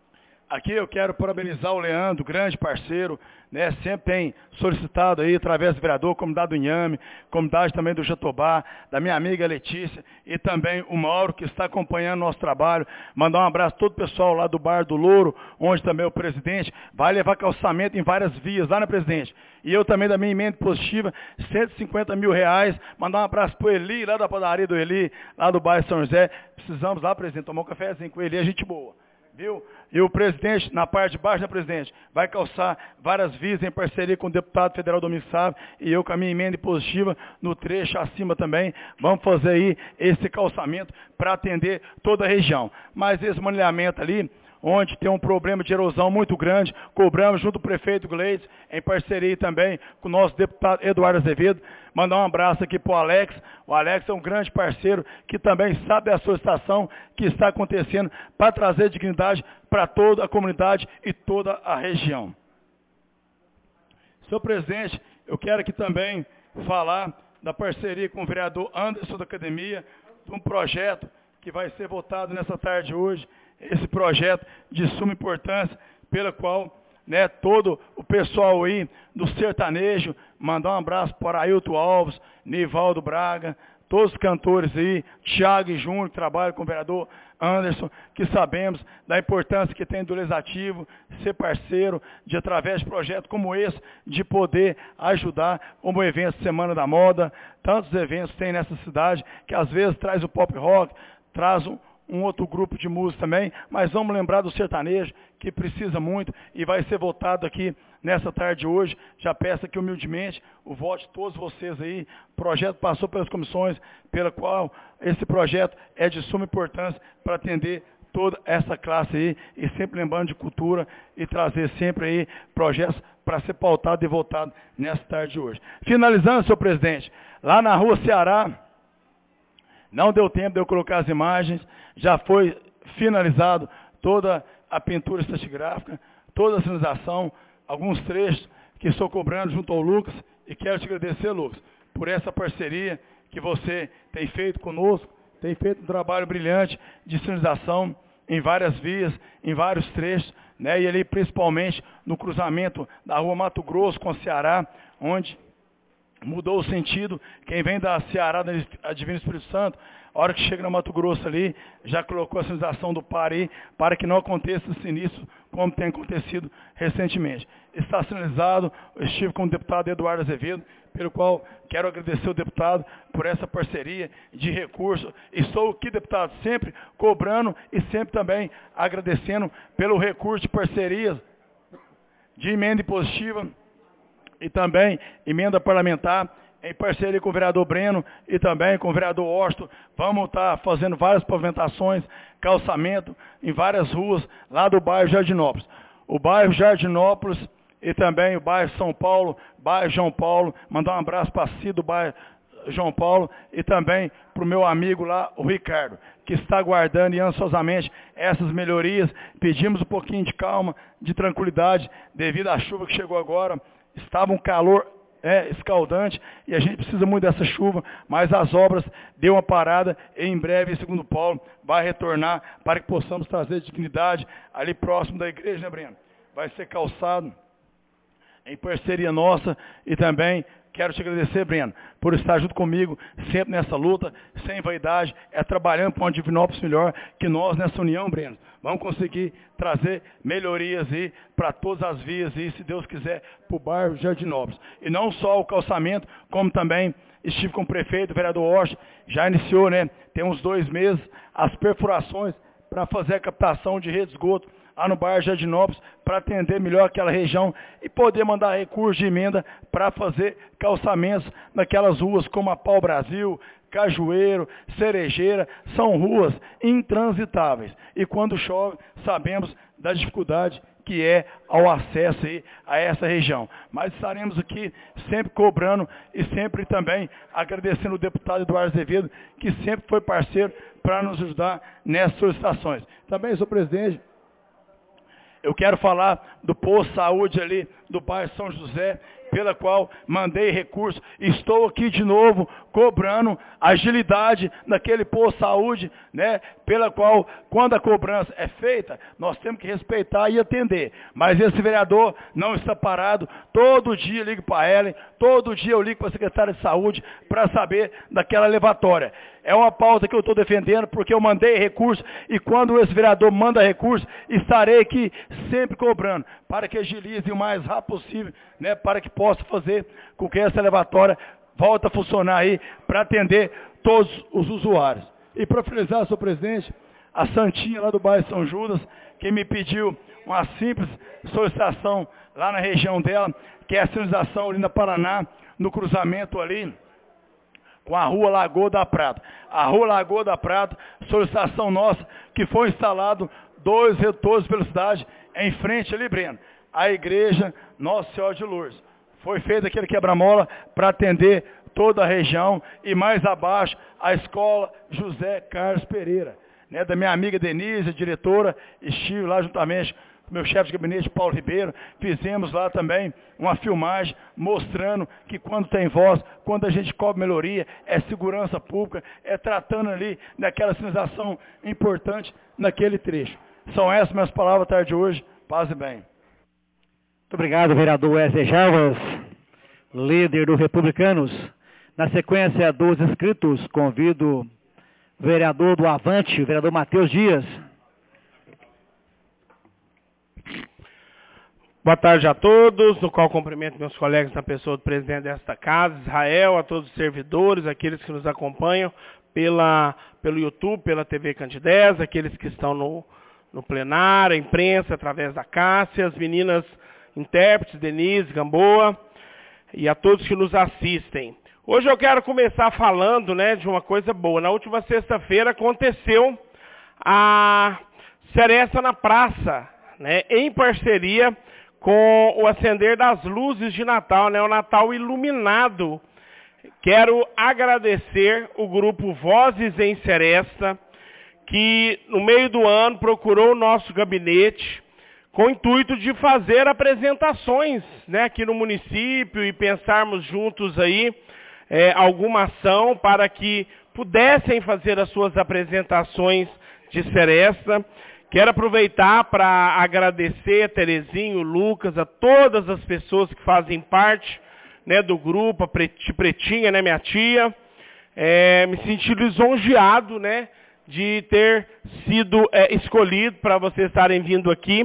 Speaker 3: Aqui eu quero parabenizar o Leandro, grande parceiro, né, sempre tem solicitado aí, através do vereador, comunidade do Inhame, comunidade também do Jatobá, da minha amiga Letícia, e também o Mauro, que está acompanhando o nosso trabalho. Mandar um abraço a todo o pessoal lá do Bar do Louro, onde também o presidente vai levar calçamento em várias vias, lá, né, presidente? E eu também, da minha emenda positiva, cento e cinquenta mil reais. Mandar um abraço pro Eli, lá da padaria do Eli, lá do bairro São José. Precisamos lá, presidente, tomar um cafezinho com ele, é gente boa. Viu? E o presidente, na parte de baixo, né, presidente, vai calçar várias vias em parceria com o deputado federal Domingos Sávio, e eu com a minha emenda positiva no trecho acima também. Vamos fazer aí esse calçamento para atender toda a região. Mas esse manilhamento ali, onde tem um problema de erosão muito grande, cobramos junto ao prefeito Gleides, em parceria também com o nosso deputado Eduardo Azevedo. Mandar um abraço aqui para o Alex. O Alex é um grande parceiro que também sabe a solicitação que está acontecendo para trazer dignidade para toda a comunidade e toda a região. Senhor presidente, eu quero aqui também falar da parceria com o vereador Anderson da Academia, de um projeto que vai ser votado nessa tarde hoje, esse projeto de suma importância, pela qual, né, todo o pessoal aí do sertanejo, mandar um abraço para Ailton Alves, Nivaldo Braga, todos os cantores aí, Thiago e Júnior, que trabalham com o vereador Anderson, que sabemos da importância que tem do legislativo, ser parceiro, de através de projetos como esse, de poder ajudar, como o evento Semana da Moda, tantos eventos tem nessa cidade, que às vezes traz o pop rock, traz um, um outro grupo de música também, mas vamos lembrar do sertanejo, que precisa muito e vai ser votado aqui nessa tarde de hoje. Já peço aqui humildemente o voto de todos vocês aí. O projeto passou pelas comissões, pela qual esse projeto é de suma importância para atender toda essa classe aí, e sempre lembrando de cultura e trazer sempre aí projetos para ser pautado e votado nessa tarde de hoje. Finalizando, senhor presidente, lá na rua Ceará, não deu tempo de eu colocar as imagens, já foi finalizado toda a pintura estratigráfica, toda a sinalização, alguns trechos que estou cobrando junto ao Lucas, e quero te agradecer, Lucas, por essa parceria que você tem feito conosco, tem feito um trabalho brilhante de sinalização em várias vias, em vários trechos, né, e ali principalmente no cruzamento da rua Mato Grosso com Ceará, onde mudou o sentido. Quem vem da Ceará, da Divino Espírito Santo, a hora que chega no Mato Grosso ali, já colocou a sinalização do par aí, para que não aconteça sinistro, como tem acontecido recentemente. Está sinalizado, eu estive com o deputado Eduardo Azevedo, pelo qual quero agradecer ao deputado por essa parceria de recurso. Estou aqui, deputado, sempre cobrando e sempre também agradecendo pelo recurso de parcerias de emenda impositiva e também emenda parlamentar, em parceria com o vereador Breno e também com o vereador Osto. Vamos estar fazendo várias pavimentações, calçamento em várias ruas lá do bairro Jardinópolis. O bairro Jardinópolis e também o bairro São Paulo, bairro João Paulo. Mandar um abraço para a Cida do bairro João Paulo e também para o meu amigo lá, o Ricardo, que está aguardando e ansiosamente essas melhorias. Pedimos um pouquinho de calma, de tranquilidade, devido à chuva que chegou agora. Estava um calor é, escaldante e a gente precisa muito dessa chuva, mas as obras deu uma parada e em breve, segundo Paulo, vai retornar para que possamos trazer dignidade ali próximo da igreja, né, Breno? Vai ser calçado em parceria nossa e também quero te agradecer, Breno, por estar junto comigo sempre nessa luta, sem vaidade, é trabalhando para uma Divinópolis melhor, que nós nessa união, Breno, vamos conseguir trazer melhorias aí para todas as vias aí, se Deus quiser, para o bairro Jardinópolis. E não só o calçamento, como também estive com o prefeito, o vereador Osh, já iniciou, né, tem uns dois meses, as perfurações para fazer a captação de rede de esgoto lá no bairro Jardinópolis, para atender melhor aquela região e poder mandar recursos de emenda para fazer calçamentos naquelas ruas como a Pau Brasil, Cajueiro, Cerejeira, são ruas intransitáveis. E quando chove, sabemos da dificuldade que é ao acesso aí a essa região. Mas estaremos aqui sempre cobrando e sempre também agradecendo o deputado Eduardo Azevedo, que sempre foi parceiro para nos ajudar nessas solicitações. Também, senhor presidente, eu quero falar do posto de saúde ali do bairro São José, pela qual mandei recurso. Estou aqui de novo cobrando agilidade naquele posto de saúde, né? Pela qual, quando a cobrança é feita, nós temos que respeitar e atender. Mas esse vereador não está parado. Todo dia eu ligo para ela, todo dia eu ligo para a secretária de saúde para saber daquela levatória. É uma pauta que eu estou defendendo, porque eu mandei recurso, e quando esse vereador manda recurso, estarei aqui sempre cobrando, para que agilize o mais rápido possível, né, para que possa fazer com que essa levatória volte a funcionar aí, para atender todos os usuários. E para finalizar, senhor presidente, a Santinha lá do bairro São Judas, que me pediu uma simples solicitação lá na região dela, que é a sinalização ali na Paraná, no cruzamento ali, com a rua Lagoa da Prata. A rua Lagoa da Prata, solicitação nossa, que foi instalado dois retores pela cidade, em frente ali, Breno, a igreja Nossa Senhora de Lourdes. Foi feito aquele quebra-mola para atender toda a região e mais abaixo a escola José Carlos Pereira, né, da minha amiga Denise, diretora, estive lá juntamente com meu chefe de gabinete, Paulo Ribeiro, fizemos lá também uma filmagem mostrando que quando tem voz, quando a gente cobra melhoria, é segurança pública, é tratando ali daquela sinalização importante naquele trecho. São essas minhas palavras à tarde de hoje. Paz e bem.
Speaker 2: Muito obrigado, vereador Wesley Jarbas, líder do Republicanos. Na sequência dos inscritos, convido o vereador do Avante, o vereador Matheus Dias.
Speaker 17: Boa tarde a todos, no qual cumprimento meus colegas na pessoa do presidente desta casa, Israel, a todos os servidores, aqueles que nos acompanham pela, pelo YouTube, pela T V Candidez, aqueles que estão no, no plenário, a imprensa, através da Cássia, as meninas intérpretes, Denise, Gamboa, e a todos que nos assistem. Hoje eu quero começar falando, né, de uma coisa boa. Na última sexta-feira aconteceu a Seresta na Praça, né, em parceria com o acender das luzes de Natal, né, o Natal iluminado. Quero agradecer o grupo Vozes em Seresta, que no meio do ano procurou o nosso gabinete com o intuito de fazer apresentações, né, aqui no município e pensarmos juntos aí é, alguma ação para que pudessem fazer as suas apresentações de Seresta. Quero aproveitar para agradecer a Terezinho, o Lucas, a todas as pessoas que fazem parte, né, do grupo, a Pretinha, né, minha tia. É, me senti lisonjeado, né, de ter sido é, escolhido para vocês estarem vindo aqui.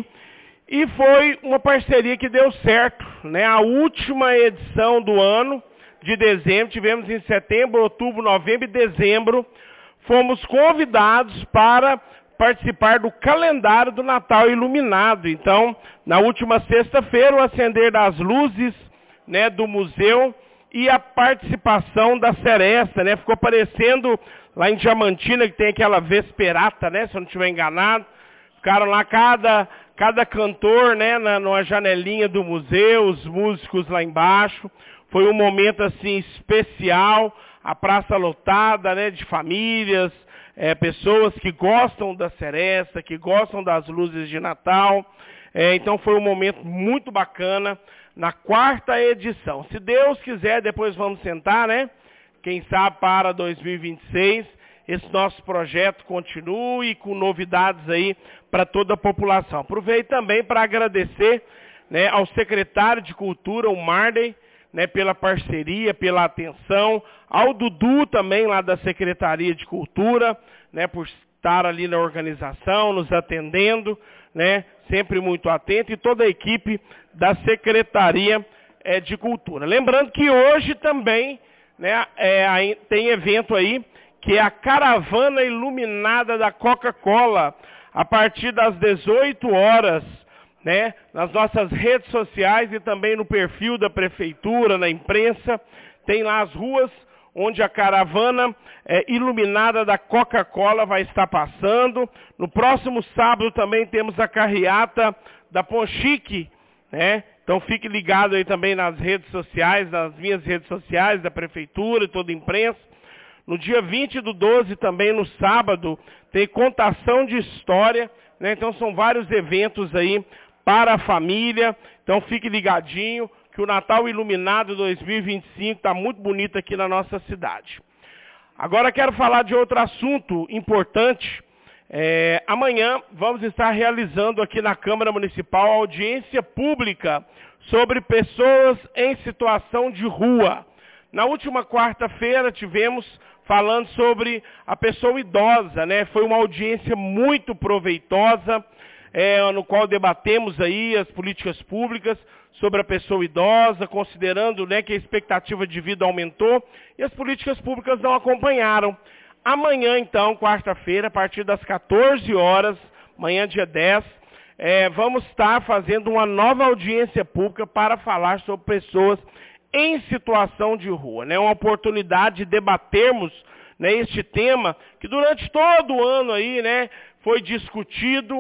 Speaker 17: E foi uma parceria que deu certo, né? A última edição do ano, de dezembro, tivemos em setembro, outubro, novembro e dezembro, fomos convidados para participar do calendário do Natal iluminado. Então, na última sexta-feira, o acender das luzes, né, do museu e a participação da Seresta, né? Ficou parecendo lá em Diamantina, que tem aquela vesperata, né, se eu não estiver enganado. Ficaram lá cada, cada cantor, né, na, numa janelinha do museu, os músicos lá embaixo. Foi um momento assim especial, a praça lotada, né, de famílias, é, pessoas que gostam da Seresta, que gostam das luzes de Natal. É, então foi um momento muito bacana na quarta edição. Se Deus quiser, depois vamos sentar, né? Quem sabe para dois mil e vinte e seis, esse nosso projeto continue com novidades aí para toda a população. Aproveito também para agradecer, né, ao secretário de Cultura, o Marley, né, pela parceria, pela atenção, ao Dudu também lá da Secretaria de Cultura, né, por estar ali na organização, nos atendendo, né, sempre muito atento, e toda a equipe da Secretaria é, de Cultura. Lembrando que hoje também, né, é, tem evento aí, que é a Caravana Iluminada da Coca-Cola, a partir das dezoito horas, né, nas nossas redes sociais e também no perfil da Prefeitura, na imprensa, tem lá as ruas onde a caravana é, iluminada da Coca-Cola vai estar passando. No próximo sábado também temos a carreata da Ponchique, né? Então fique ligado aí também nas redes sociais, nas minhas redes sociais, da Prefeitura e toda a imprensa. No dia vinte do doze, também no sábado, tem contação de história, né? Então são vários eventos aí para a família. Então fique ligadinho que o Natal Iluminado dois mil e vinte e cinco está muito bonito aqui na nossa cidade. Agora quero falar de outro assunto importante. É, amanhã vamos estar realizando aqui na Câmara Municipal a audiência pública sobre pessoas em situação de rua. Na última quarta-feira tivemos falando sobre a pessoa idosa, né? Foi uma audiência muito proveitosa, é, no qual debatemos aí as políticas públicas sobre a pessoa idosa, considerando, né, que a expectativa de vida aumentou e as políticas públicas não acompanharam. Amanhã, então, quarta-feira, a partir das quatorze horas, amanhã dia dez, é, vamos estar fazendo uma nova audiência pública para falar sobre pessoas em situação de rua, né? Uma oportunidade de debatermos, né, este tema que durante todo o ano aí, né, foi discutido,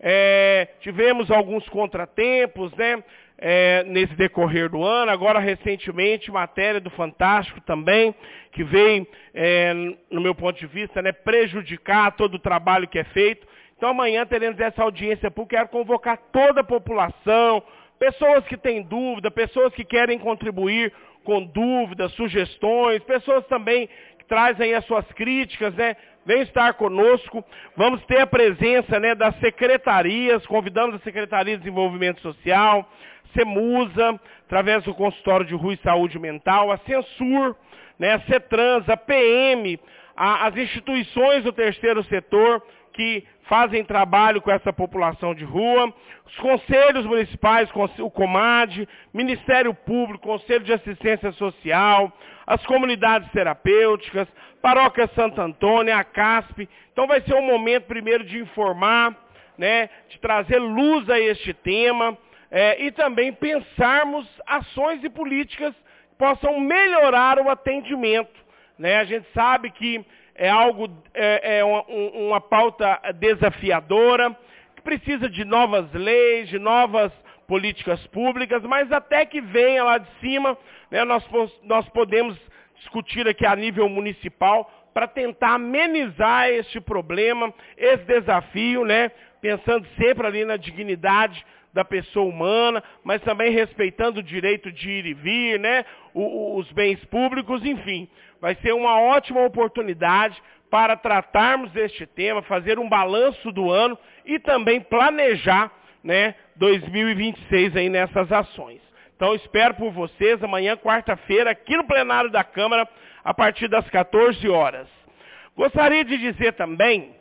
Speaker 17: É, tivemos alguns contratempos, né, é, nesse decorrer do ano. Agora, recentemente, matéria do Fantástico também, que veio, é, no meu ponto de vista, né, prejudicar todo o trabalho que é feito. Então, amanhã teremos essa audiência pública. Quero convocar toda a população, pessoas que têm dúvida, pessoas que querem contribuir com dúvidas, sugestões, pessoas também que trazem as suas críticas, né? Venham estar conosco. Vamos ter a presença, né, das secretarias, convidamos a Secretaria de Desenvolvimento Social, CEMUSA, através do Consultório de Rua e Saúde Mental, a Censur, né, a CETRANS, a P M, a, as instituições do terceiro setor que fazem trabalho com essa população de rua, os conselhos municipais, o COMAD, Ministério Público, Conselho de Assistência Social, as comunidades terapêuticas, Paróquia Santo Antônio, a CASP. Então vai ser um momento primeiro de informar, né, de trazer luz a este tema, é, e também pensarmos ações e políticas que possam melhorar o atendimento, né? A gente sabe que é algo, é, é uma, uma pauta desafiadora, que precisa de novas leis, de novas políticas públicas, mas até que venha lá de cima, né, nós, nós podemos discutir aqui a nível municipal para tentar amenizar este problema, esse desafio, né, pensando sempre ali na dignidade da pessoa humana, mas também respeitando o direito de ir e vir, né, os bens públicos, enfim. Vai ser uma ótima oportunidade para tratarmos deste tema, fazer um balanço do ano e também planejar, né, dois mil e vinte e seis aí nessas ações. Então, espero por vocês amanhã, quarta-feira, aqui no plenário da Câmara, a partir das quatorze horas. Gostaria de dizer também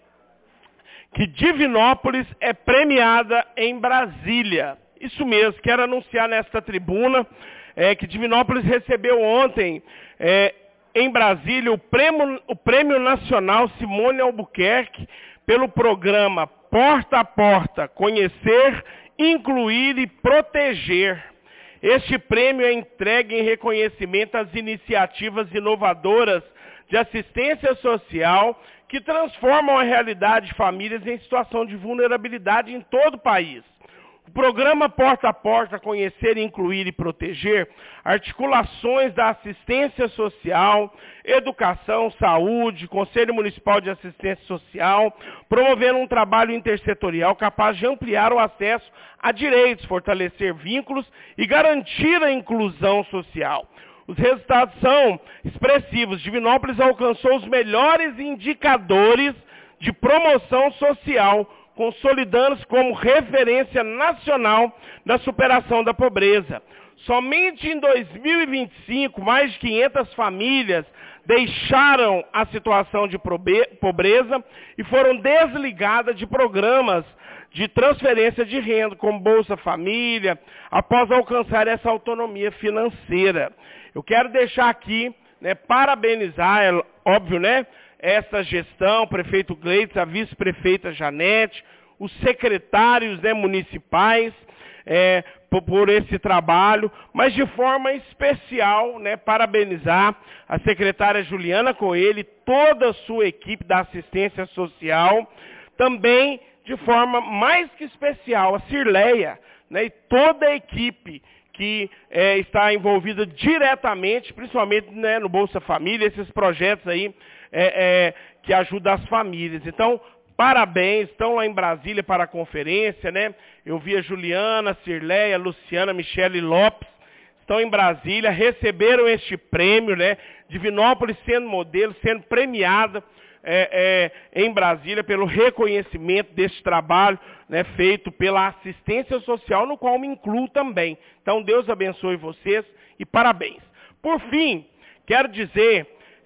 Speaker 17: que Divinópolis é premiada em Brasília. Isso mesmo, quero anunciar nesta tribuna é, que Divinópolis recebeu ontem, é, em Brasília, o prêmio, o Prêmio Nacional Simone Albuquerque pelo programa Porta a Porta, Conhecer, Incluir e Proteger. Este prêmio é entregue em reconhecimento às iniciativas inovadoras de assistência social que transformam a realidade de famílias em situação de vulnerabilidade em todo o país. O programa Porta a Porta, Conhecer, Incluir e Proteger, articulações da assistência social, educação, saúde, Conselho Municipal de Assistência Social, promovendo um trabalho intersetorial capaz de ampliar o acesso a direitos, fortalecer vínculos e garantir a inclusão social. Os resultados são expressivos. Divinópolis alcançou os melhores indicadores de promoção social, consolidando-se como referência nacional da superação da pobreza. Somente em dois mil e vinte e cinco, mais de quinhentas famílias deixaram a situação de pobreza e foram desligadas de programas de transferência de renda, como Bolsa Família, após alcançar essa autonomia financeira. Eu quero deixar aqui, né, parabenizar, é óbvio, né, essa gestão, o prefeito Gleitz, a vice-prefeita Janete, os secretários, né, municipais, é, por, por esse trabalho, mas de forma especial, né, parabenizar a secretária Juliana Coelho e toda a sua equipe da assistência social, também de forma mais que especial, a Cirleia, né, e toda a equipe que é, está envolvida diretamente, principalmente, né, no Bolsa Família, esses projetos aí é, é, que ajudam as famílias. Então, parabéns, estão lá em Brasília para a conferência, né? Eu vi a Juliana, a Cirleia, a Luciana, a Michele Lopes, estão em Brasília, receberam este prêmio, né? Divinópolis sendo modelo, sendo premiada é, é, em Brasília pelo reconhecimento desse trabalho, né, feito pela assistência social, no qual me incluo também. Então, Deus abençoe vocês e parabéns. Por fim, quero dizer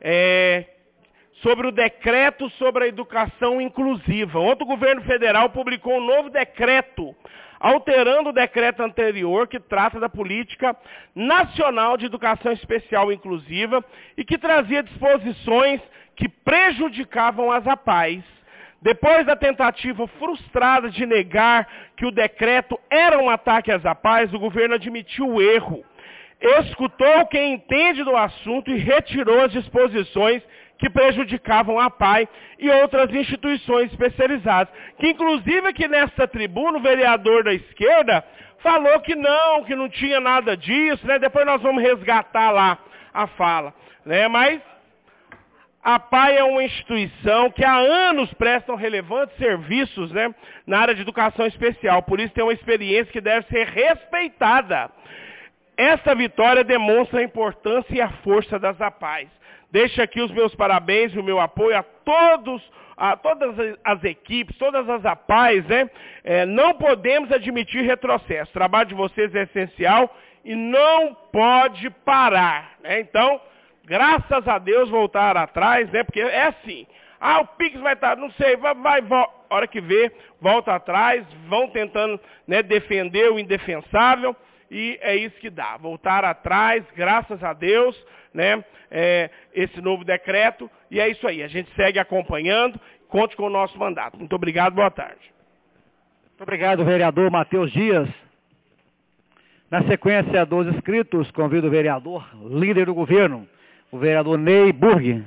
Speaker 17: é, sobre o decreto sobre a educação inclusiva. Ontem o governo federal publicou um novo decreto, alterando o decreto anterior, que trata da política nacional de educação especial inclusiva e que trazia disposições que prejudicavam as A P A Es. Depois da tentativa frustrada de negar que o decreto era um ataque às A P A Es, o governo admitiu o erro, escutou quem entende do assunto e retirou as disposições que prejudicavam a P A I e outras instituições especializadas. Que inclusive aqui nesta tribuna, o vereador da esquerda falou que não, que não tinha nada disso, né? Depois nós vamos resgatar lá a fala, né? Mas a P A I é uma instituição que há anos prestam relevantes serviços, né, na área de educação especial, por isso tem uma experiência que deve ser respeitada. Esta vitória demonstra a importância e a força das A P A Is. Deixo aqui os meus parabéns e o meu apoio a todos, a todas as equipes, todas as A P A Is, né? É, não podemos admitir retrocesso. O trabalho de vocês é essencial e não pode parar, né? Então, graças a Deus voltar atrás, né? Porque é assim, ah, o Pix vai estar, não sei, vai, vai, vai, hora que vê, volta atrás, vão tentando, né, defender o indefensável, e é isso que dá, voltar atrás, graças a Deus, né, é, esse novo decreto, e é isso aí, a gente segue acompanhando, conte com o nosso mandato. Muito obrigado, boa tarde.
Speaker 2: Muito obrigado, vereador Matheus Dias. Na sequência dos inscritos, convido o vereador, líder do governo, o vereador Ney Burg.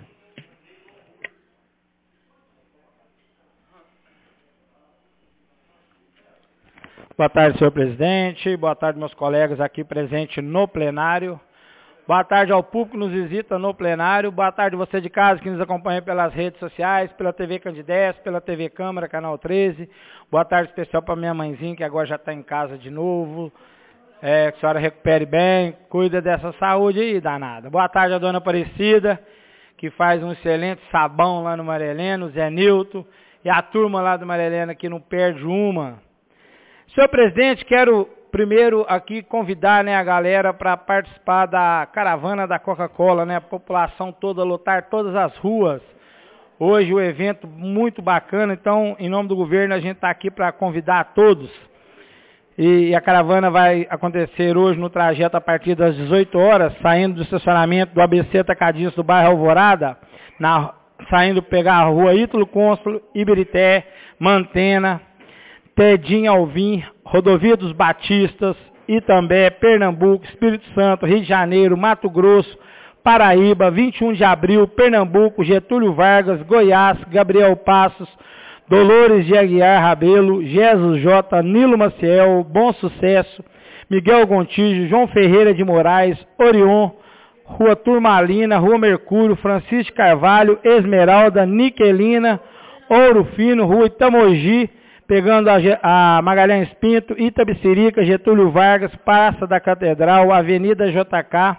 Speaker 18: Boa tarde, senhor presidente. Boa tarde, meus colegas aqui presentes no plenário. Boa tarde ao público que nos visita no plenário. Boa tarde você de casa que nos acompanha pelas redes sociais, pela T V Candidez, pela T V Câmara, Canal treze. Boa tarde especial para minha mãezinha, que agora já está em casa de novo. É, que a senhora recupere bem, cuida dessa saúde aí, danada. Boa tarde a dona Aparecida, que faz um excelente sabão lá no Maria Helena, o Zé Nilton, e a turma lá do Maria Helena que não perde uma. Senhor presidente, quero primeiro aqui convidar, né, a galera para participar da caravana da Coca-Cola, né, a população toda lotar todas as ruas. Hoje o evento muito bacana, então em nome do governo a gente está aqui para convidar a todos. E a caravana vai acontecer hoje no trajeto a partir das dezoito horas, saindo do estacionamento do A B C Atacadista do bairro Alvorada, na, saindo pegar a rua Ítalo Cônsulo, Ibirité, Mantena, Tedim Alvim, Rodovia dos Batistas, Itambé, Pernambuco, Espírito Santo, Rio de Janeiro, Mato Grosso, Paraíba, vinte e um de abril, Pernambuco, Getúlio Vargas, Goiás, Gabriel Passos, Dolores de Aguiar Rabelo, Jesus J, Nilo Maciel, Bom Sucesso, Miguel Gontijo, João Ferreira de Moraes, Orion, Rua Turmalina, Rua Mercúrio, Francisco Carvalho, Esmeralda, Niquelina, Ouro Fino, Rua Itamogi, pegando a, a Magalhães Pinto, Itabicirica, Getúlio Vargas, Praça da Catedral, Avenida J K,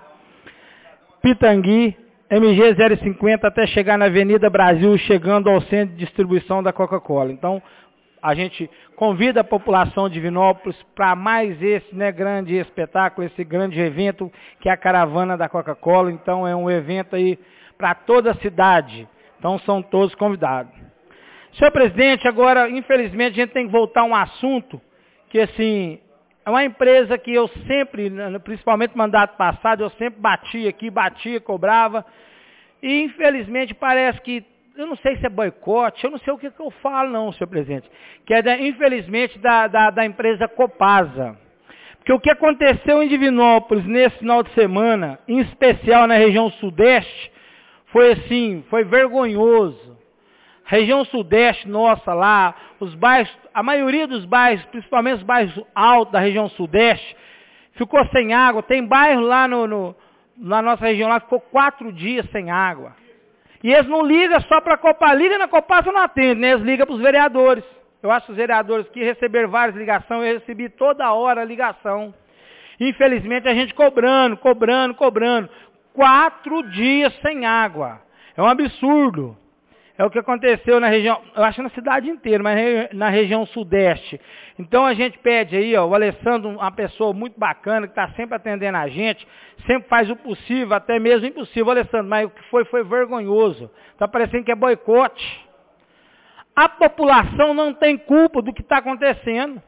Speaker 18: Pitangui, M G zero cinquenta até chegar na Avenida Brasil, chegando ao centro de distribuição da Coca-Cola. Então, a gente convida a população de Divinópolis para mais esse, né, grande espetáculo, esse grande evento que é a caravana da Coca-Cola. Então, é um evento aí para toda a cidade. Então, são todos convidados. Senhor presidente, agora, infelizmente, a gente tem que voltar a um assunto que, assim, é uma empresa que eu sempre, principalmente no mandato passado, eu sempre batia aqui, batia, cobrava. E, infelizmente, parece que, eu não sei se é boicote, eu não sei o que, que eu falo não, senhor presidente, que é, da, infelizmente, da, da, da empresa Copasa. Porque o que aconteceu em Divinópolis nesse final de semana, em especial na região sudeste, foi assim, foi vergonhoso. Região sudeste nossa lá, os bairros, a maioria dos bairros, principalmente os bairros altos da região sudeste, ficou sem água. Tem bairro lá no, no, na nossa região lá que ficou quatro dias sem água. E eles não ligam só para a Copa, liga na Copasa não atende, né? Eles ligam para os vereadores. Eu acho que os vereadores que receberam várias ligações, eu recebi toda hora a ligação. Infelizmente a gente cobrando, cobrando, cobrando. Quatro dias sem água. É um absurdo. É o que aconteceu na região, eu acho na cidade inteira, mas na região sudeste. Então a gente pede aí, ó, o Alessandro, uma pessoa muito bacana, que está sempre atendendo a gente, sempre faz o possível, até mesmo o impossível, Alessandro, mas o que foi, foi vergonhoso. Está parecendo que é boicote. A população não tem culpa do que está acontecendo.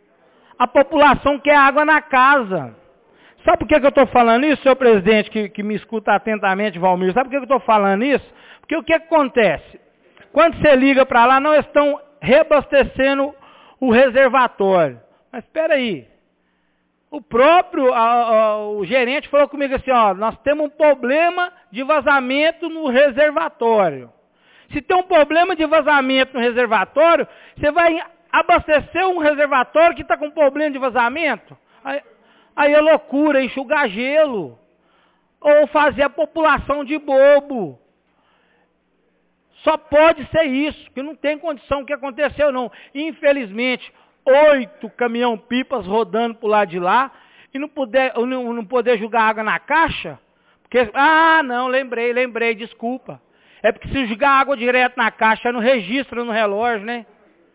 Speaker 18: A população quer água na casa. Sabe por que, que eu estou falando isso, senhor presidente, que, que me escuta atentamente, Valmir? Sabe por que, que eu estou falando isso? Porque o que, que acontece? Quando você liga para lá, não estão reabastecendo o reservatório. Mas espera aí. O próprio a, a, o gerente falou comigo assim, ó, nós temos um problema de vazamento no reservatório. Se tem um problema de vazamento no reservatório, você vai abastecer um reservatório que está com problema de vazamento? Aí, aí é loucura, enxugar gelo. Ou fazer a população de bobo. Só pode ser isso, que não tem condição que aconteceu não. Infelizmente, oito caminhão-pipas rodando para o lado de lá, e não poder, não, não poder jogar água na caixa, porque, ah, não, lembrei, lembrei, desculpa. É porque se jogar água direto na caixa, não registra no relógio, né?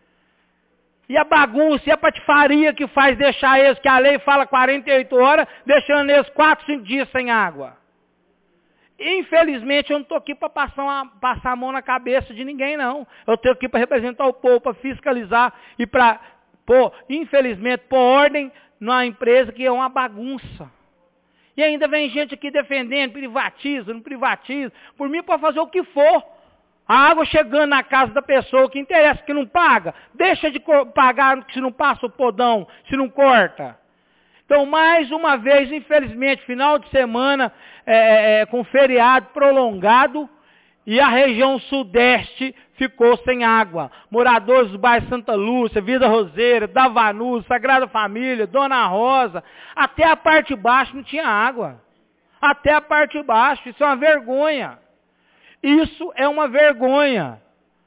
Speaker 18: E a bagunça, e a patifaria que faz deixar eles, que a lei fala quarenta e oito horas, deixando eles quatro, cinco dias sem água. Infelizmente, eu não estou aqui para passar, passar a mão na cabeça de ninguém, não. Eu estou aqui para representar o povo, para fiscalizar e para, pô, infelizmente, pôr ordem numa empresa que é uma bagunça. E ainda vem gente aqui defendendo, privatiza, não privatiza. Por mim, pode fazer o que for. A água chegando na casa da pessoa que interessa, que não paga, deixa de pagar se não passa o podão, se não corta. Então, mais uma vez, infelizmente, final de semana, é, é, com feriado prolongado, e a região sudeste ficou sem água. Moradores do bairro Santa Lúcia, Vida Roseira, Davanus, Sagrada Família, Dona Rosa, até a parte de baixo não tinha água. Até a parte de baixo, isso é uma vergonha. Isso é uma vergonha.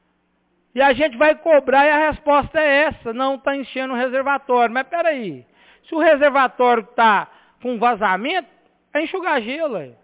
Speaker 18: E a gente vai cobrar e a resposta é essa, não está enchendo o reservatório. Mas peraí. Se o reservatório está com vazamento, é enxugar gelo. É,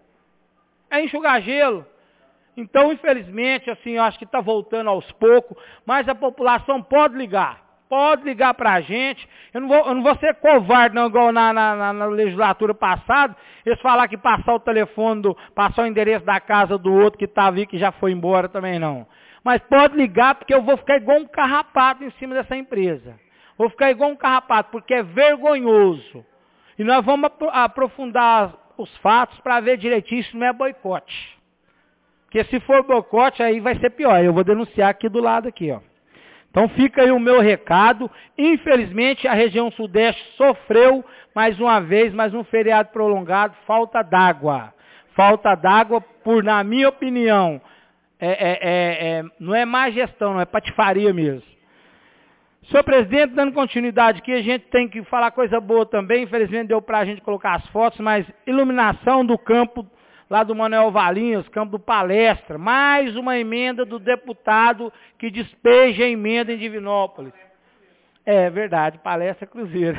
Speaker 18: é enxugar gelo. Então, infelizmente, assim, eu acho que está voltando aos poucos, mas a população pode ligar. Pode ligar para a gente. Eu não, vou, eu não vou ser covarde, não, igual na, na, na legislatura passada, eles falar que passar o telefone, do, passar o endereço da casa do outro que estava aí, que já foi embora também não. Mas pode ligar, porque eu vou ficar igual um carrapato em cima dessa empresa. Vou ficar igual um carrapato, porque é vergonhoso. E nós vamos aprofundar os fatos para ver direitinho se não é boicote. Porque se for boicote, aí vai ser pior. Eu vou denunciar aqui do lado aqui, ó. Então fica aí o meu recado. Infelizmente, a região sudeste sofreu mais uma vez, mais um feriado prolongado, falta d'água. Falta d'água por, na minha opinião, é, é, é, é, não é má gestão, não é patifaria mesmo. Senhor presidente, dando continuidade aqui, a gente tem que falar coisa boa também. Infelizmente deu para a gente colocar as fotos, mas iluminação do campo lá do Manuel Valinhos, campo do Palestra. Mais uma emenda do deputado que despeja a emenda em Divinópolis. É verdade, Palestra Cruzeiro.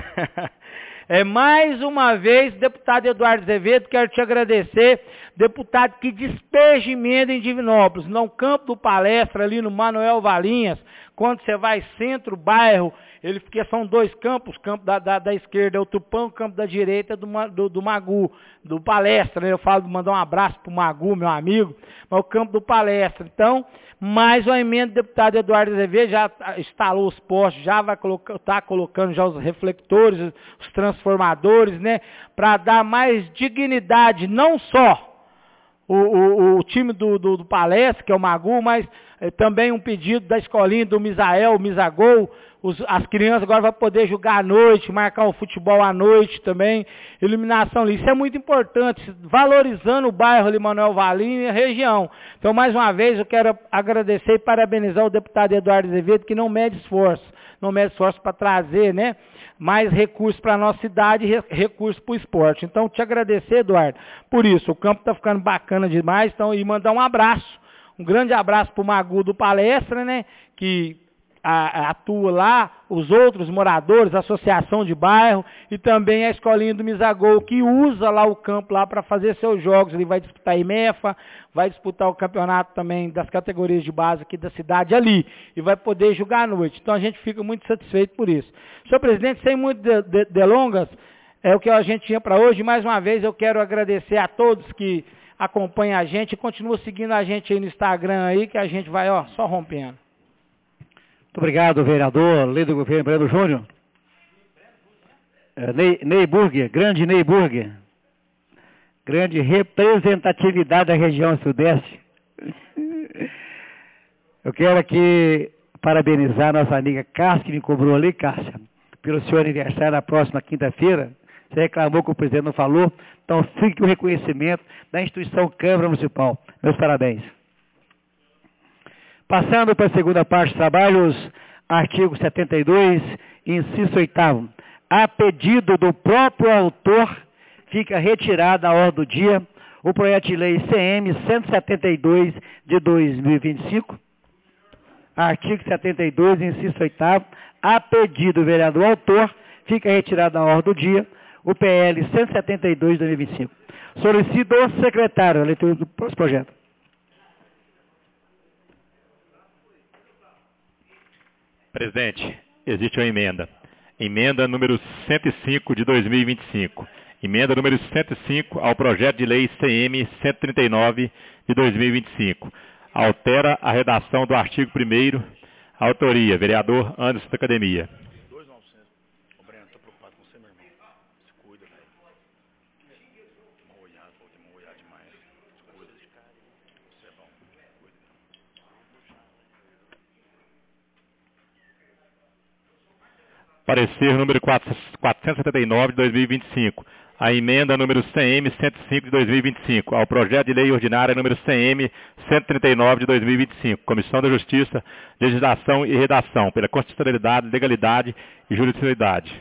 Speaker 18: É mais uma vez, deputado Eduardo Azevedo, quero te agradecer, deputado que despeja emenda em Divinópolis, no campo do Palestra, ali no Manuel Valinhas, quando você vai centro, bairro, ele porque são dois campos, o campo da, da, da esquerda é o Tupã, o campo da direita é do, do, do Magu, do Palestra, né? Eu falo de mandar um abraço para o Magu, meu amigo, mas o campo do Palestra. Então, mais uma emenda do deputado Eduardo Azevedo, já instalou os postes, já vai colocar, tá colocando já os refletores, os transformadores, né? Para dar mais dignidade, não só O, o, o time do, do, do Palestra, que é o Magu, mas eh, também um pedido da escolinha do Misael, Misagol, os, as crianças agora vão poder jogar à noite, marcar o futebol à noite também, iluminação ali. Isso é muito importante, valorizando o bairro ali, Manuel Valinho e a região. Então, mais uma vez, eu quero agradecer e parabenizar o deputado Eduardo Azevedo, que não mede esforço, não mede esforço para trazer, né? mais recursos para a nossa cidade e recursos para o esporte. Então, te agradecer, Eduardo, por isso. O campo está ficando bacana demais, então, e mandar um abraço, um grande abraço para o Magu do Palestra, né, que a, a, atua lá, os outros moradores, a associação de bairro e também a escolinha do Misagol, que usa lá o campo lá para fazer seus jogos. Ele vai disputar a IMEFA, vai disputar o campeonato também das categorias de base aqui da cidade ali e vai poder jogar à noite. Então a gente fica muito satisfeito por isso. Senhor presidente, sem muito de, de, delongas, é o que a gente tinha para hoje. Mais uma vez eu quero agradecer a todos que acompanham a gente e continuam seguindo a gente aí no Instagram aí, que a gente vai ó, só rompendo.
Speaker 2: Muito obrigado, vereador, lei do governo Breno Júnior. É, Ney, Ney Burger, grande Ney Burger. Grande representatividade da região sudeste. Eu quero aqui parabenizar nossa amiga Cássia, que me cobrou ali, Cássia, pelo seu aniversário na próxima quinta-feira. Você reclamou que o presidente não falou, então fique o reconhecimento da instituição Câmara Municipal. Meus parabéns. Passando para a segunda parte dos trabalhos, artigo setenta e dois, inciso oitavo. A pedido do próprio autor, fica retirado da ordem do dia o projeto de lei C M cento e setenta e dois de dois mil e vinte e cinco. Artigo setenta e dois, inciso oitavo. A pedido do vereador autor, fica retirado da ordem do dia o P L cento e setenta e dois de dois mil e vinte e cinco. Solicito ao secretário a leitura do projeto.
Speaker 6: Presidente, existe uma emenda. Emenda número cento e cinco de dois mil e vinte e cinco. Emenda número cento e cinco ao projeto de lei C M cento e trinta e nove de dois mil e vinte e cinco. Altera a redação do artigo primeiro. Autoria, vereador Anderson da Academia. Parecer número quatrocentos e setenta e nove de dois mil e vinte e cinco. A emenda número C M cento e cinco de dois mil e vinte e cinco. Ao projeto de lei ordinária número C M cento e trinta e nove de dois mil e vinte e cinco. Comissão da Justiça, Legislação e Redação. Pela constitucionalidade, legalidade e juridicidade.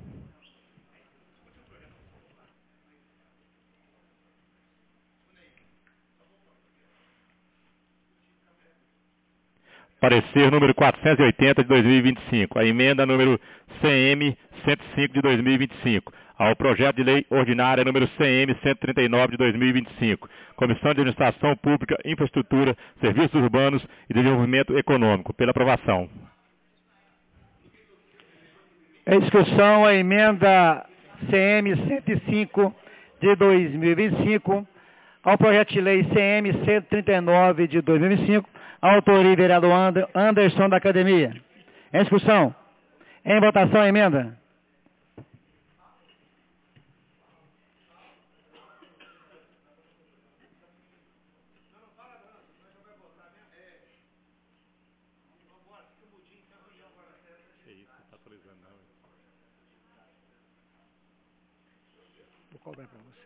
Speaker 6: Parecer número quatrocentos e oitenta de dois mil e vinte e cinco. A emenda número C M cento e cinco de dois mil e vinte e cinco. Ao projeto de lei ordinária número C M cento e trinta e nove de dois mil e vinte e cinco. Comissão de Administração Pública, Infraestrutura, Serviços Urbanos e Desenvolvimento Econômico. Pela aprovação.
Speaker 2: Em discussão a emenda C M cento e cinco de dois mil e vinte e cinco. Ao projeto de lei C M cento e trinta e nove de dois mil e vinte e cinco. Autoria, vereador Anderson da Academia. Em discussão. Em votação, a emenda. Vou cobrar para você.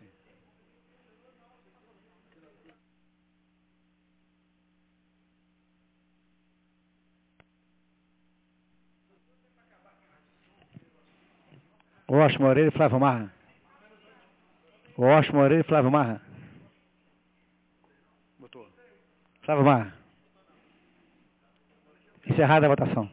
Speaker 2: Washington Moreira e Flávio Marra. Washington Moreira e Flávio Marra. Botou. Flávio Marra. Encerrada a votação.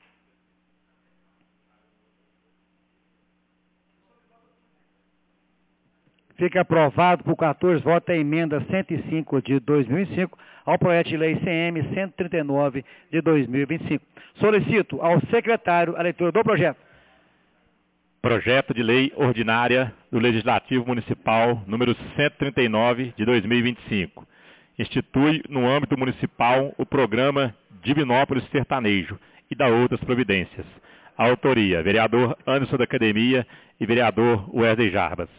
Speaker 2: Fica aprovado por quatorze votos a emenda cento e cinco de dois mil e vinte e cinco ao projeto de lei C M cento e trinta e nove de dois mil e vinte e cinco. Solicito ao secretário a leitura do projeto.
Speaker 6: Projeto de lei ordinária do Legislativo Municipal número cento e trinta e nove de dois mil e vinte e cinco. Institui no âmbito municipal o programa Divinópolis Sertanejo e dá outras providências. A autoria, vereador Anderson da Academia e vereador Wesley Jarbas.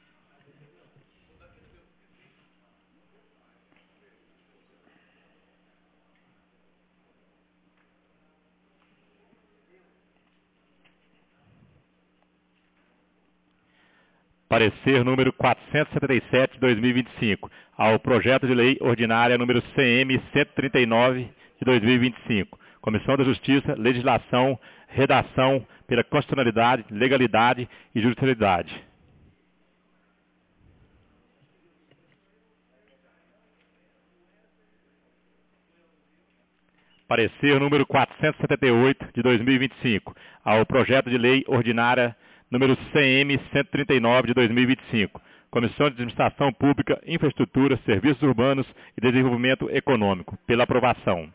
Speaker 6: Parecer número quatrocentos e setenta e sete de dois mil e vinte e cinco, ao projeto de lei ordinária número C M cento e trinta e nove de dois mil e vinte e cinco. Comissão da Justiça, Legislação, Redação, pela constitucionalidade, legalidade e judicialidade. Parecer número quatrocentos e setenta e oito de dois mil e vinte e cinco, ao projeto de lei ordinária número C M cento e trinta e nove de dois mil e vinte e cinco. Comissão de Administração Pública, Infraestrutura, Serviços Urbanos e Desenvolvimento Econômico. Pela aprovação.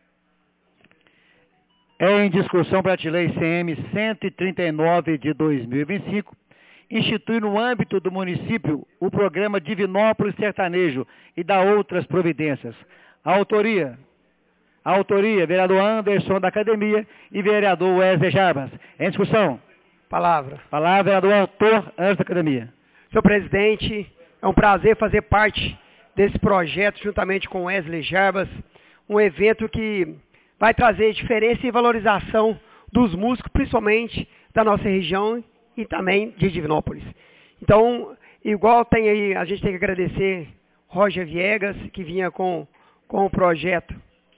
Speaker 2: É em discussão para a lei C M cento e trinta e nove de dois mil e vinte e cinco. Institui no âmbito do município o programa Divinópolis Sertanejo e dá outras providências. A autoria. A autoria, vereador Anderson da Academia e vereador Wesley Jarbas. Em discussão.
Speaker 12: Palavra.
Speaker 2: Palavra, vereador autor, Anderson da Academia.
Speaker 12: Senhor presidente, é um prazer fazer parte desse projeto juntamente com Wesley Jarbas, um evento que vai trazer diferença e valorização dos músicos, principalmente da nossa região e também de Divinópolis. Então, igual tem aí, a gente tem que agradecer Roger Viegas, que vinha com, com o projeto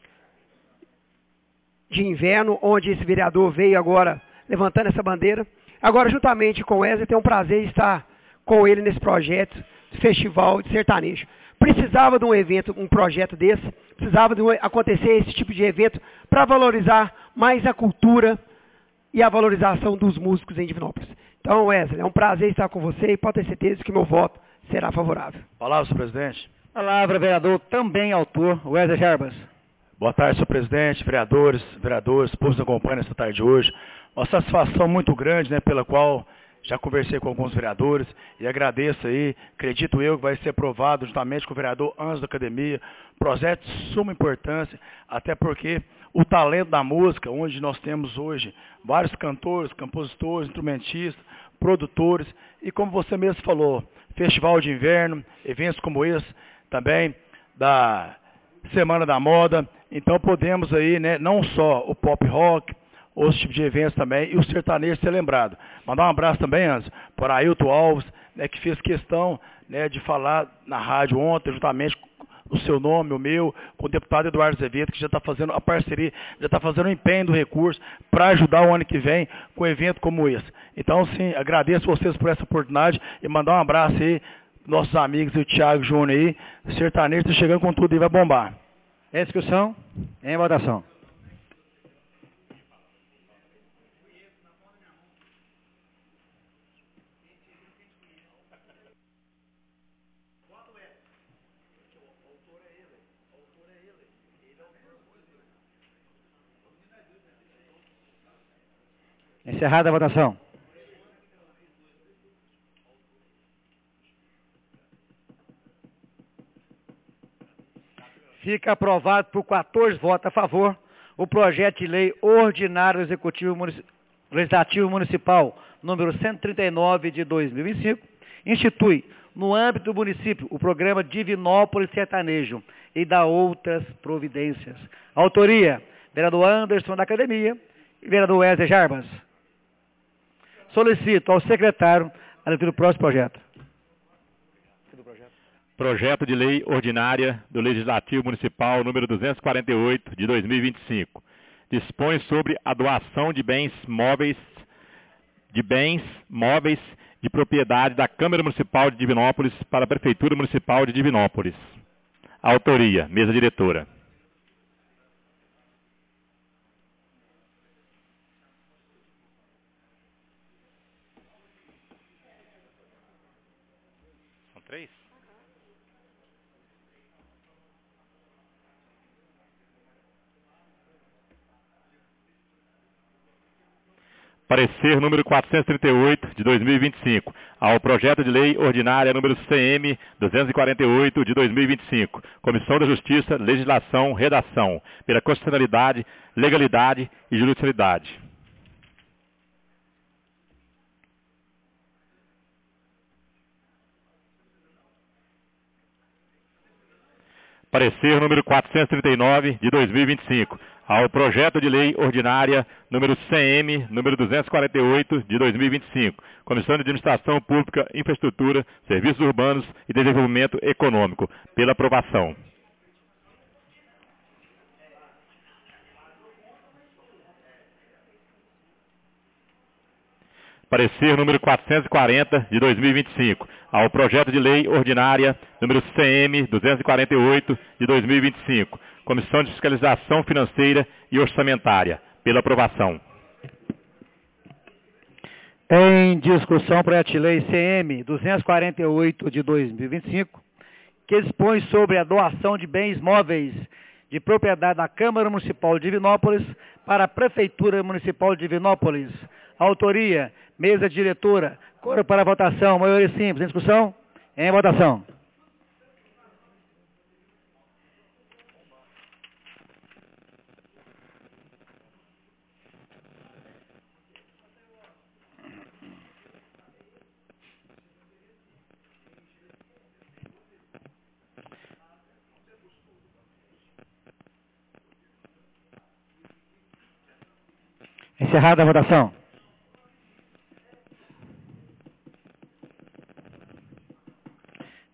Speaker 12: de inverno, onde esse vereador veio agora levantando essa bandeira. Agora, juntamente com o Wesley, tem um prazer estar com ele nesse projeto de festival de sertanejo. Precisava de um evento, um projeto desse, precisava de um, acontecer esse tipo de evento para valorizar mais a cultura e a valorização dos músicos em Divinópolis. Então, Wesley, é um prazer estar com você e pode ter certeza que meu voto será favorável.
Speaker 3: Palavra, senhor presidente.
Speaker 2: Palavra, vereador, também autor, Wesley Jarbas.
Speaker 3: Boa tarde, senhor presidente, vereadores, vereadores, povos que acompanham nessa tarde de hoje. Uma satisfação muito grande, né, pela qual já conversei com alguns vereadores e agradeço aí, acredito eu que vai ser aprovado juntamente com o vereador Anjo da Academia, projeto de suma importância, até porque o talento da música, onde nós temos hoje vários cantores, compositores, instrumentistas, produtores, e como você mesmo falou, festival de inverno, eventos como esse, também da Semana da Moda, então podemos aí, né, não só o pop rock, outros tipos de eventos também, e o sertanejo ser lembrado. Mandar um abraço também, Anjo, para Ailton Alves, né, que fez questão, né, de falar na rádio ontem, juntamente com o seu nome, o meu, com o deputado Eduardo Azevedo, que já está fazendo a parceria, já está fazendo o empenho do recurso para ajudar o ano que vem com um evento como esse. Então, sim, agradeço vocês por essa oportunidade e mandar um abraço aí, nossos amigos, o Thiago Júnior aí, sertanejo está chegando com tudo e vai bombar.
Speaker 2: Em discussão, em votação. Encerrada a votação. Fica aprovado por quatorze votos a favor o projeto de lei ordinário executivo munici- legislativo municipal número cento e trinta e nove de dois mil e vinte e cinco, institui no âmbito do município o programa Divinópolis Sertanejo e dá outras providências. Autoria, vereador Anderson da Academia e vereador Wesley Jarbas. Solicito ao secretário a leitura do próximo projeto.
Speaker 6: Projeto de Lei Ordinária do Legislativo Municipal número duzentos e quarenta e oito de dois mil e vinte e cinco. Dispõe sobre a doação de bens móveis de bens móveis de propriedade da Câmara Municipal de Divinópolis para a Prefeitura Municipal de Divinópolis. Autoria, mesa diretora. São três? Parecer número quatrocentos e trinta e oito, de dois mil e vinte e cinco, ao projeto de lei ordinária número C M duzentos e quarenta e oito, de dois mil e vinte e cinco, Comissão da Justiça, Legislação, Redação, pela constitucionalidade, legalidade e judicialidade. Parecer número quatrocentos e trinta e nove, de dois mil e vinte e cinco, ao projeto de lei ordinária número C M, número duzentos e quarenta e oito, de dois mil e vinte e cinco, Comissão de Administração Pública, Infraestrutura, Serviços Urbanos e Desenvolvimento Econômico, pela aprovação. Parecer número quatrocentos e quarenta, de dois mil e vinte e cinco, ao projeto de lei ordinária número C M duzentos e quarenta e oito, de dois mil e vinte e cinco, Comissão de Fiscalização Financeira e Orçamentária, pela aprovação.
Speaker 2: Em discussão, projeto de lei C M duzentos e quarenta e oito, de dois mil e vinte e cinco, que dispõe sobre a doação de bens móveis de propriedade da Câmara Municipal de Divinópolis para a Prefeitura Municipal de Divinópolis. Autoria, mesa diretora, coro para votação, maioria simples. Em discussão? Em votação. Encerrada a votação.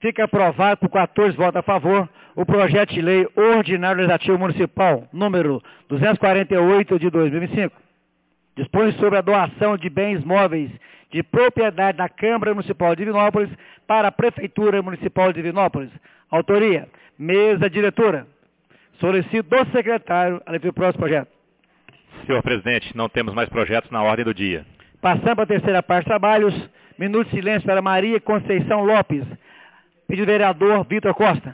Speaker 2: Fica aprovado por quatorze votos a favor o projeto de lei ordinário legislativo municipal número duzentos e quarenta e oito de dois mil e vinte e cinco. Dispõe sobre a doação de bens móveis de propriedade da Câmara Municipal de Divinópolis para a Prefeitura Municipal de Divinópolis. Autoria, mesa diretora. Solicito do secretário a leitura do próximo projeto.
Speaker 6: Senhor presidente, não temos mais projetos na ordem do dia.
Speaker 2: Passando para a terceira parte de trabalhos, minuto de silêncio para Maria Conceição Lopes. Pedido do vereador Vitor Costa.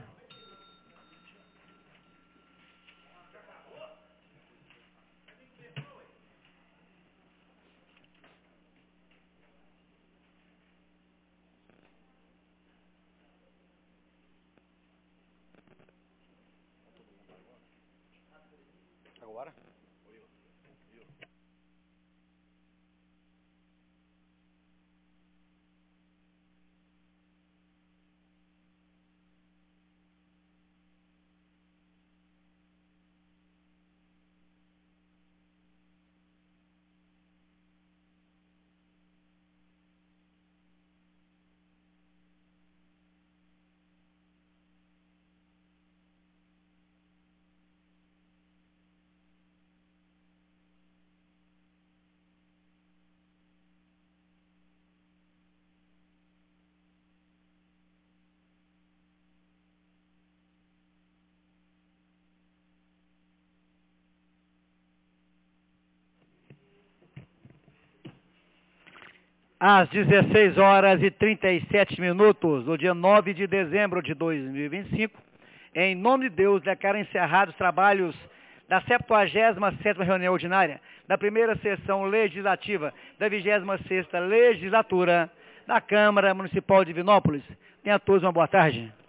Speaker 3: Agora?
Speaker 2: Às dezesseis horas e trinta e sete minutos, do dia nove de dezembro de dois mil e vinte e cinco, em nome de Deus, declaro encerrados os trabalhos da septuagésima sétima reunião ordinária da primeira sessão legislativa da vigésima sexta legislatura da Câmara Municipal de Divinópolis. Tenha a todos uma boa tarde.